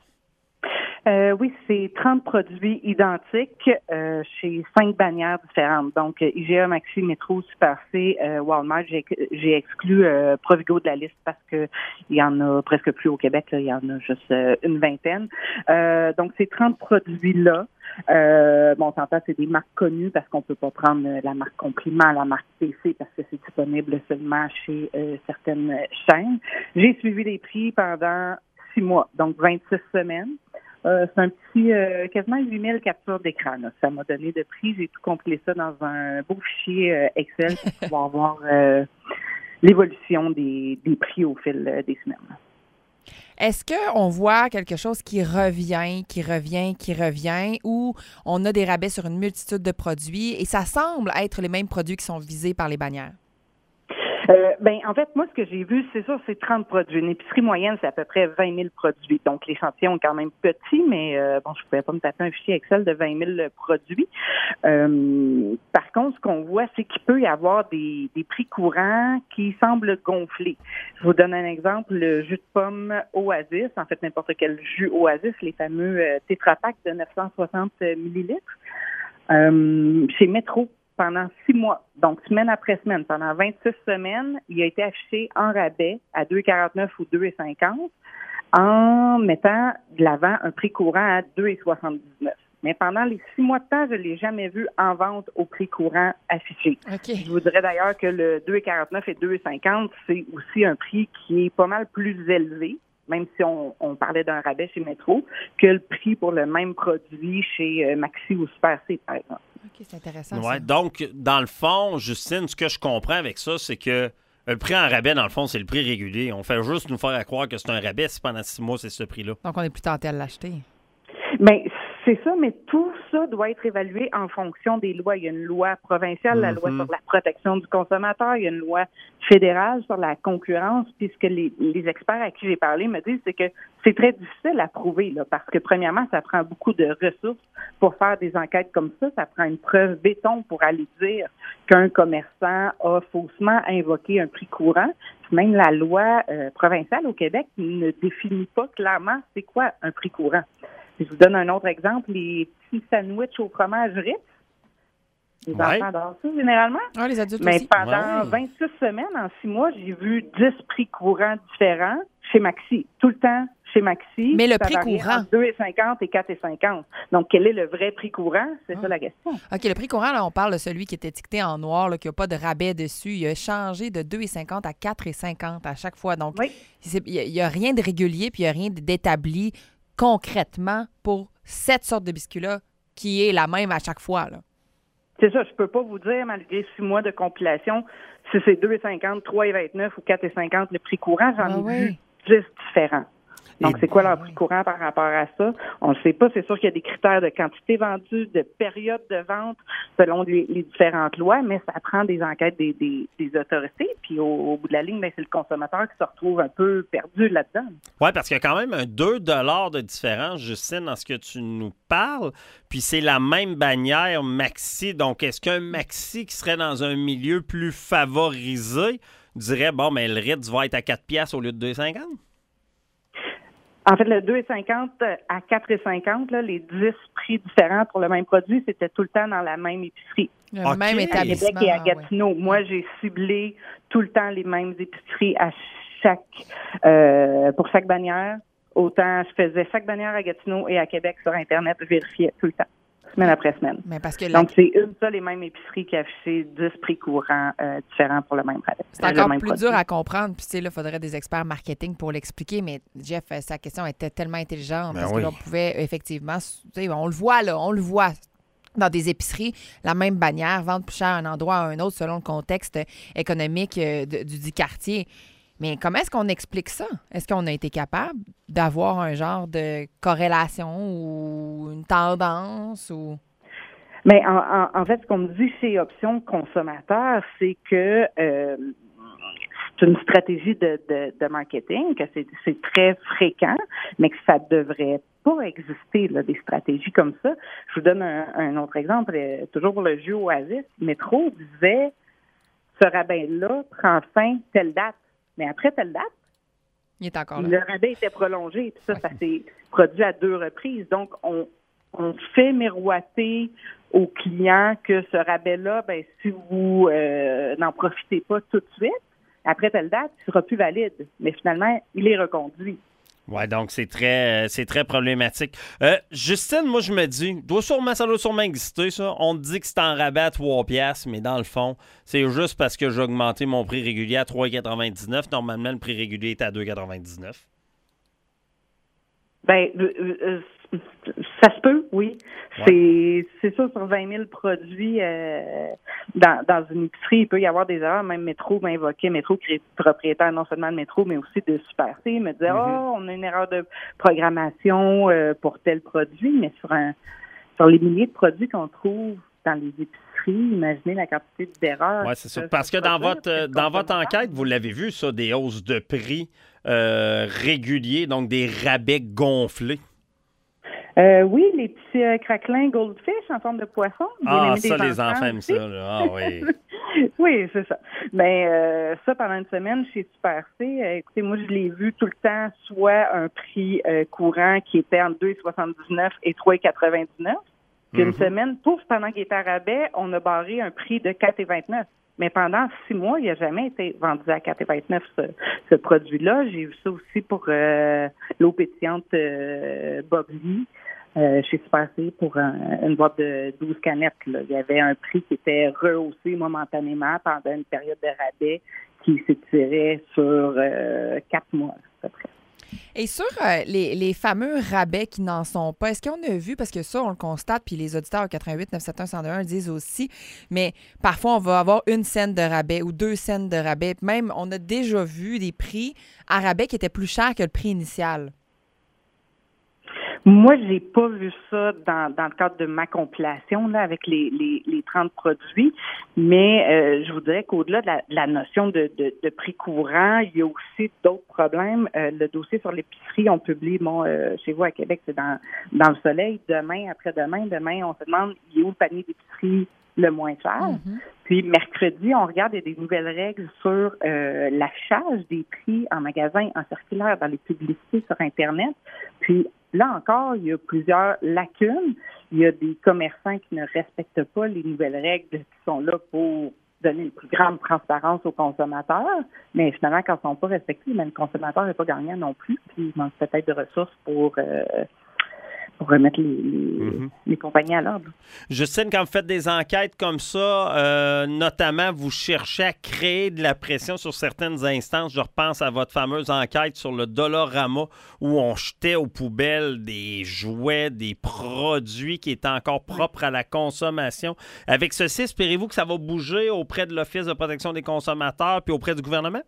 Euh, oui, c'est trente produits identiques euh, chez cinq bannières différentes. Donc, I G A, Maxi, Métro, Super C, euh, Walmart. J'ai, j'ai exclu euh, Provigo de la liste parce que il y en a presque plus au Québec. Là, il y en a juste euh, une vingtaine. Euh, donc, ces trente produits-là, euh, bon, on s'entend, c'est des marques connues parce qu'on peut pas prendre la marque Compliment, la marque P C parce que c'est disponible seulement chez euh, certaines chaînes. J'ai suivi les prix pendant six mois, donc vingt-six semaines. Euh, c'est un petit, euh, quasiment huit mille captures d'écran. Là. Ça m'a donné de prix. J'ai tout compilé ça dans un beau fichier euh, Excel pour pouvoir voir euh, l'évolution des, des prix au fil euh, des semaines. Est-ce qu'on voit quelque chose qui revient, qui revient, qui revient, ou on a des rabais sur une multitude de produits et ça semble être les mêmes produits qui sont visés par les bannières? Euh, ben, en fait, moi, ce que j'ai vu, c'est ça, c'est trente produits. Une épicerie moyenne, c'est à peu près vingt mille produits. Donc, l'échantillon est quand même petit, mais euh, bon, je ne pouvais pas me taper un fichier Excel de vingt mille produits. Euh, par contre, ce qu'on voit, c'est qu'il peut y avoir des, des prix courants qui semblent gonfler. Je vous donne un exemple, le jus de pomme Oasis, en fait, n'importe quel jus Oasis, les fameux euh, Tetra Pak de neuf cent soixante millilitres. Euh, chez Métro, pendant six mois, donc semaine après semaine, pendant vingt-six semaines, il a été affiché en rabais à deux quarante-neuf ou deux cinquante en mettant de l'avant un prix courant à deux soixante-dix-neuf. Mais pendant les six mois de temps, je ne l'ai jamais vu en vente au prix courant affiché. Okay. Je vous dirais d'ailleurs que le deux quarante-neuf et deux cinquante, c'est aussi un prix qui est pas mal plus élevé, même si on, on parlait d'un rabais chez Métro, que le prix pour le même produit chez euh, Maxi ou Super C, par exemple. OK, c'est intéressant. Ouais, ça. donc, dans le fond, Justine, ce que je comprends avec ça, c'est que Le prix en rabais, dans le fond, c'est le prix régulier. On fait juste nous faire croire que c'est un rabais si pendant six mois, c'est ce prix-là. Donc, on est plus tenté à l'acheter. Bien, c'est ça, mais tout ça doit être évalué en fonction des lois. Il y a une loi provinciale, la loi Mhm. sur la protection du consommateur, il y a une loi fédérale sur la concurrence, puis ce que les, les experts à qui j'ai parlé me disent, c'est que c'est très difficile à prouver, là, parce que premièrement, ça prend beaucoup de ressources pour faire des enquêtes comme ça. Ça prend une preuve béton pour aller dire qu'un commerçant a faussement invoqué un prix courant. Puis même la loi euh, provinciale au Québec ne définit pas clairement c'est quoi un prix courant. Je vous donne un autre exemple, les petits sandwichs au fromage Ritz. Les Ouais. enfants adorent ça, généralement. Ah, les adultes Mais aussi. pendant Ouais. vingt-six semaines, en six mois, j'ai vu dix prix courants différents chez Maxi. Tout le temps chez Maxi. Mais le Ça prix variait courant. entre deux et cinquante et quatre et cinquante. Donc, quel est le vrai prix courant? C'est ça la question. OK, le prix courant, là, on parle de celui qui est étiqueté en noir, là, qui n'a pas de rabais dessus. Il a changé de deux et cinquante à quatre et cinquante à chaque fois. Donc, Oui. c'est- il n'y a, rien de régulier puis il n'y a rien d'établi concrètement pour cette sorte de biscuit-là qui est la même à chaque fois, là. C'est ça, je peux pas vous dire, malgré six mois de compilation, si c'est deux et cinquante, trois et vingt-neuf ou quatre et cinquante le prix courant. J'en Ah ai ouais. vu dix différents. Donc, Et- c'est quoi leur prix courant par rapport à ça? On ne le sait pas. C'est sûr qu'il y a des critères de quantité vendue, de période de vente selon les, les différentes lois, mais ça prend des enquêtes des, des, des autorités. Puis, au, au bout de la ligne, ben, c'est le consommateur qui se retrouve un peu perdu là-dedans. Oui, parce qu'il y a quand même un deux dollars de différence, Justine, dans ce que tu nous parles. Puis c'est la même bannière Maxi. Donc, est-ce qu'un Maxi qui serait dans un milieu plus favorisé dirait, bon, mais le Ritz va être à quatre piastres au lieu de deux cinquante? En fait, le deux et cinquante à quatre et cinquante, là, les dix prix différents pour le même produit, c'était tout le temps dans la même épicerie. Le OK. même À établissement. Québec et à ah ouais. Gatineau. Moi, j'ai ciblé tout le temps les mêmes épiceries à chaque euh, pour chaque bannière. Autant je faisais chaque bannière à Gatineau et à Québec sur Internet, je vérifiais tout le temps, semaine après semaine. Mais parce que la- Donc, c'est une seule et même épicerie qui affichait dix prix courants euh, différents pour le même rabais. c'est le encore même plus produit. dur à comprendre. Puis, tu sais, là, il faudrait des experts marketing pour l'expliquer. Mais Jeff, euh, sa question était tellement intelligente Ben parce oui. que l'on pouvait effectivement, tu sais, on le voit, là, on le voit dans des épiceries, la même bannière, vendre plus cher à un endroit à un autre selon le contexte économique euh, de- du dit quartier. Mais comment est-ce qu'on explique ça? Est-ce qu'on a été capable d'avoir un genre de corrélation ou une tendance ou... Mais en, en, en fait, ce qu'on me dit chez Options Consommateurs, c'est que euh, c'est une stratégie de, de, de marketing, que c'est, c'est très fréquent, mais que ça devrait pas exister, là, des stratégies comme ça. Je vous donne un, un autre exemple, euh, toujours pour le jeu Oasis. Métro disait, ce rabais-là prend fin telle date. Mais après telle date, Il est encore là. le rabais était prolongé. Puis ça, ça s'est produit à deux reprises. Donc, on, on fait miroiter aux clients que ce rabais-là, ben, si vous euh, n'en profitez pas tout de suite, après telle date, il sera plus valide. Mais finalement, il est reconduit. Oui, donc c'est très, euh, c'est très problématique. Euh, Justine, moi, je me dis, doit sûrement, ça doit sûrement exister, ça. On te dit que c'est en rabais à trois piastres, mais dans le fond, c'est juste parce que j'ai augmenté mon prix régulier à trois quatre-vingt-dix-neuf. Normalement, le prix régulier est à deux quatre-vingt-dix-neuf. Ben, euh, euh, ça se peut, oui. Ouais. C'est, c'est sûr, sur vingt mille produits euh, dans, dans une épicerie, il peut y avoir des erreurs. Même Métro m'invoquait, Métro qui est propriétaire non seulement de Métro, mais aussi de Super C. Il me disait, Mhm. oh, on a une erreur de programmation euh, pour tel produit, mais sur un sur les milliers de produits qu'on trouve dans les épiceries, imaginez la quantité d'erreurs. Oui, qui c'est ça. peuvent Parce se que dans produire, votre, euh, puis dans votre consommateurs. enquête, vous l'avez vu, ça, des hausses de prix euh, réguliers, donc des rabais gonflés. Euh, oui, les petits euh, craquelins goldfish en forme de poisson. bien Ah, aimés ça, des les enfants aiment aussi. ça. Là. Ah oui. Oui, c'est ça. Ben euh, ça, pendant une semaine chez Super C, euh, écoutez, moi, je l'ai vu tout le temps, soit un prix euh, courant qui était entre deux soixante-dix-neuf et trois quatre-vingt-dix-neuf. Puis une Mhm. semaine, pouf, pendant qu'il était à rabais, on a barré un prix de quatre vingt-neuf. Mais pendant six mois, il n'a jamais été vendu à quatre vingt-neuf, ce, ce produit-là. J'ai vu ça aussi pour euh, l'eau pétillante euh, Bobby. Euh, chez Super C pour un, une boîte de douze canettes. Là. Il y avait un prix qui était rehaussé momentanément pendant une période de rabais qui s'étirait sur euh, quatre mois, à peu près. Et sur euh, les, les fameux rabais qui n'en sont pas, est-ce qu'on a vu, parce que ça, on le constate, puis les auditeurs au quatre-vingt-huit neuf cent soixante et un le disent aussi, mais parfois, on va avoir une scène de rabais ou deux scènes de rabais. Même, on a déjà vu des prix à rabais qui étaient plus chers que le prix initial. Moi, j'ai pas vu ça dans, dans le cadre de ma compilation là, avec les, les, les trente produits, mais euh, je vous dirais qu'au-delà de la, de la notion de, de, de prix courant, il y a aussi d'autres problèmes. Euh, le dossier sur l'épicerie, on publie, bon, euh, chez vous à Québec, c'est dans, dans le soleil. Demain, après-demain, demain, on se demande, il est où le panier d'épicerie le moins cher? Mm-hmm. Puis mercredi, on regarde, il y a des nouvelles règles sur euh, l'affichage des prix en magasin, en circulaire, dans les publicités sur Internet. Puis là encore, il y a plusieurs lacunes. Il y a des commerçants qui ne respectent pas les nouvelles règles qui sont là pour donner une plus grande transparence aux consommateurs. Mais finalement, quand ils ne sont pas respectés, même le consommateur n'est pas gagnant non plus. Puis il manque peut-être de ressources pour... Euh, pour remettre les, les, mm-hmm. les compagnies à l'ordre. Justine, quand vous faites des enquêtes comme ça, euh, notamment, vous cherchez à créer de la pression sur certaines instances. Je repense à votre fameuse enquête sur le Dollarama où on jetait aux poubelles des jouets, des produits qui étaient encore propres à la consommation. Avec ceci, espérez-vous que ça va bouger auprès de l'Office de protection des consommateurs puis auprès du gouvernement?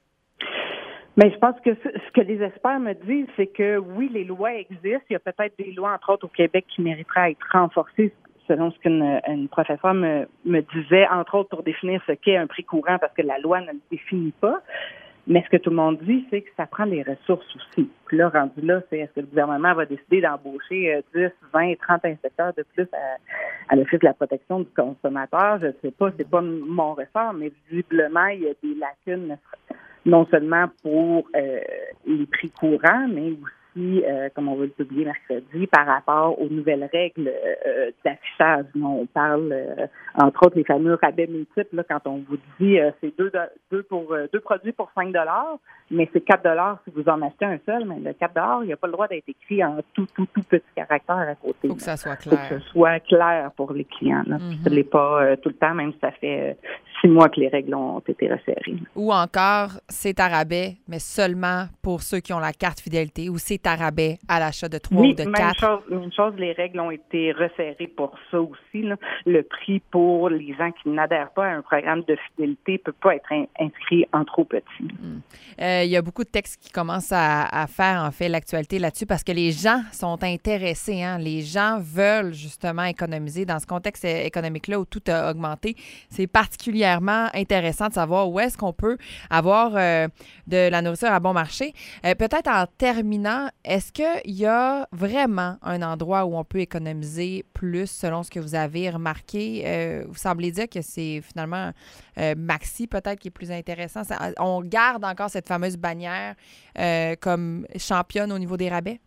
Mais je pense que ce que les experts me disent, c'est que oui, les lois existent. Il y a peut-être des lois, entre autres au Québec, qui mériteraient à être renforcées, selon ce qu'une une professeure me, me disait, entre autres pour définir ce qu'est un prix courant, parce que la loi ne le définit pas. Mais ce que tout le monde dit, c'est que ça prend des ressources aussi. Puis là, rendu là, c'est est-ce que le gouvernement va décider d'embaucher dix, vingt, trente inspecteurs de plus à, à l'Office de la protection du consommateur? Je ne sais pas, c'est pas mon ressort, mais visiblement, il y a des lacunes non seulement pour euh, les prix courants, mais aussi, euh, comme on va le publier mercredi, par rapport aux nouvelles règles euh, d'affichage. On parle, euh, entre autres, les fameux rabais multiples, là, quand on vous dit euh, c'est deux, deux, pour, euh, deux produits pour cinq dollars, mais c'est quatre dollars si vous en achetez un seul, mais le quatre dollars, il n'y a pas le droit d'être écrit en tout, tout, tout petit caractère à côté. Il faut que ça soit clair. Il faut que ce soit clair pour les clients. Là. Mm-hmm. Ce n'est pas euh, tout le temps, même si ça fait... Euh, six mois que les règles ont été resserrées. Ou encore, c'est à rabais, mais seulement pour ceux qui ont la carte fidélité, ou c'est à rabais à l'achat de trois oui, ou de même quatre. Chose, même chose, les règles ont été resserrées pour ça aussi. Là. Le prix pour les gens qui n'adhèrent pas à un programme de fidélité ne peut pas être in- inscrit en trop petit. Il mm. euh, y a beaucoup de textes qui commencent à, à faire, en fait, l'actualité là-dessus parce que les gens sont intéressés. Hein? Les gens veulent justement économiser. Dans ce contexte économique-là où tout a augmenté, c'est particulièrement intéressant de savoir où est-ce qu'on peut avoir euh, de la nourriture à bon marché. Euh, peut-être en terminant, est-ce qu'il y a vraiment un endroit où on peut économiser plus selon ce que vous avez remarqué? Euh, vous semblez dire que c'est finalement euh, Maxi peut-être qui est plus intéressant. Ça, on garde encore cette fameuse bannière euh, comme championne au niveau des rabais?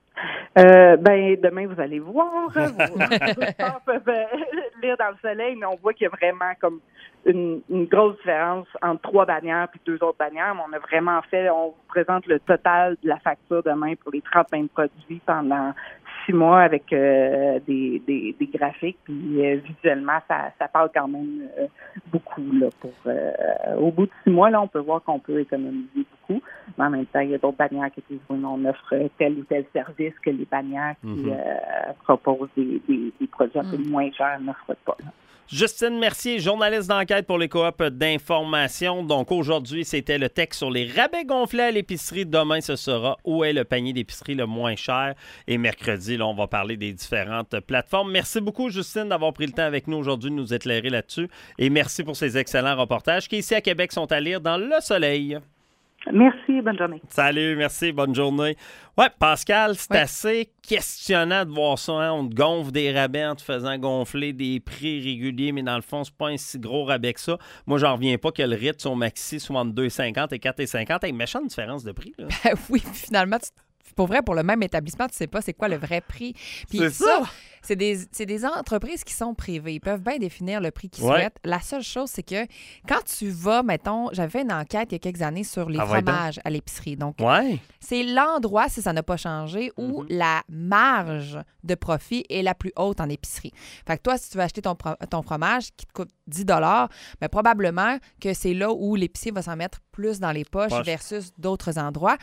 Euh, ben, demain, vous allez voir. Vos auditeurs peuvent euh, lire dans le soleil, mais on voit qu'il y a vraiment comme une, une grosse différence entre trois bannières puis deux autres bannières. Mais on a vraiment fait, on vous présente le total de la facture demain pour les trente mêmes produits pendant six mois avec euh, des, des, des graphiques. Puis euh, visuellement, ça, ça parle quand même euh, beaucoup. Là, pour, euh, au bout de six mois, là, on peut voir qu'on peut économiser beaucoup. Mais en même temps, il y a d'autres bannières qui disent on offre tel ou tel service que les bannières qui mm-hmm. euh, proposent des, des, des produits un peu mm. moins chers n'offrent pas. Là. Justine Mercier, journaliste d'enquête pour les coops d'information. Donc aujourd'hui, c'était le texte sur les rabais gonflés à l'épicerie. Demain, ce sera où est le panier d'épicerie le moins cher. Et mercredi, là, on va parler des différentes plateformes. Merci beaucoup, Justine, d'avoir pris le temps avec nous aujourd'hui de nous éclairer là-dessus. Et merci pour ces excellents reportages qui, ici à Québec, sont à lire dans Le Soleil. Merci, bonne journée. Salut, merci, bonne journée. Ouais, Pascal, c'est ouais. assez questionnant de voir ça. Hein? On te gonfle des rabais en te faisant gonfler des prix réguliers, mais dans le fond, c'est pas un si gros rabais que ça. Moi, j'en reviens pas que le Ritz sur Maxi soit entre deux cinquante et quatre cinquante. Hey, méchante différence de prix. Là. Ben oui, finalement, tu... pour vrai, pour le même établissement, tu sais pas c'est quoi le vrai prix. Puis c'est ça, ça. C'est des, c'est des entreprises qui sont privées. Ils peuvent bien définir le prix qu'ils ouais. souhaitent. La seule chose, c'est que quand tu vas, mettons, j'avais fait une enquête il y a quelques années sur les ah, fromages ouais, à l'épicerie. Donc, ouais. c'est l'endroit, si ça n'a pas changé, où mm-hmm. la marge de profit est la plus haute en épicerie. Fait que toi, si tu veux acheter ton, ton fromage qui te coûte dix dollars, bien, probablement que c'est là où l'épicier va s'en mettre plus dans les poches Poche. versus d'autres endroits.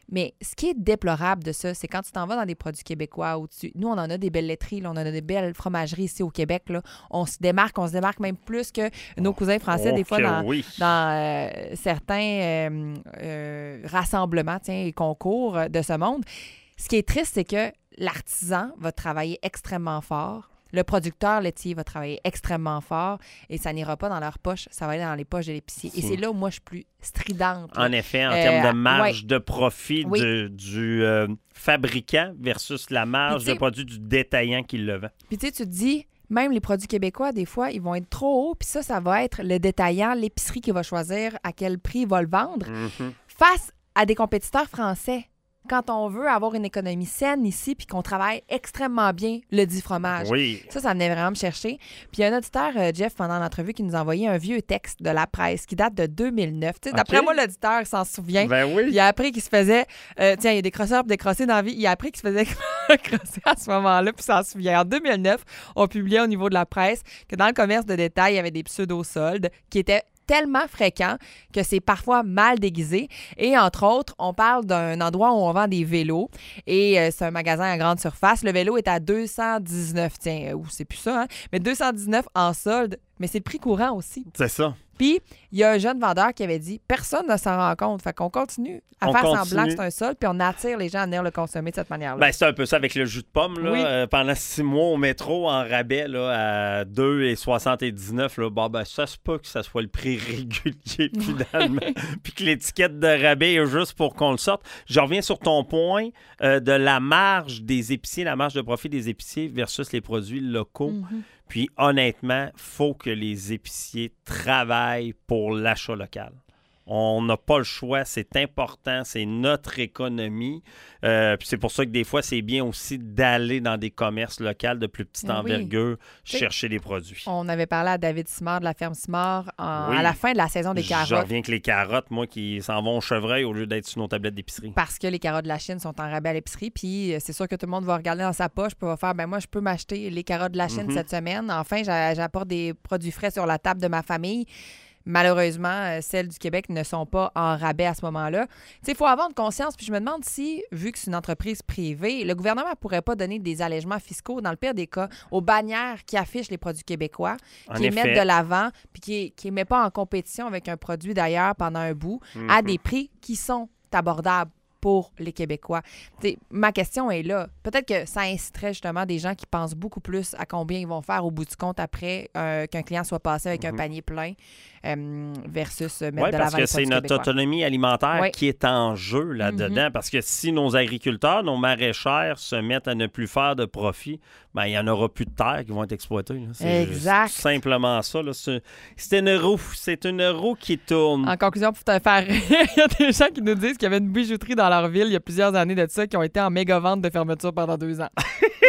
Mais ce qui est déplorable de ça, c'est quand tu t'en vas dans des produits québécois, où tu... nous, on en a des belles laiteries, là, on en a des belles fromageries ici au Québec. Là. On se démarque, on se démarque même plus que nos cousins français, oh, des fois, dans, oui. dans euh, certains euh, euh, rassemblements tiens, et concours de ce monde. Ce qui est triste, c'est que l'artisan va travailler extrêmement fort. Le producteur laitier va travailler extrêmement fort et ça n'ira pas dans leur poche, ça va aller dans les poches de l'épicier. Et c'est là où moi, je suis plus stridente. Là. En effet, en euh, termes de marge ouais. de profit oui. de, du euh, fabricant versus la marge de produit du détaillant qui le vend. Puis tu sais, tu te dis, même les produits québécois, des fois, ils vont être trop hauts, puis ça, ça va être le détaillant, l'épicerie qui va choisir à quel prix il va le vendre, Mm-hmm. face à des compétiteurs français. Quand on veut avoir une économie saine ici puis qu'on travaille extrêmement bien le dit fromage. Oui. Ça, ça venait vraiment me chercher. Puis il y a un auditeur, euh, Jeff, pendant l'entrevue, qui nous a envoyé un vieux texte de la presse qui date de deux mille neuf. Tu sais, D'après OK. moi, l'auditeur, il s'en souvient. Ben oui. Il a appris qu'il se faisait... euh, tiens, il y a des crosseurs et des crossés dans la vie. Il a appris qu'il se faisait crosser à ce moment-là puis s'en souvient. En deux mille neuf, on publiait au niveau de la presse que dans le commerce de détail, il y avait des pseudo-soldes qui étaient tellement fréquent que c'est parfois mal déguisé. Et entre autres, on parle d'un endroit où on vend des vélos et euh, c'est un magasin à grande surface. Le vélo est à deux cent dix-neuf, tiens, ou c'est plus ça, hein? Mais deux cent dix-neuf en solde, mais c'est le prix courant aussi. C'est ça. Puis, il y a un jeune vendeur qui avait dit « Personne ne s'en rend compte. » Fait qu'on continue à On faire continue. semblant que c'est un solde, puis on attire les gens à venir le consommer de cette manière-là. Ben, c'est un peu ça avec le jus de pomme. Là. Oui. Euh, pendant six mois au métro, en rabais là, à deux virgule soixante-dix-neuf, là, bon, ben, ça se peut que ça soit le prix régulier finalement. Puis que l'étiquette de rabais est juste pour qu'on le sorte. Je reviens sur ton point euh, de la marge des épiciers, la marge de profit des épiciers versus les produits locaux. Mm-hmm. Puis honnêtement, il faut que les épiciers travaillent pour l'achat local. On n'a pas le choix, c'est important, c'est notre économie. Euh, puis c'est pour ça que des fois, c'est bien aussi d'aller dans des commerces locaux de plus petite Oui. envergure, T'sais, chercher des produits. On avait parlé à David Simard de la ferme Simard en- Oui. à la fin de la saison des Je carottes. reviens avec les carottes, moi, qui s'en vont au chevreuil au lieu d'être sur nos tablettes d'épicerie. Parce que les carottes de la Chine sont en rabais à l'épicerie. Puis euh, c'est sûr que tout le monde va regarder dans sa poche puis va faire ben moi, je peux m'acheter les carottes de la Chine Mhm. cette semaine. Enfin, j'a- j'apporte des produits frais sur la table de ma famille. Malheureusement, euh, celles du Québec ne sont pas en rabais à ce moment-là. Tu sais, il faut avoir de conscience. Puis je me demande si, vu que c'est une entreprise privée, le gouvernement ne pourrait pas donner des allègements fiscaux, dans le pire des cas, aux bannières qui affichent les produits québécois, En qui les effet. mettent de l'avant, puis qui ne les mettent pas en compétition avec un produit d'ailleurs pendant un bout, Mhm. à des prix qui sont abordables pour les Québécois. T'sais, ma question est là. Peut-être que ça inciterait justement des gens qui pensent beaucoup plus à combien ils vont faire au bout du compte après euh, qu'un client soit passé avec un panier plein euh, versus euh, mettre Oui, de parce l'avant que les c'est produits notre québécois. autonomie alimentaire Oui. qui est en jeu là-dedans. Mhm. Parce que si nos agriculteurs, nos maraîchères se mettent à ne plus faire de profit, ben, il n'y en aura plus de terres qui vont être exploitées. là. C'est Exact. juste simplement ça. là. C'est c'est une roue. C'est une roue qui tourne. En conclusion, pour te faire rire, il y a des gens qui nous disent qu'il y avait une bijouterie dans leur ville il y a plusieurs années de ça qui ont été en méga vente de fermeture pendant deux ans.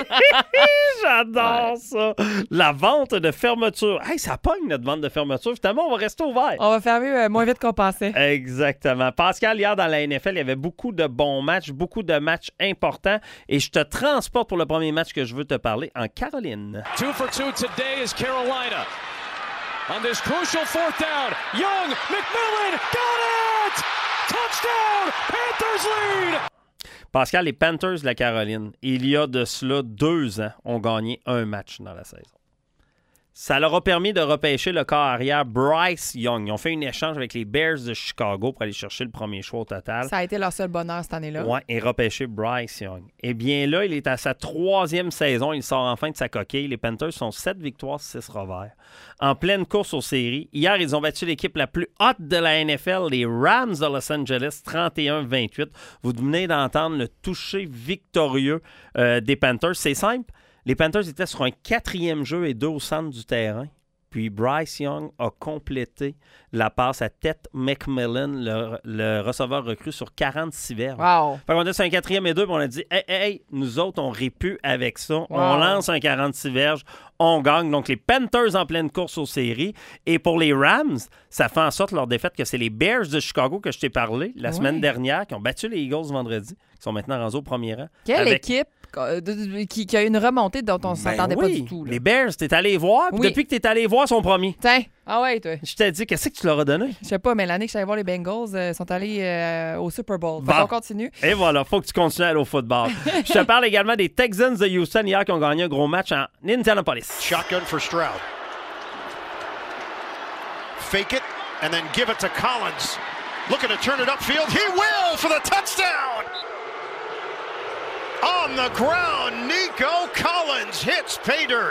J'adore ça. La vente de fermeture. Hey, ça pogne notre vente de fermeture. Finalement, on va rester ouvert. On va fermer euh, moins vite qu'on pensait. Exactement. Pascal, hier dans la N F L, il y avait beaucoup de bons matchs, beaucoup de matchs importants. Et je te transporte pour le premier match que je veux te parler en Caroline. Two for two today is Carolina. On this crucial fourth down, Young, McMillan, got it! Touchdown, Panthers lead! Pascal, les Panthers de la Caroline, il y a de cela deux ans, ont gagné un match dans la saison. Ça leur a permis de repêcher le corps arrière Bryce Young. Ils ont fait un échange avec les Bears de Chicago pour aller chercher le premier choix au total. Ça a été leur seul bonheur cette année-là. Oui, et repêcher Bryce Young. Eh bien là, il est à sa troisième saison. Il sort enfin de sa coquille. Les Panthers sont sept victoires, six revers. En pleine course aux séries. Hier, ils ont battu l'équipe la plus haute de la N F L, les Rams de Los Angeles, trente et un vingt-huit. Vous venez d'entendre le toucher victorieux euh, des Panthers. C'est simple. Les Panthers étaient sur un quatrième jeu et deux au centre du terrain. Puis Bryce Young a complété la passe à Ted McMillan, le, le receveur recru sur quarante-six verges. Wow. Fait qu'on était sur un quatrième et deux, puis on a dit hey, hey, hey, nous autres, on répue avec ça. Wow. On lance un quarante-six verges, on gagne. Donc, les Panthers en pleine course aux séries. Et pour les Rams, ça fait en sorte, leur défaite, que c'est les Bears de Chicago que je t'ai parlé la Ouais. semaine dernière, qui ont battu les Eagles vendredi, qui sont maintenant rendus au premier rang. Quelle avec équipe euh, de- de- qui, qui a une remontée dont on ne Ben s'entendait oui. pas du tout. Là. Les Bears, t'es allé voir. Puis Oui. depuis que t'es allé voir, son premier. Tiens, ah ouais, toi. Je t'ai dit, qu'est-ce que tu leur as donné? Je sais pas, mais l'année que j'allais voir les Bengals, euh, sont allés euh, au Super Bowl. Fait Bon. qu'on continue. Et voilà, faut que tu continues à aller au football. Je te parle également des Texans de Houston hier qui ont gagné un gros match en Indianapolis. Shotgun for Stroud. Fake it and then give it to Collins. Looking to turn it upfield. He will for the touchdown. On the ground, Nico Collins hits pay dirt.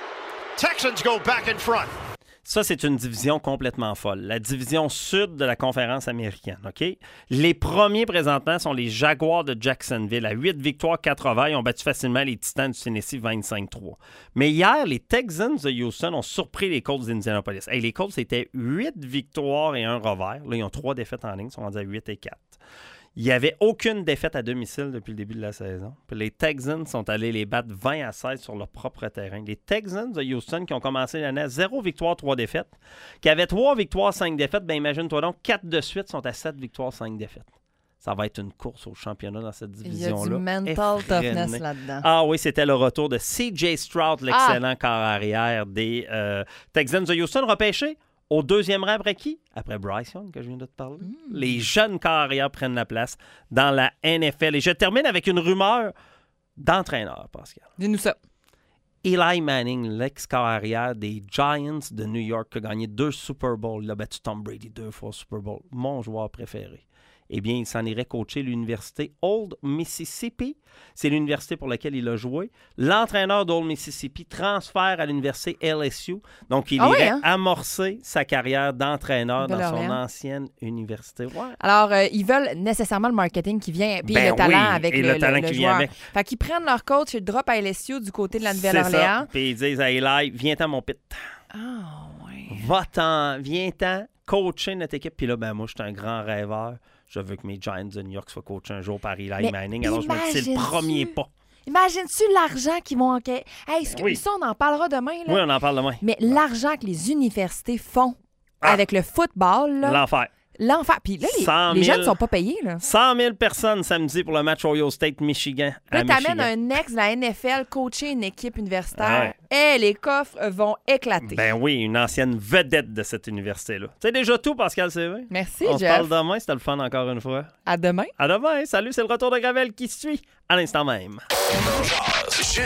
Texans go back in front. Ça, c'est une division complètement folle. La division sud de la conférence américaine, OK? Les premiers présentement sont les Jaguars de Jacksonville. À huit victoires, quatre revers. Ils ont battu facilement les Titans du Tennessee vingt-cinq trois. Mais hier, les Texans de Houston ont surpris les Colts d'Indianapolis. Hey, les Colts, c'était huit victoires et un revers. Là, ils ont trois défaites en ligne. Ils sont rendus à huit et quatre. Il n'y avait aucune défaite à domicile depuis le début de la saison. Puis les Texans sont allés les battre vingt à seize sur leur propre terrain. Les Texans de Houston qui ont commencé l'année à zéro victoire, trois défaites, qui avaient trois victoires, cinq défaites, bien imagine-toi donc, quatre de suite sont à sept victoires, cinq défaites. Ça va être une course au championnat dans cette division-là. Il y a du mental toughness là-dedans. Ah oui, c'était le retour de C J Stroud, l'excellent ah. corps arrière des euh, Texans de Houston, repêché. Au deuxième rang, après qui? Après Bryce Young, que je viens de te parler. Mm. Les jeunes carrières prennent la place dans la N F L. Et je termine avec une rumeur d'entraîneur, Pascal. Dis-nous ça. Eli Manning, l'ex-carrière des Giants de New York, qui a gagné deux Super Bowls. Il a battu Tom Brady deux fois au Super Bowl. Mon joueur préféré. Eh bien, il s'en irait coacher l'université Old Mississippi. C'est l'université pour laquelle il a joué. L'entraîneur d'Old Mississippi transfère à l'université L S U. Donc, il ah irait oui, hein? amorcer sa carrière d'entraîneur dans son Orléans. ancienne université. Ouais. Alors, euh, ils veulent nécessairement le marketing qui vient, puis Ben le talent oui, avec et le, le talent le, qui le vient joueur. avec. Fait qu'ils prennent leur coach et le drop à L S U du côté de la C'est Nouvelle-Orléans. ça. Puis ils disent à Eli, viens-t'en mon pit. Ah, oui. Va-t'en, viens-t'en coacher notre équipe. Puis là, ben moi, je suis un grand rêveur. Je veux que mes Giants de New York soient coachés un jour par Eli Mais Manning. Alors, je me dis, c'est le premier pas. Imagines-tu l'argent qu'ils vont enquêter? Hey, ce que- Oui. ça, on en parlera demain. Là. Oui, on en parle demain. Mais l'argent que les universités font Ah. avec le football, là, L'enfer. l'enfer. Puis là, les, cent les mille jeunes ne sont pas payés. Là. cent mille personnes samedi pour le match Ohio State-Michigan. Là, à t'amènes Michigan. un ex de la N F L coacher une équipe universitaire. Ah ouais. Et les coffres vont éclater. Ben oui, une ancienne vedette de cette université-là. C'est déjà tout, Pascal C V. Merci, On Jeff. se parle demain, c'était le fun encore une fois. À demain. À demain. Salut, c'est le retour de Gravel qui suit à l'instant même. Jazz